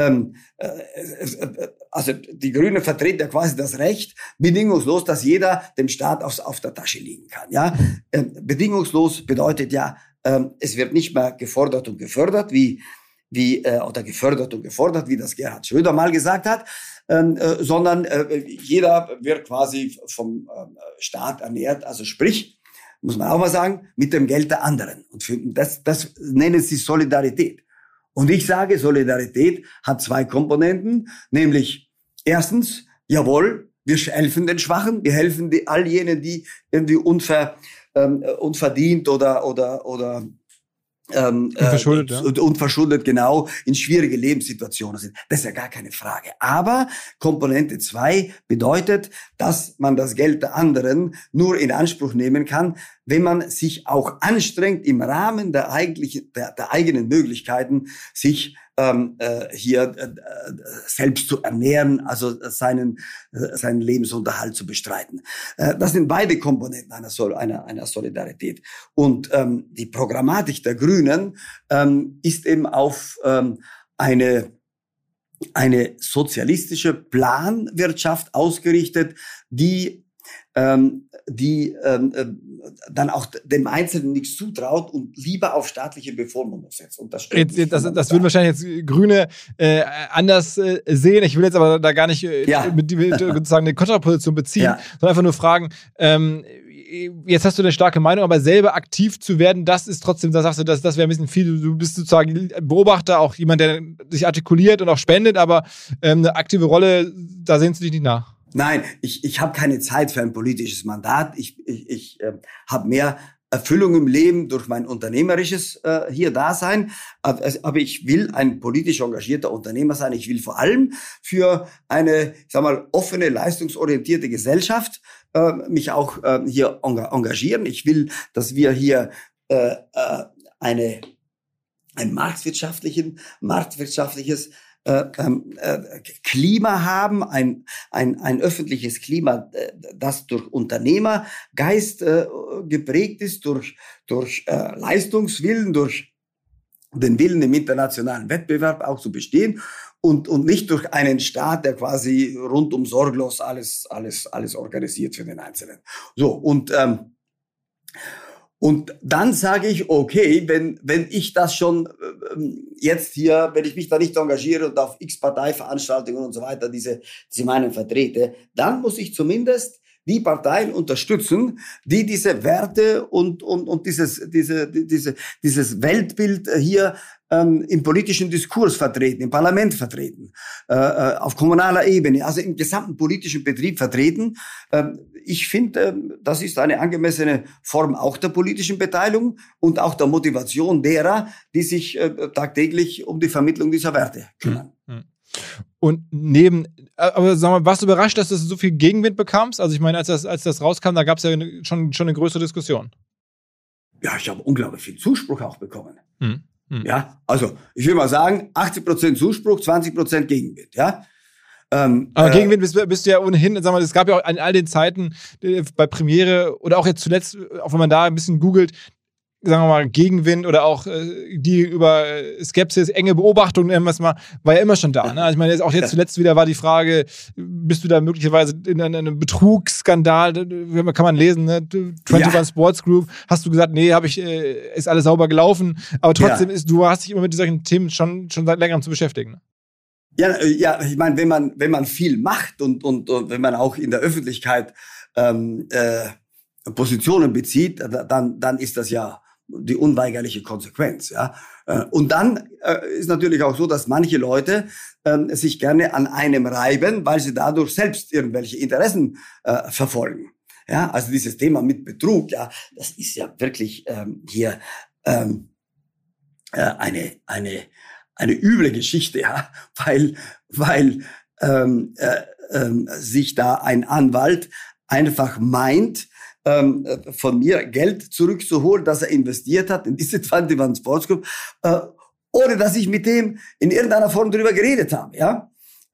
Also die Grünen vertreten ja quasi das Recht, bedingungslos, dass jeder dem Staat auf der Tasche liegen kann. Ja? Bedingungslos bedeutet ja, es wird nicht mehr gefordert und gefördert, wie das Gerhard Schröder mal gesagt hat, sondern jeder wird quasi vom Staat ernährt, also sprich, muss man auch mal sagen, mit dem Geld der anderen. Und das nennen sie Solidarität. Und ich sage, Solidarität hat zwei Komponenten, nämlich erstens, jawohl, wir helfen den Schwachen, wir helfen all jenen, die irgendwie unverdient oder unverschuldet genau in schwierige Lebenssituationen sind. Das ist ja gar keine Frage. Aber Komponente 2 bedeutet, dass man das Geld der anderen nur in Anspruch nehmen kann, wenn man sich auch anstrengt, im Rahmen der eigenen Möglichkeiten, sich selbst zu ernähren, also seinen Lebensunterhalt zu bestreiten. Das sind beide Komponenten einer Solidarität. Und die Programmatik der Grünen ist eben auf eine sozialistische Planwirtschaft ausgerichtet, die dann auch dem Einzelnen nichts zutraut und lieber auf staatliche Bevormundung setzt. Und das würden wahrscheinlich jetzt Grüne anders sehen. Ich will jetzt aber da gar nicht mit sozusagen eine Kontraposition beziehen, sondern einfach nur fragen, jetzt hast du eine starke Meinung, aber selber aktiv zu werden, das ist trotzdem, da sagst du, das wäre ein bisschen viel. Du bist sozusagen Beobachter, auch jemand, der sich artikuliert und auch spendet, aber eine aktive Rolle, da sehnst du dich nicht nach. Nein, ich habe keine Zeit für ein politisches Mandat. Ich habe mehr Erfüllung im Leben durch mein unternehmerisches hier Dasein. Aber ich will ein politisch engagierter Unternehmer sein. Ich will vor allem für eine, offene, leistungsorientierte Gesellschaft mich auch hier engagieren. Ich will, dass wir hier ein marktwirtschaftliches Klima haben, ein öffentliches Klima, das durch Unternehmergeist geprägt ist, durch Leistungswillen, durch den Willen im internationalen Wettbewerb auch zu bestehen und nicht durch einen Staat, der quasi rundum sorglos alles organisiert für den Einzelnen. So, und dann sage ich, okay, wenn ich das schon jetzt hier, wenn ich mich da nicht engagiere und auf X-Parteiveranstaltungen und so weiter diese Meinung vertrete, dann muss ich zumindest die Parteien unterstützen, die diese Werte und dieses Weltbild hier im politischen Diskurs vertreten, im Parlament vertreten, auf kommunaler Ebene, also im gesamten politischen Betrieb vertreten. Ich finde, das ist eine angemessene Form auch der politischen Beteiligung und auch der Motivation derer, die sich tagtäglich um die Vermittlung dieser Werte kümmern. Und aber sag mal, warst du überrascht, dass du so viel Gegenwind bekamst? Also ich meine, als das rauskam, da gab es ja schon eine größere Diskussion. Ja, ich habe unglaublich viel Zuspruch auch bekommen. Ja, also ich will mal sagen, 80% Zuspruch, 20% Gegenwind, ja. Aber Gegenwind bist du ja ohnehin, sag mal, es gab ja auch in all den Zeiten bei Premiere oder auch jetzt zuletzt, auch wenn man da ein bisschen googelt, sagen wir mal, Gegenwind oder auch die über Skepsis, enge Beobachtung, nennen wir es mal, war ja immer schon da. Ne? Also ich meine, auch jetzt zuletzt wieder war die Frage, bist du da möglicherweise in einem Betrugsskandal, kann man lesen, ne? 21 Sports Group, hast du gesagt, nee, ist alles sauber gelaufen, aber trotzdem du hast dich immer mit solchen Themen schon seit längerem zu beschäftigen. Ne? Ja, ich meine, wenn man viel macht und wenn man auch in der Öffentlichkeit Positionen bezieht, dann ist das ja die unweigerliche Konsequenz, ja. Und dann ist natürlich auch so, dass manche Leute sich gerne an einem reiben, weil sie dadurch selbst irgendwelche Interessen verfolgen. Ja, also dieses Thema mit Betrug, ja, das ist ja wirklich hier eine üble Geschichte, ja, weil sich da ein Anwalt einfach meint, von mir Geld zurückzuholen, das er investiert hat in diese 21 Sports Group, ohne dass ich mit dem in irgendeiner Form drüber geredet habe, ja.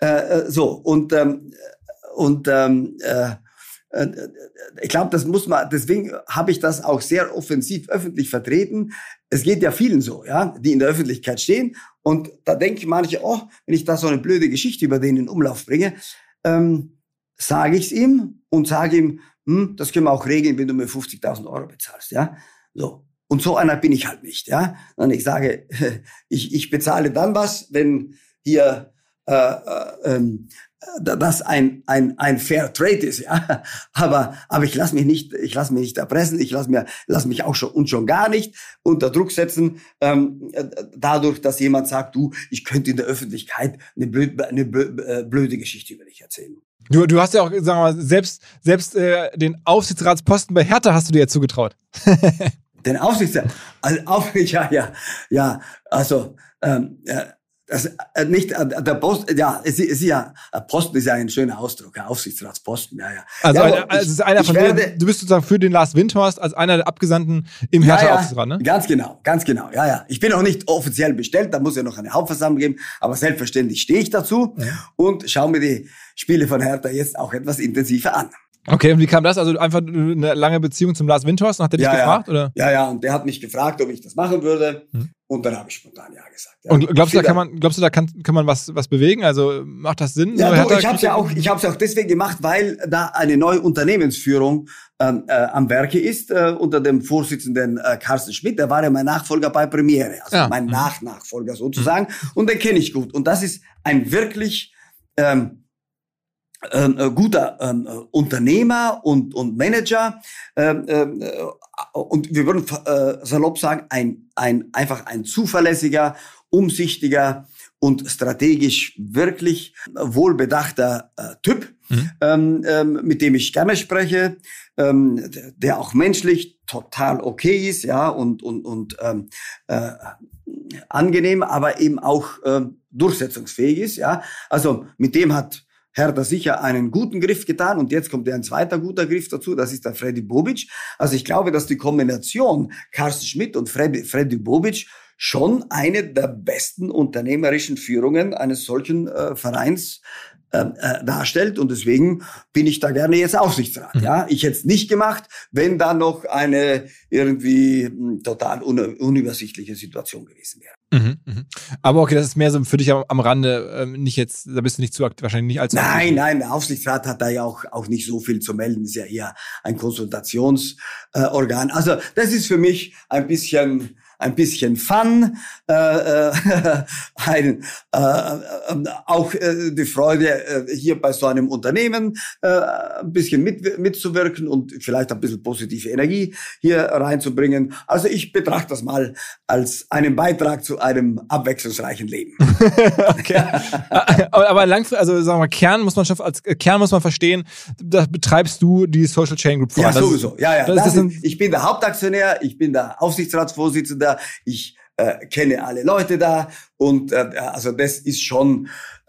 Ich glaube, das muss man, deswegen habe ich das auch sehr offensiv öffentlich vertreten. Es geht ja vielen so, ja, die in der Öffentlichkeit stehen. Und da denken manche, wenn ich da so eine blöde Geschichte über den in Umlauf bringe, sage ich es ihm und sage ihm, das können wir auch regeln, wenn du mir 50.000 Euro bezahlst, ja. So. Und so einer bin ich halt nicht, ja. Und ich sage, ich bezahle dann was, wenn hier das ein Fair Trade ist, ja. Aber ich lasse mich nicht erpressen, ich lass mich auch schon gar nicht unter Druck setzen, dadurch, dass jemand sagt, ich könnte in der Öffentlichkeit eine blöde Geschichte über dich erzählen. Du hast ja auch, sagen wir mal, selbst den Aufsichtsratsposten bei Hertha hast du dir ja zugetraut. Den Aufsichtsrat. Nicht der Posten, es ist ja, Posten ist ja ein schöner Ausdruck, Aufsichtsratsposten, ja. Also, es ist einer von denen, du bist sozusagen für den Lars Windhorst als einer der Abgesandten im Hertha-Aufsichtsrat, ne? Ganz genau, ja. Ich bin auch nicht offiziell bestellt, da muss ja noch eine Hauptversammlung geben, aber selbstverständlich stehe ich dazu und schaue mir die Spiele von Hertha jetzt auch etwas intensiver an. Okay, und wie kam das? Also einfach eine lange Beziehung zum Lars Windhorst und hat der dich gefragt, oder? Ja, und der hat mich gefragt, ob ich das machen würde. Und dann habe ich spontan ja gesagt. Ja. Und glaubst du, da kann man was bewegen? Also macht das Sinn? Ja, ich habe es ja auch deswegen gemacht, weil da eine neue Unternehmensführung am Werke ist, unter dem Vorsitzenden Carsten Schmidt. Der war ja mein Nachfolger bei Premiere, also mein Nachfolger sozusagen. Und den kenne ich gut. Und das ist ein wirklich guter Unternehmer und Manager und wir würden salopp sagen, einfach ein zuverlässiger, umsichtiger und strategisch wirklich wohlbedachter Typ, mit dem ich gerne spreche, der auch menschlich total okay ist, ja, und angenehm, aber eben auch durchsetzungsfähig ist, ja. Also mit dem hat Hertha sicher einen guten Griff getan und jetzt kommt ein zweiter guter Griff dazu, das ist der Freddy Bobic. Also ich glaube, dass die Kombination Carsten Schmidt und Freddy Bobic schon eine der besten unternehmerischen Führungen eines solchen Vereins darstellt und deswegen bin ich da gerne jetzt Aufsichtsrat. Ja, ich hätte es nicht gemacht, wenn da noch eine irgendwie total unübersichtliche Situation gewesen wäre. Aber okay, das ist mehr so für dich am Rande, nicht jetzt, da bist du nicht wahrscheinlich nicht allzu. Nein, der Aufsichtsrat hat da ja auch nicht so viel zu melden, ist ja eher ein Konsultationsorgan. Also das ist für mich ein bisschen Fun, auch die Freude, hier bei so einem Unternehmen ein bisschen mitzuwirken und vielleicht ein bisschen positive Energie hier reinzubringen. Also ich betrachte das mal als einen Beitrag zu einem abwechslungsreichen Leben. Okay. Aber langfristig, also sagen wir mal, als Kern muss man verstehen, da betreibst du die Social Chain Group vor. Ja, sowieso. Ich bin der Hauptaktionär, ich bin der Aufsichtsratsvorsitzender, ich kenne alle Leute da und also das ist schon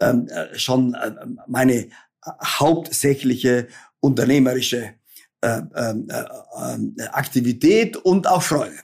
meine hauptsächliche unternehmerische Aktivität und auch Freude.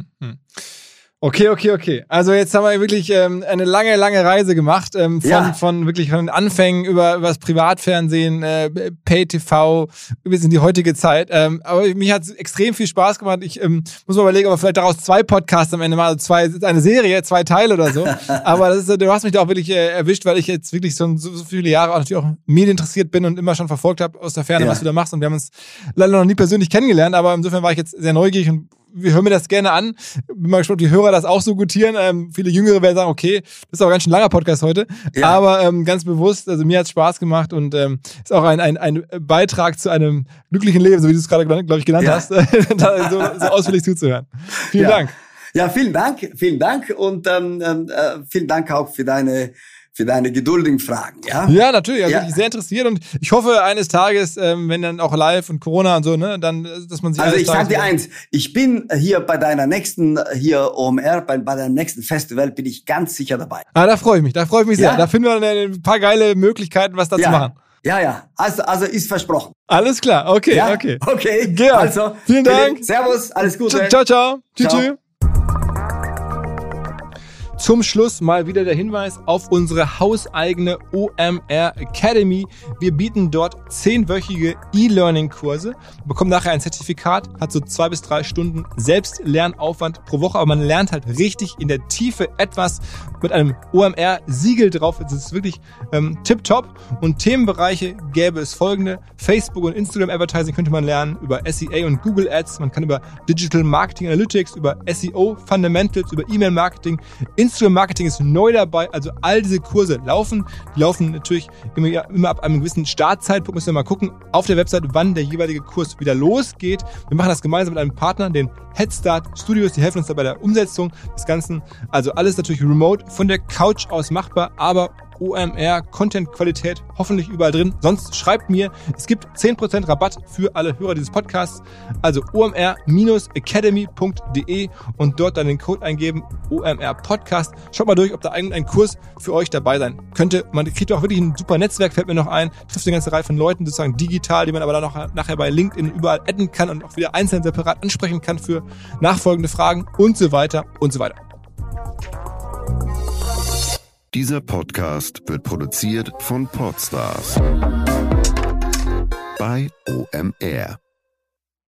Okay. Also jetzt haben wir wirklich eine lange Reise gemacht, von den Anfängen über das Privatfernsehen, Pay-TV bis in die heutige Zeit. Aber mich hat es extrem viel Spaß gemacht. Ich muss mal überlegen, ob wir vielleicht daraus 2 Podcasts am Ende mal, also eine Serie, 2 Teile oder so. Aber du hast mich da auch wirklich erwischt, weil ich jetzt wirklich so viele Jahre auch natürlich auch medieninteressiert bin und immer schon verfolgt habe aus der Ferne, was du da machst. Und wir haben uns leider noch nie persönlich kennengelernt, aber insofern war ich jetzt sehr neugierig und wir hören mir das gerne an. Bin mal gespannt, ob die Hörer das auch so gutieren. Viele Jüngere werden sagen, okay, das ist aber ganz schön langer Podcast heute. Ja. Aber ganz bewusst, also mir hat es Spaß gemacht und ist auch ein Beitrag zu einem glücklichen Leben, so wie du es gerade, glaube ich, genannt hast, da so ausführlich zuzuhören. Vielen Dank. Ja, vielen Dank und vielen Dank auch für deine geduldigen Fragen. Ja, natürlich. Also wirklich sehr interessiert und ich hoffe eines Tages, wenn dann auch live und Corona und so, ne, dann, dass man sich. Also ich sag dir eins, ich bin hier bei deiner nächsten, OMR, bei deinem nächsten Festival, bin ich ganz sicher dabei. Da freue ich mich sehr. Da finden wir ein paar geile Möglichkeiten, was da zu machen. Ja. Also ist versprochen. Alles klar, okay. Okay. Georg, also, vielen Dank. Servus, alles Gute. Ciao. Tschüss. Zum Schluss mal wieder der Hinweis auf unsere hauseigene OMR Academy. Wir bieten dort 10-wöchige E-Learning-Kurse, bekommt nachher ein Zertifikat, hat so 2 bis 3 Stunden Selbstlernaufwand pro Woche, aber man lernt halt richtig in der Tiefe etwas mit einem OMR-Siegel drauf. Das ist wirklich tipptopp. Und Themenbereiche gäbe es folgende: Facebook und Instagram Advertising könnte man lernen, über SEA und Google Ads, man kann über Digital Marketing Analytics, über SEO Fundamentals, über E-Mail-Marketing, Instagram-Marketing ist neu dabei, also all diese Kurse laufen. Die laufen natürlich immer ab einem gewissen Startzeitpunkt. Müssen wir mal gucken auf der Website, wann der jeweilige Kurs wieder losgeht. Wir machen das gemeinsam mit einem Partner, den Headstart Studios. Die helfen uns da bei der Umsetzung des Ganzen. Also alles natürlich remote, von der Couch aus machbar, aber OMR, Content-Qualität hoffentlich überall drin. Sonst schreibt mir, es gibt 10% Rabatt für alle Hörer dieses Podcasts. Also omr-academy.de und dort dann den Code eingeben, OMR Podcast. Schaut mal durch, ob da irgendein Kurs für euch dabei sein könnte. Man kriegt auch wirklich ein super Netzwerk, fällt mir noch ein, trifft eine ganze Reihe von Leuten, sozusagen digital, die man aber dann auch nachher bei LinkedIn überall adden kann und auch wieder einzeln separat ansprechen kann für nachfolgende Fragen und so weiter und so weiter. Dieser Podcast wird produziert von Podstars bei OMR.